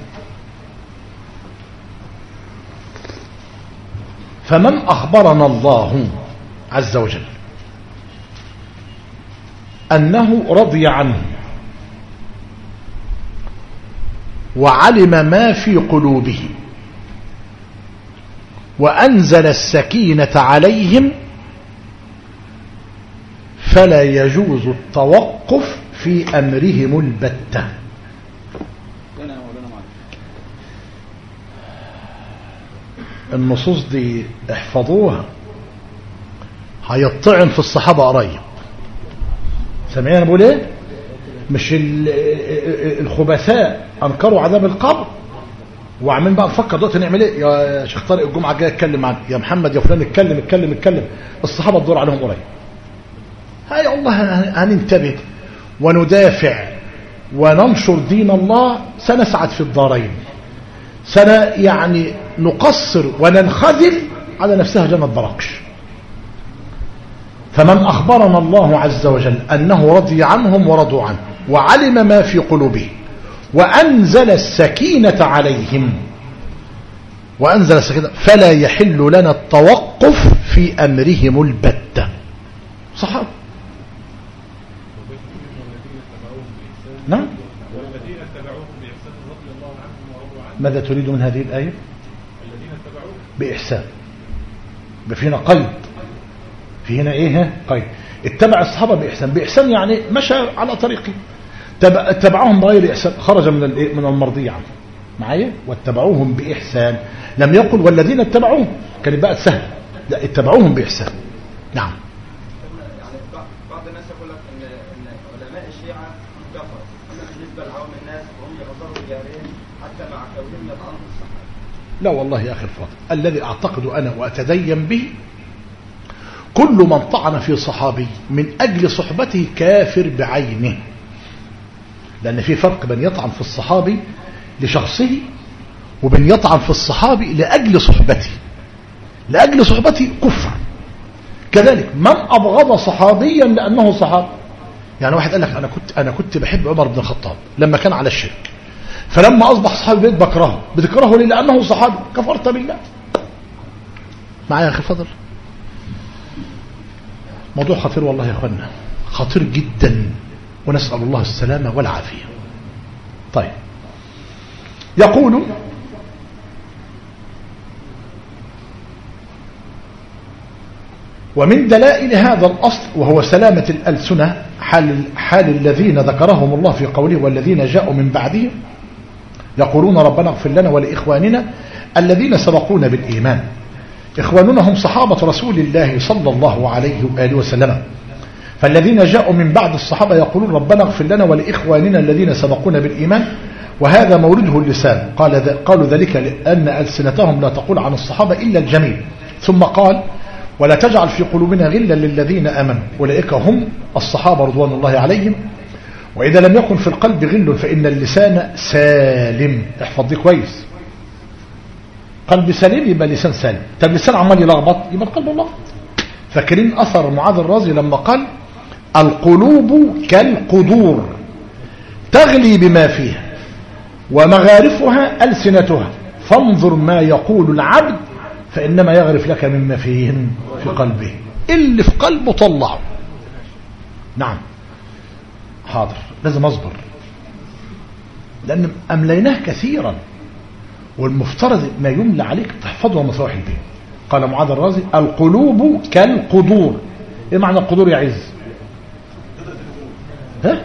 فمن اخبرنا الله عز وجل انه رضي عنه وعلم ما في قلوبه وأنزل السكينة عليهم فلا يجوز التوقف في أمرهم البتة. النصوص دي احفظوها، هيطعن في الصحابة قريب. سامعين انا بقول ايه؟ مش الخبثاء انكروا عذاب القبر وعمالين بقى نفكر دلوقتي نعمل ايه. يا شيخ طارق الجمعه الجايه اتكلم عنه، يا محمد يا فلان اتكلم. الصحابه الدور عليهم قريب. هاي والله هننتبه وندافع وننشر دين الله، سنسعد في الدارين، يعني نقصر وننخذل على نفسها جنة براقش. فمن أخبرنا الله عز وجل أنه رضي عنهم ورضوا عنه وعلم ما في قلوبهم وأنزل السكينة عليهم فلا يحل لنا التوقف في أمرهم البتة. صحابة. نعم. والذين اتبعوهم بإحسان رضي الله عنهم ورضوا عنه. ماذا تريد من هذه الآية؟ الذين اتبعوهم بإحسان. فينا قيد، في هنا ايه قيد. اتبع الصحابة بإحسان يعني مشى على طريقه. اتبعوهم بغير إحسان خرج من المرضية عنه معايا. واتبعوهم بإحسان لم يقل والذين اتبعوهم كانت بقى سهل، لا اتبعوهم بإحسان. نعم. يعني بعض الناس يقول لك ان علماء الشيعة كفر، اما بالنسبة لعوام الناس وهم يغفروا الجاهلين حتى مع كونهم يطعنوا الصحابة. لا والله يا أخي الفاضل، الذي أعتقد أنا وأتدين به كل من طعن في صحابي من أجل صحبته كافر بعينه، لأن في فرق بين يطعن في الصحابي لشخصه وبين يطعن في الصحابي لأجل صحبته. لأجل صحبته كفر. كذلك من أبغض صحابيا لأنه صحابي، يعني واحد قال لك أنا كنت بحب عمر بن الخطاب لما كان على الشرك، فلما أصبح صحابي بقيت بكرهه. بتكرهه ليه؟ لأنه صحابي. كفرت بالله. معايا يا أخي فضل. موضوع خطير والله يا أخوانا، خطير جدا، ونسأل الله السلامة والعافية. طيب، يقول ومن دلائل هذا الأصل وهو سلامة الألسنة حال الذين ذكرهم الله في قوله والذين جاءوا من بعدهم يقولون ربنا اغفر لنا ولإخواننا الذين سبقونا بالإيمان. إخواننا هم صحابة رسول الله صلى الله عليه وآله وسلم. فالذين جاءوا من بعد الصحابة يقولون ربنا اغفر لنا ولإخواننا الذين سبقونا بالإيمان، وهذا مورده اللسان. قالوا ذلك لأن ألسنتهم لا تقول عن الصحابة إلا الجميل. ثم قال ولا تجعل في قلوبنا غلا للذين آمنوا أولئك هم الصحابة رضوان الله عليهم. وإذا لم يكن في القلب غل فإن اللسان سالم. احفظ دي كويس. قلب سليم يبقى لسان سالم. طب لسان عمال يلخبط يبقى القلب لخبط. فاكرين أثر معاذ الرازي لما قال القلوب كالقدور تغلي بما فيها ومغارفها ألسنتها فانظر ما يقول العبد فإنما يغرف لك مما فيهن في قلبه. اللي في قلبه طلعه. نعم حاضر، لازم أصبر لأن أمليناه كثيرا، والمفترض ما يملى عليك تحفظه ومصاوح البيت. قال معاذ الرازي القلوب كالقدور. ايه معنى القدور يا عز؟ ها؟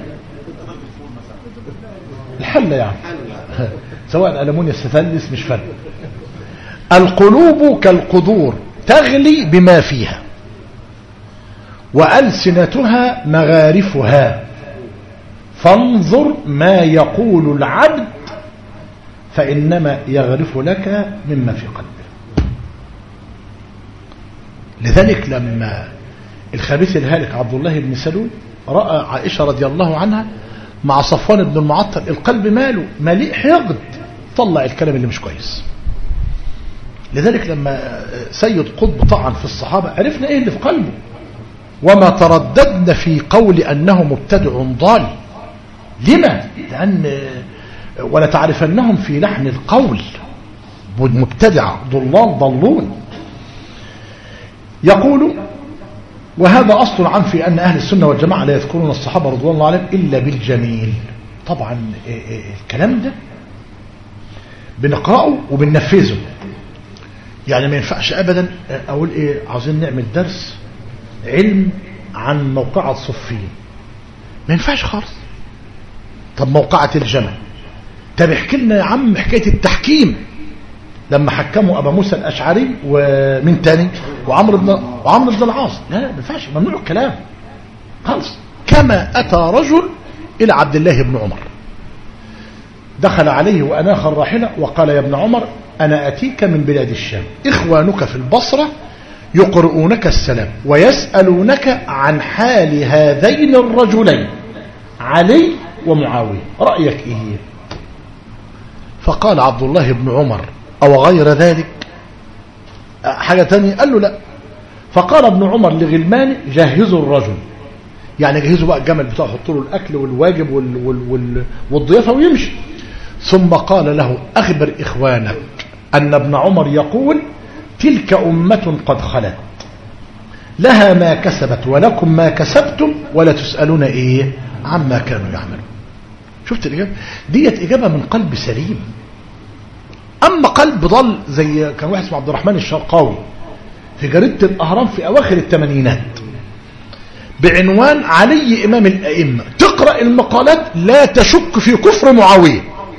الحلة يعني سواء ألمونيا ستلس مش فرق. القلوب كالقدور تغلي بما فيها وألسنتها مغارفها فانظر ما يقول العبد فإنما يغرف لك مما في قلبه. لذلك لما الخبيث الهالك عبد الله بن سلول رأى عائشة رضي الله عنها مع صفوان بن المعطل القلب ماله مليء حقد، طلع الكلام اللي مش كويس. لذلك لما سيد قطب طعن في الصحابة عرفنا ايه اللي في قلبه، وما ترددنا في قول أنه مبتدع ضال. لما؟ لأن ولتعرفنهم في لحن القول مبتدع ضلال ضلون. يقول وهذا أصل عن في أن أهل السنة والجماعة لا يذكرون الصحابة رضوان الله عليهم إلا بالجميل. طبعا الكلام ده بنقرأه وبننفذه، يعني ما ينفعش أبدا أقول إيه عاوزين نعمل درس علم عن موقعة صفين، ما ينفعش خالص. طب موقعة الجمل، طب احكي لنا يا عم حكاية التحكيم لما حكموا أبا موسى الأشعري ومن تاني وعمرو بن العاص. لا ما ينفعش، ممنوع الكلام خالص. كما أتى رجل إلى عبد الله بن عمر دخل عليه وأناخ الراحلة وقال يا ابن عمر أنا أتيك من بلاد الشام، إخوانك في البصرة يقرؤونك السلام ويسألونك عن حال هذين الرجلين علي ومعاوية، رأيك إيه؟ فقال عبد الله بن عمر أو غير ذلك حاجة تانية؟ قال له لا. فقال ابن عمر لغلمان جهزوا الرجل، يعني جهزوا بقى الجمل بتاعه، حطوا له الأكل والواجب والضيافة ويمشي. ثم قال له أخبر إخوانك أن ابن عمر يقول تلك أمة قد خلت لها ما كسبت ولكم ما كسبتم ولا تسألون إيه عما كانوا يعملون. شفت الإجابة ديت؟ إجابة من قلب سليم. أما قلب ضل زي كان واحد اسمه عبد الرحمن الشرقاوي في جريدة الأهرام في أواخر الثمانينات بعنوان علي إمام الأئمة، تقرأ المقالات لا تشك في كفر معاوية.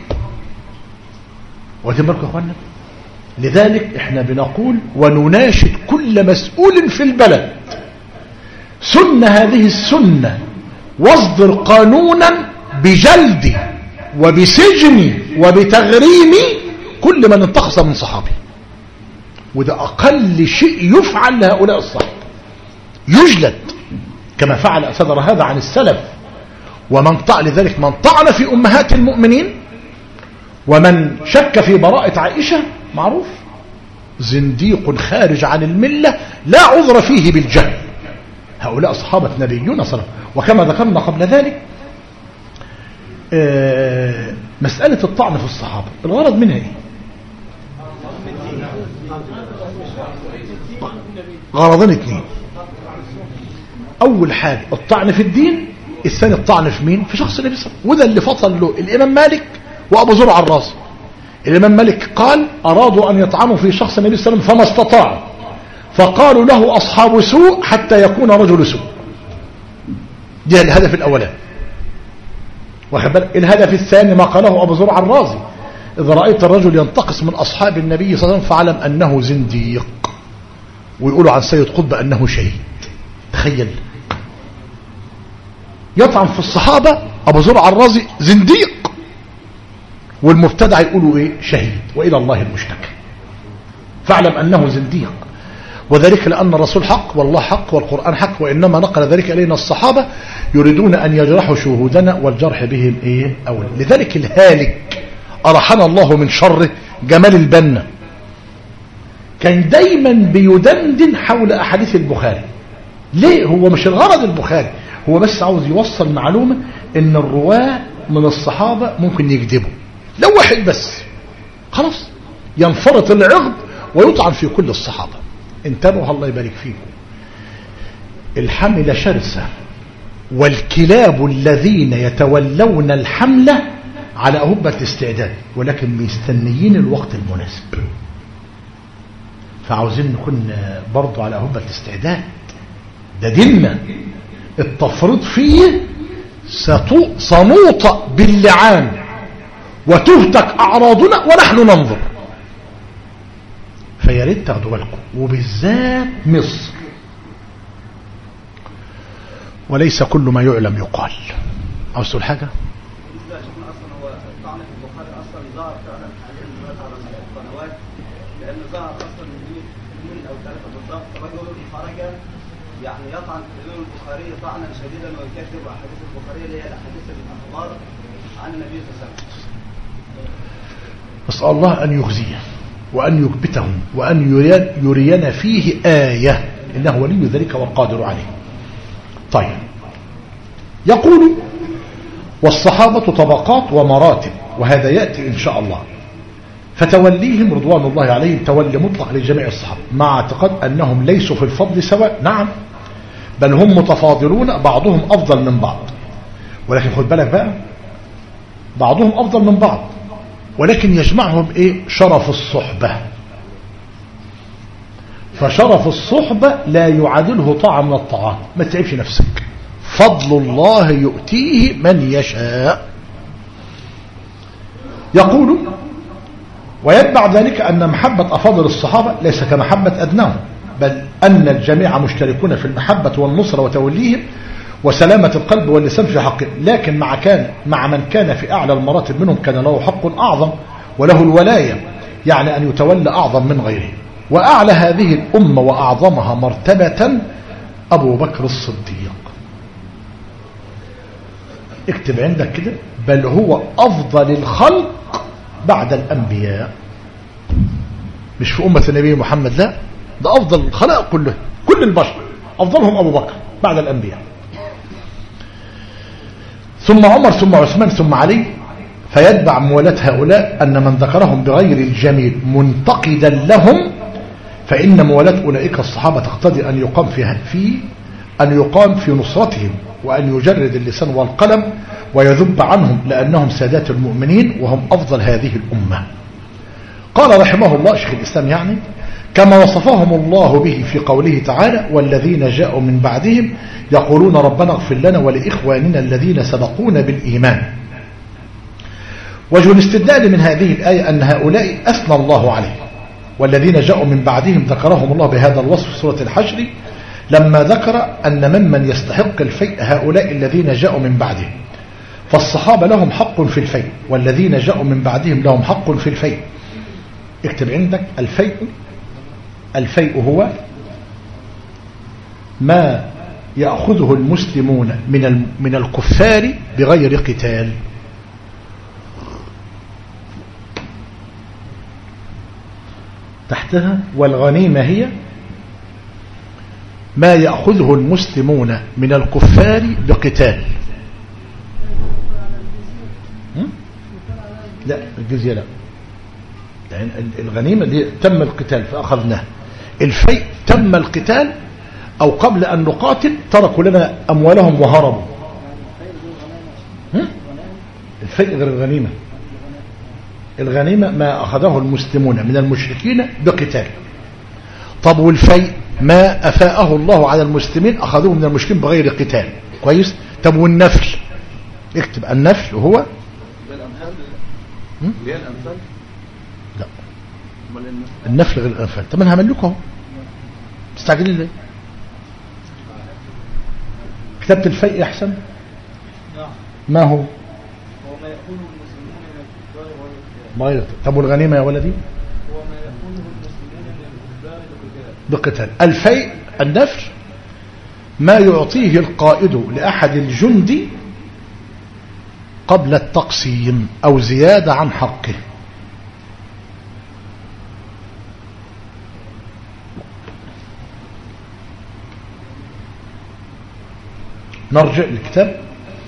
واخدين بالكم يا اخوانا؟ لذلك احنا بنقول ونناشد كل مسؤول في البلد سن هذه السنة واصدر قانونا بجلد وبسجن وبتغريم كل من انتقص من صحابي. وده أقل شيء يفعل لهؤلاء الصحابة، يجلد كما فعل أصدر هذا عن السلف. ومن طعن لذلك من طعن في أمهات المؤمنين ومن شك في براءة عائشة معروف زنديق خارج عن الملة لا عذر فيه بالجهل. هؤلاء صحابة نبينا صلى الله عليه وسلم. وكما ذكرنا قبل ذلك مسألة الطعن في الصحابة الغرض منها ايه؟ غرضين اثنين. اول حاجة الطعن في الدين، الثاني الطعن في مين؟ في شخص النبي صلى الله عليه وسلم. وده اللي فصل له الامام مالك وابو زرع الرازي. الامام مالك قال ارادوا ان يطعنوا في شخص النبي صلى الله عليه وسلم فما استطاعوا، فقالوا له اصحاب سوء حتى يكون رجل سوء. ده الهدف الاولاني. الهدف الثاني ما قاله ابو زرع الرازي اذا رايت الرجل ينتقص من اصحاب النبي صلى الله عليه وسلم فاعلم انه زنديق. ويقولوا عن سيد قطب انه شهيد. تخيل يطعن في الصحابه ابو زرع الرازي زنديق، والمبتدع يقولوا ايه؟ شهيد، والى الله المشتكى. فاعلم انه زنديق. وذلك لان الرسول حق والله حق والقران حق، وانما نقل ذلك الينا الصحابه يريدون ان يجرحوا شهودنا والجرح بهم ايه اولى. لذلك الهالك ارحنا الله من شره جمال البنا كان دايما بيدندن حول احاديث البخاري. ليه؟ هو مش الغرض البخاري، هو بس عاوز يوصل معلومه ان الرواه من الصحابه ممكن يكذبوا لو واحد بس، خلاص ينفرط العقد ويطعن في كل الصحابة. انتبهوا الله يبارك فيكم. الحملة شرسة، والكلاب الذين يتولون الحملة على أهبة الاستعداد، ولكن مستنيين الوقت المناسب. فعاوزين نكون برضو على أهبة الاستعداد. ده ديننا التفريط فيه سنوطأ باللعان وتهتك أعراضنا ونحن ننظر. فيا ريت تاخدوا بالكم، وبالذات مصر. وليس كل ما يعلم يقال. عاوز تقول حاجة؟ هو الطعن في البخاري اصلا ظهر فعلا على القنوات، لان ظهر اصلا من او ثلاثه بالضبط رجل خرج يعني يطعن في الامام البخاري طعنا شديدا ويكذب احاديث البخاري اللي هي الاحاديث الاخبار عن النبي صلى الله عليه وسلم. نسأل الله أن يخزيه وأن يكبتهم وأن يرينا فيه آية، إنه ولي ذلك والقادر عليه. طيب، يقول والصحابة طبقات ومراتب، وهذا يأتي إن شاء الله. فتوليهم رضوان الله عليهم تولي مطلق لجميع الصحابة، مع اعتقاد أنهم ليسوا في الفضل سواء. نعم، بل هم متفاضلون، بعضهم أفضل من بعض. ولكن خد بالك بقى، بعضهم أفضل من بعض، ولكن يجمعهم ايه؟ شرف الصحبة. فشرف الصحبة لا يعادله طعم من الطعام. ما تتعبش نفسك، فضل الله يؤتيه من يشاء. يقول ويتبع ذلك أن محبة أفاضل الصحابة ليس كمحبة أدناهم، بل أن الجميع مشتركون في المحبة والنصرة وتوليهم وسلامة القلب واللسان في حقه. لكن مع من كان في أعلى المراتب منهم كان له حق أعظم وله الولاية، يعني أن يتولى أعظم من غيره. وأعلى هذه الأمة وأعظمها مرتبة أبو بكر الصديق. اكتب عندك كده، بل هو أفضل الخلق بعد الأنبياء. مش في أمة النبي محمد، لا، ده أفضل الخلائق كلها، كل البشر أفضلهم أبو بكر بعد الأنبياء، ثم عمر ثم عثمان ثم علي. فيتبع موالاة هؤلاء أن من ذكرهم بغير الجميل منتقدا لهم فإن موالاة أولئك الصحابة تقتضي أن يقام في نصرتهم، وأن يجرد اللسان والقلم ويذب عنهم، لأنهم سادات المؤمنين وهم أفضل هذه الأمة. قال رحمه الله شيخ الإسلام يعني كما وصفهم الله به في قوله تعالى والذين جاءوا من بعدهم يقولون ربنا اغفر لنا ولإخواننا الذين سبقونا بالإيمان. وجه الاستدلال من هذه الآية أن هؤلاء أثنى الله عليهم، والذين جاءوا من بعدهم ذكرهم الله بهذا الوصف في سورة الحشر لما ذكر أن ممن يستحق الفيء هؤلاء الذين جاءوا من بعدهم، فالصحابة لهم حق في الفيء والذين جاءوا من بعدهم لهم حق في الفيء. اكتب عندك الفيء هو ما يأخذه المسلمون من الكفار بغير قتال. تحتها والغنيمة هي ما يأخذه المسلمون من الكفار بقتال. لا الجزية لا، يعني الغنيمة دي تم القتال فأخذناه، الفيء تم القتال أو قبل أن نقاتل تركوا لنا أموالهم وهربوا. الفيء غير الغنيمة، الغنيمة ما أخذه المسلمون من المشركين بقتال. طب والفيء ما أفاءه الله على المسلمين أخذوه من المشركين بغير قتال. كويس. طب والنفل اكتب النفل هو الأنفال. لا النفل غير الأنفال. طب أنا هعمل لكم اهو، تستعجلين ليه؟ كتابة الفيء أحسن. ما هو ما يأخذه المسلمون من الكفار والقتال. طب والغنيمة يا ولدي؟ هو ما يأخذه المسلمون من الكفار بقتال. الفيء النفل ما يعطيه القائد لأحد الجند قبل التقسيم أو زيادة عن حقه. نرجع للكتاب.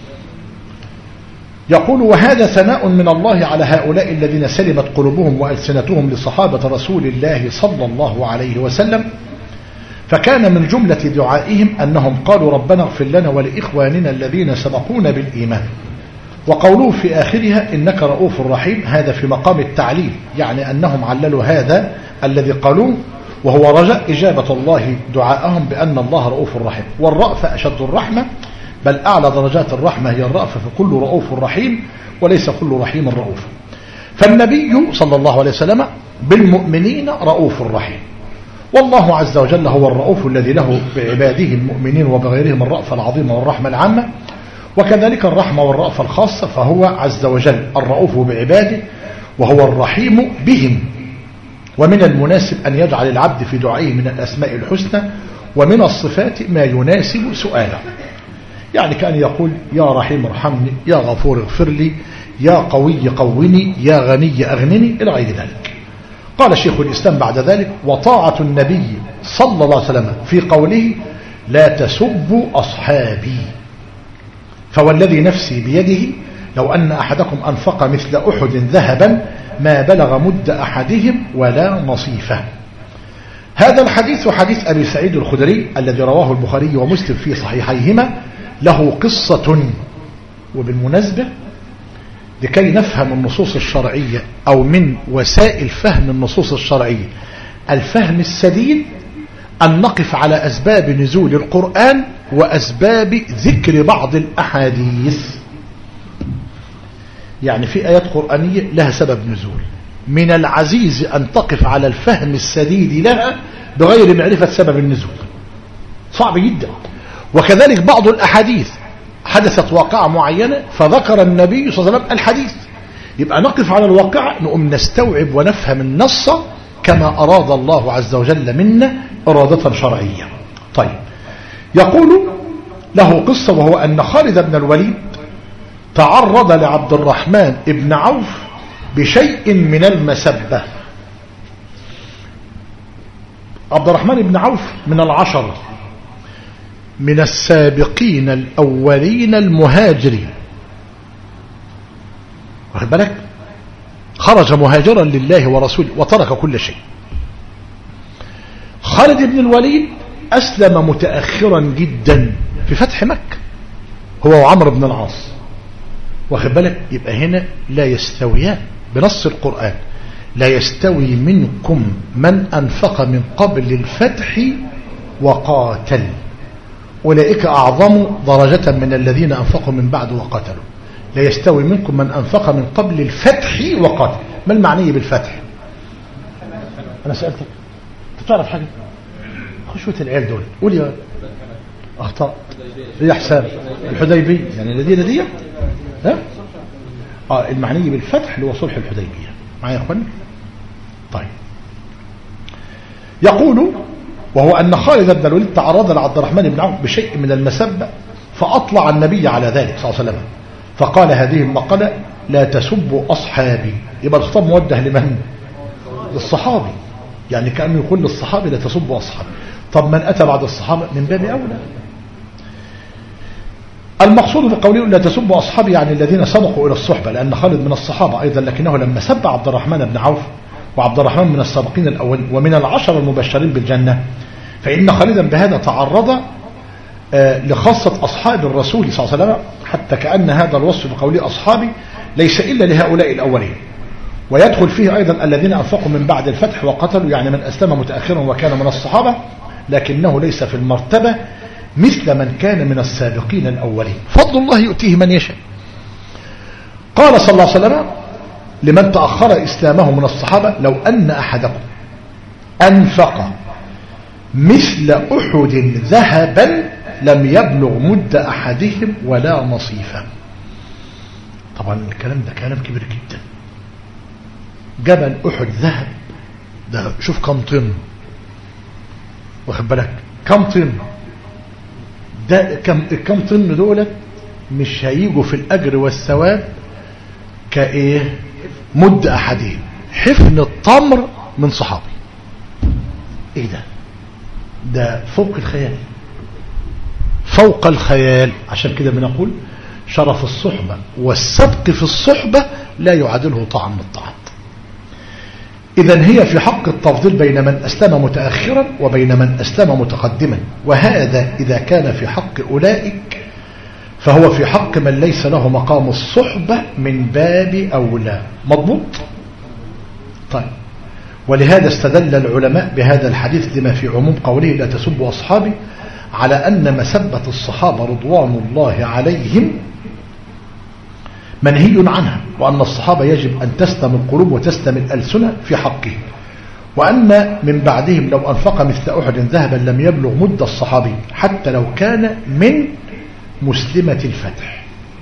يقول وهذا ثناء من الله على هؤلاء الذين سلمت قلوبهم وألسنتهم لصحابة رسول الله صلى الله عليه وسلم، فكان من جملة دعائهم أنهم قالوا ربنا اغفر لنا ولإخواننا الذين سبقونا بالإيمان. وقوله في آخرها إنك رؤوف رحيم هذا في مقام التعليل، يعني أنهم عللوا هذا الذي قالوه وهو رجاء إجابة الله دعاءهم بأن الله رؤوف رحيم. والرأفة أشد الرحمة، بل أعلى درجات الرحمة هي الرأفة، فكل رؤوف رحيم وليس كل رحيم رؤوف. فالنبي صلى الله عليه وسلم بالمؤمنين رؤوف رحيم، والله عز وجل هو الرؤوف الذي له بعباده المؤمنين وبغيرهم الرأفة العظيمة والرحمة العامة، وكذلك الرحمة والرأفة الخاصة، فهو عز وجل الرؤوف بعباده وهو الرحيم بهم. ومن المناسب أن يجعل العبد في دعائه من الأسماء الحسنى ومن الصفات ما يناسب سؤاله، يعني كأن يقول يا رحيم ارحمني، يا غفور اغفر لي، يا قوي قوني، يا غني أغنني إلى غير ذلك. قال شيخ الإسلام بعد ذلك وطاعة النبي صلى الله عليه وسلم في قوله لا تسبوا أصحابي، فوالذي نفسي بيده لو أن أحدكم أنفق مثل أحد ذهبا ما بلغ مد أحدهم ولا نصيفه. هذا الحديث حديث أبي سعيد الخدري الذي رواه البخاري ومسلم في صحيحيهما، له قصة. وبالمناسبة لكي نفهم النصوص الشرعية أو من وسائل فهم النصوص الشرعية الفهم السديد أن نقف على أسباب نزول القرآن وأسباب ذكر بعض الأحاديث. يعني في آيات قرآنية لها سبب نزول، من العزيز أن تقف على الفهم السديد لها بغير معرفة سبب النزول، صعب جدا. وكذلك بعض الأحاديث حدثت واقعة معينة فذكر النبي صلى الله عليه وسلم الحديث، يبقى نقف على الواقعة نقوم نستوعب ونفهم النص كما أراد الله عز وجل منا إرادة شرعية. طيب، يقول له قصة، وهو أن خالد بن الوليد تعرض لعبد الرحمن بن عوف بشيء من المسبة. عبد الرحمن بن عوف من العشرة من السابقين الأولين المهاجرين، واخد بالك؟ خرج مهاجرا لله ورسوله وترك كل شيء. خالد بن الوليد أسلم متأخرا جدا في فتح مكة هو وعمرو بن العاص، واخد بالك؟ يبقى هنا لا يستويان بنص القرآن، لا يستوي منكم من أنفق من قبل الفتح وقاتل أولئك أعظم درجة من الذين أنفقوا من بعد وقاتلوا. لا يستوي منكم من أنفق من قبل الفتح وقاتل. ما المعنى بالفتح؟ أنا سألتك تعرف حاجة؟ خشوة العيال دول قول يا أخطاء يا حساب الحديبية يعني الذين دي المعني بالفتح اللي هو صلح الحديبية معايا يا أخواني. طيب يقول وهو أن خالد بن الوليد تعرض لعبد الرحمن بن عوف بشيء من المسبة فأطلع النبي على ذلك صلى الله عليه وسلم فقال هذه المقالة لا تسبوا أصحابي. يبقى الخطاب موجه لمن؟ للصحابي، يعني كأنه يقول للصحابي لا تسبوا أصحابي. طب من أتى بعد الصحابة من باب أولى. المقصود بقوله لا تسبوا أصحابي يعني الذين سبقوا إلى الصحبة، لأن خالد من الصحابة أيضا، لكنه لما سب عبد الرحمن بن عوف وعبد الرحمن من السابقين الأول ومن العشر المبشرين بالجنة، فإن خالدا بهذا تعرض لخاصة أصحاب الرسول صلى الله عليه وسلم، حتى كأن هذا الوصف بقوله أصحابي ليس إلا لهؤلاء الأولين، ويدخل فيه أيضا الذين أنفقوا من بعد الفتح وقتلوا، يعني من أسلم متأخرا وكان من الصحابة لكنه ليس في المرتبة مثل من كان من السابقين الأولين. فضل الله يؤتيه من يشاء. قال صلى الله عليه وسلم لمن تأخر إسلامه من الصحابة لو أن أحدكم أنفق مثل أحد ذهبا لم يبلغ مد أحدهم ولا نصيفا. طبعا الكلام ده كلام كبير جدا. جبل أحد ذهب ده شوف كم طن، واخد بالك كم طن، ده كم طن دولت مش هيجوا في الأجر والثواب كإيه مد أحدهم. حفن التمر من صحابي، ايه ده فوق الخيال، فوق الخيال. عشان كده بنقول شرف الصحبة والسبق في الصحبة لا يعادله طعم من الطعام. إذن هي في حق التفضيل بين من أسلم متأخرا وبين من أسلم متقدما، وهذا إذا كان في حق أولئك فهو في حق من ليس له مقام الصحبة من باب أولى. مضبوط؟ طيب، ولهذا استدل العلماء بهذا الحديث لما في عموم قوله لا تسبوا أصحابي على أن مسبة الصحابة رضوان الله عليهم منهي عنها، وأن الصحابة يجب أن تسلم القلوب وتسلم الألسنة في حقه، وأن من بعدهم لو أنفق مثل أحد ذهبا لم يبلغ مد الصحابي حتى لو كان من مسلمة الفتح،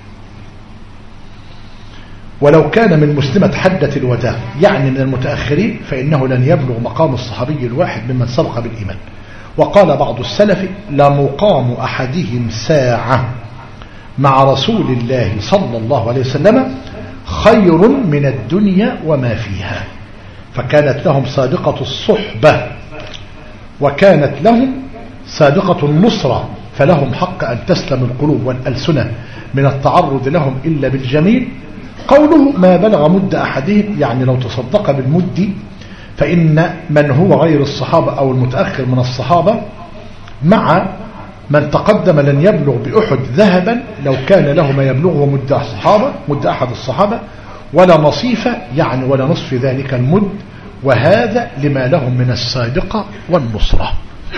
ولو كان من مسلمة حجة الوداع يعني من المتأخرين فإنه لن يبلغ مقام الصحابي الواحد ممن سبق بالإيمان. وقال بعض السلف لا مقام أحدهم ساعة مع رسول الله صلى الله عليه وسلم خير من الدنيا وما فيها. فكانت لهم سابقة الصحبة وكانت لهم سابقة النصرة، فلهم حق أن تسلم القلوب والألسنة من التعرض لهم إلا بالجميل. قوله ما بلغ مد أحدهم يعني لو تصدق بالمد، فإن من هو غير الصحابة أو المتأخر من الصحابة مع من تقدم لن يبلغ بأحد ذهبا لو كان له ما يبلغه مد أحد الصحابة ولا نصيف يعني ولا نصف ذلك المد، وهذا لما لهم من السابقة والنصرة.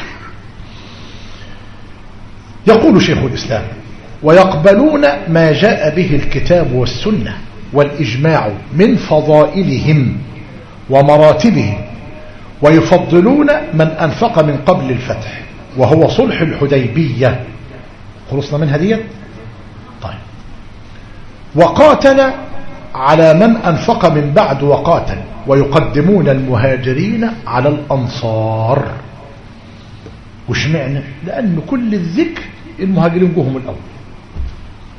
يقول شيخ الإسلام ويقبلون ما جاء به الكتاب والسنة والإجماع من فضائلهم ومراتبهم، ويفضلون من أنفق من قبل الفتح وهو صلح الحديبية. خلصنا من هدية. طيب، وقاتل على من أنفق من بعد وقاتل، ويقدمون المهاجرين على الأنصار. وش معنى؟ لأن كل الذكر المهاجرين جوهم الأول.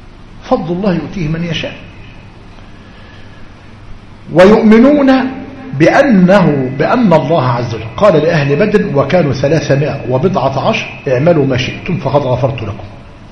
فضل الله يؤتيه من يشاء. ويؤمنون بأن الله عز وجل قال لأهل بدر وكانوا 310 اعملوا ما شئتم فقد غفرت لكم،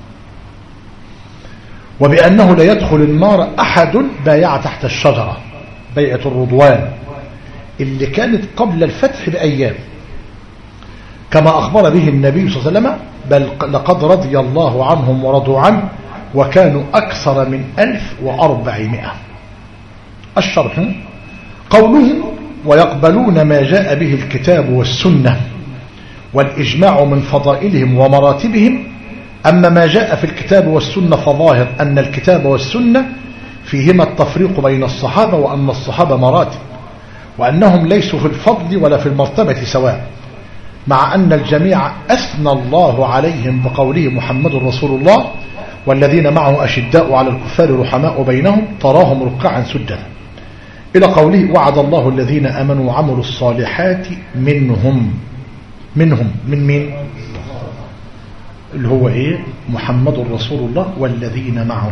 وبأنه لا يدخل النار أحد بايع تحت الشجرة، بيعة الرضوان اللي كانت قبل الفتح بأيام، كما أخبر به النبي صلى الله عليه وسلم، بل لقد رضي الله عنهم ورضوا عنه وكانوا أكثر من 1400. الشرح قوله ويقبلون ما جاء به الكتاب والسنة والإجماع من فضائلهم ومراتبهم. أما ما جاء في الكتاب والسنة فظاهر أن الكتاب والسنة فيهما التفريق بين الصحابة، وأن الصحابة مراتب، وأنهم ليسوا في الفضل ولا في المرتبة سواء، مع أن الجميع أثنى الله عليهم بقوله محمد رسول الله والذين معه أشداء على الكفار رحماء بينهم تراهم ركعا سجدا، إلى قوله وعد الله الذين آمنوا وعملوا الصالحات منهم من مين؟ اللي هو إيه؟ محمد رسول الله والذين معه.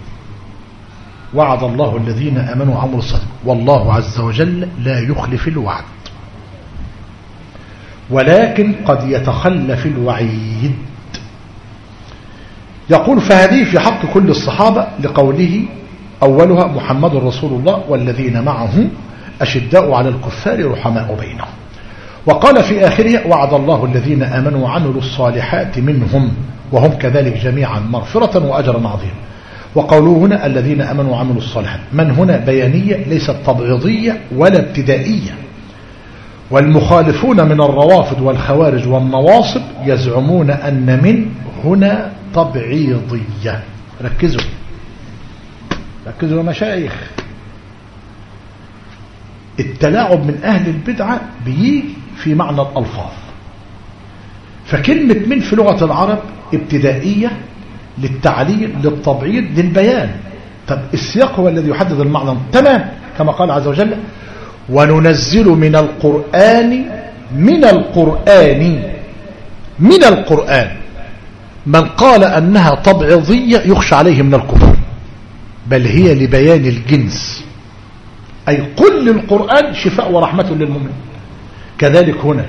وعد الله الذين آمنوا وعملوا الصالحات، والله عز وجل لا يخلف الوعد، ولكن قد يتخلف الوعيد. يقول فهذه في حق كل الصحابة لقوله أولها محمد رسول الله والذين معه أشداء على الكفار رحماء بينهم. وقال في آخرها وعد الله الذين آمنوا وعملوا الصالحات منهم وهم كذلك جميعا مغفرة وأجرا عظيما. وقوله هنا الذين آمنوا وعملوا الصالحات، من هنا بيانية ليست تبعيضية ولا ابتدائية. والمخالفون من الروافض والخوارج والنواصب يزعمون أن من هنا تبعيضية. ركزوا يا مشايخ، التلاعب من أهل البدعة بيجي في معنى الألفاظ. فكلمة من في لغة العرب ابتدائية للتعليل للتبعيض للبيان. طب السياق هو الذي يحدد المعنى تمام، كما قال عز وجل وننزل من القرآن من قال أنها تبعيضية يخشى عليه من الكفر، بل هي لبيان الجنس، أي قل القرآن شفاء ورحمة للمؤمن. كذلك هنا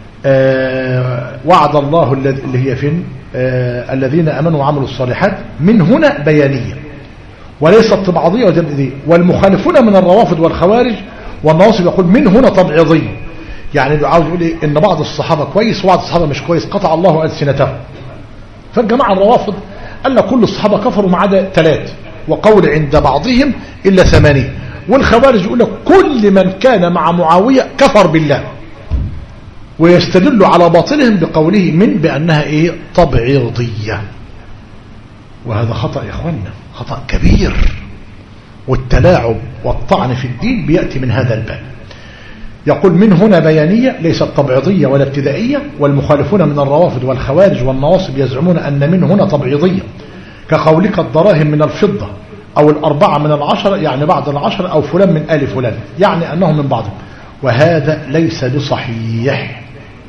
وعد الله اللي هي فين الذين أمنوا وعملوا الصالحات من هنا بيانية وليست تبعيضية وجمعية. والمخالفون من الروافض والخوارج والنواصب يقول من هنا تبعيضية، يعني عاوز يقول إيه؟ إن بعض الصحابة كويس وبعض الصحابة مش كويس، قطع الله ألسنتهم. فالجماعة الروافض قال كل الصحابة كفروا ما عدا 3، وقول عند بعضهم إلا 8. والخوارج يقول لك كل من كان مع معاوية كفر بالله، ويستدل على باطلهم بقوله من بأنها إيه تبعيضية. وهذا خطأ يا إخوانا، خطأ كبير. والتلاعب والطعن في الدين بيأتي من هذا الباب. يقول من هنا بيانية ليست تبعيضية ولا ابتدائية. والمخالفون من الروافض والخوارج والنواصب يزعمون أن من هنا تبعيضية، كقولك الدراهم من الفضة أو 4 من 10 يعني بعد 10 أو فلان من آل فلان يعني أنهم من بعضهم، وهذا ليس بصحيح.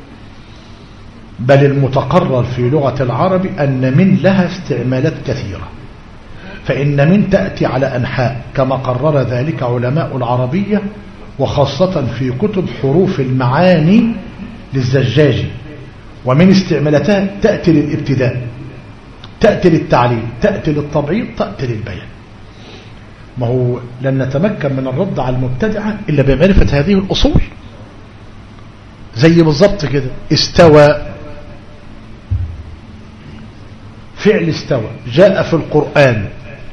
بل المتقرر في لغة العرب أن من لها استعمالات كثيرة، فإن من تأتي على أنحاء كما قرر ذلك علماء العربية، وخاصة في كتب حروف المعاني للزجاجي. ومن استعمالاتها تأتي للابتداء، تأتي للتعليل، تأتي للتبعيض، تأتي للبيان. ما هو لن نتمكن من الرد على المبتدعة إلا بمعرفة هذه الأصول. زي بالضبط كده استوى، فعل استوى جاء في القرآن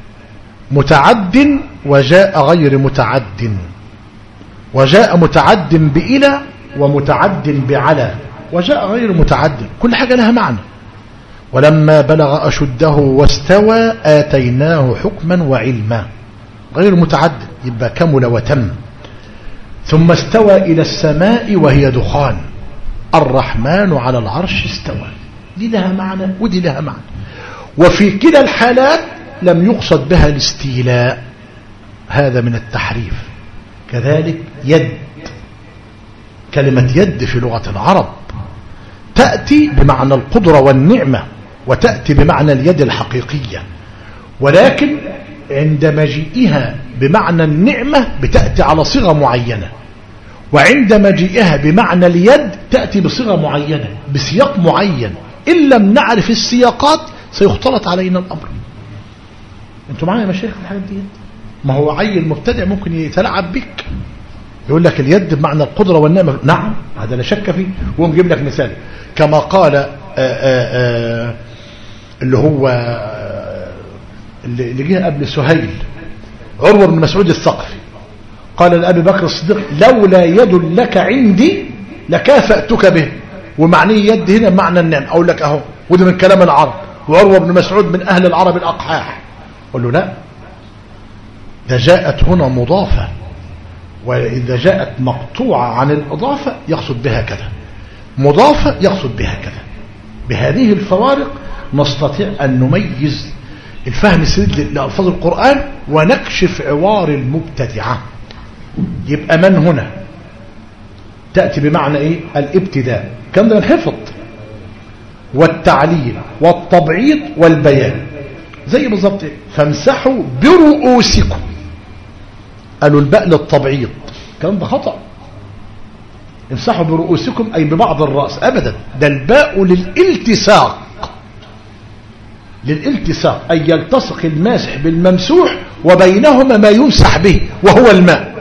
متعد وجاء غير متعد، وجاء متعد بإلى ومتعد بعلى، وجاء غير متعد، كل حاجة لها معنى. ولما بلغ أشده واستوى آتيناه حكما وعلما، غير متعد يبقى كمل وتم. ثم استوى إلى السماء وهي دخان، الرحمن على العرش استوى، دي لها معنى ودي لها معنى. وفي كلا الحالات لم يقصد بها الاستيلاء، هذا من التحريف. كذلك يد، كلمة يد في لغة العرب تأتي بمعنى القدرة والنعمة، وتأتي بمعنى اليد الحقيقية، ولكن عند مجيئها بمعنى النعمة بتأتي على صيغة معينة. وعند مجيئها بمعنى اليد تأتي بصيغة معينة بسياق معين، إن لم نعرف السياقات سيختلط علينا الأمر. انتوا معايا يا مشايخ الحاجات دي؟ ما هو عيل مبتدع ممكن يتلاعب بك، يقول لك اليد بمعنى القدرة والنعمة. نعم هذا لا شك فيه. ونجيب لك مثال كما قال اللي هو اللي جه قبل سهيل، عروة بن مسعود الثقفي، قال لأبي بكر الصديق لولا يد لك عندي لكافأتك به. ومعنيه يد هنا معنى النعم. أقول لك أهو، وده من كلام العرب، وعروة بن مسعود من أهل العرب الأقحاح. قل له لا، ده جاءت هنا مضافة، وإذا جاءت مقطوعة عن الإضافة يقصد بها كذا، مضافة يقصد بها كذا. بهذه الفوارق نستطيع أن نميز الفهم السديد لألفاظ القرآن ونكشف عوار المبتدعة. يبقى من هنا تأتي بمعنى إيه؟ الابتداء، كم ده الحفظ والتعليل والتبعيض والبيان، زي بالضبط فامسحوا برؤوسكم. قالوا الباء للتبعيض، الكلام ده خطأ. امسحوا برؤوسكم أي ببعض الرأس، أبدا، ده الباء للالتصاق، للالتصاق أي يلتصق الماسح بالممسوح وبينهما ما يمسح به وهو الماء.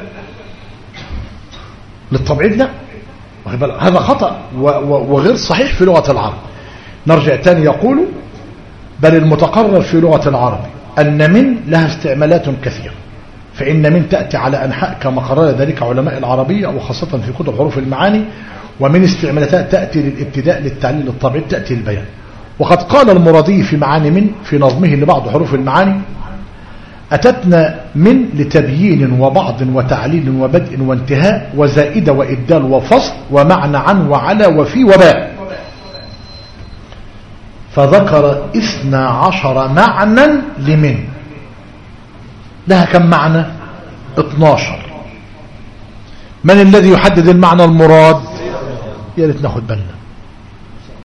للتبعيض لا، هذا خطأ وغير صحيح في لغة العرب. نرجع تاني، يقول بل المتقرر في لغة العرب أن من لها استعمالات كثيرة، فإن من تأتي على أنحاء كما قرر ذلك علماء العربية وخاصة في كتب حروف المعاني. ومن استعمالاتها تأتي للابتداء، للتعليل، للتبعيض، تأتي للبيان. وقد قال المرادي في معاني من في نظمه لبعض حروف المعاني أتتنا من لتبيين وبعض وتعليل وبدء وانتهاء وزائدة وإبدال وفصل ومعنى عن وعلى وفي وباء. فذكر 12 معنى لمن، لها كم معنى؟ 12. من الذي يحدد المعنى المراد؟ يا ريت ناخد بالنا.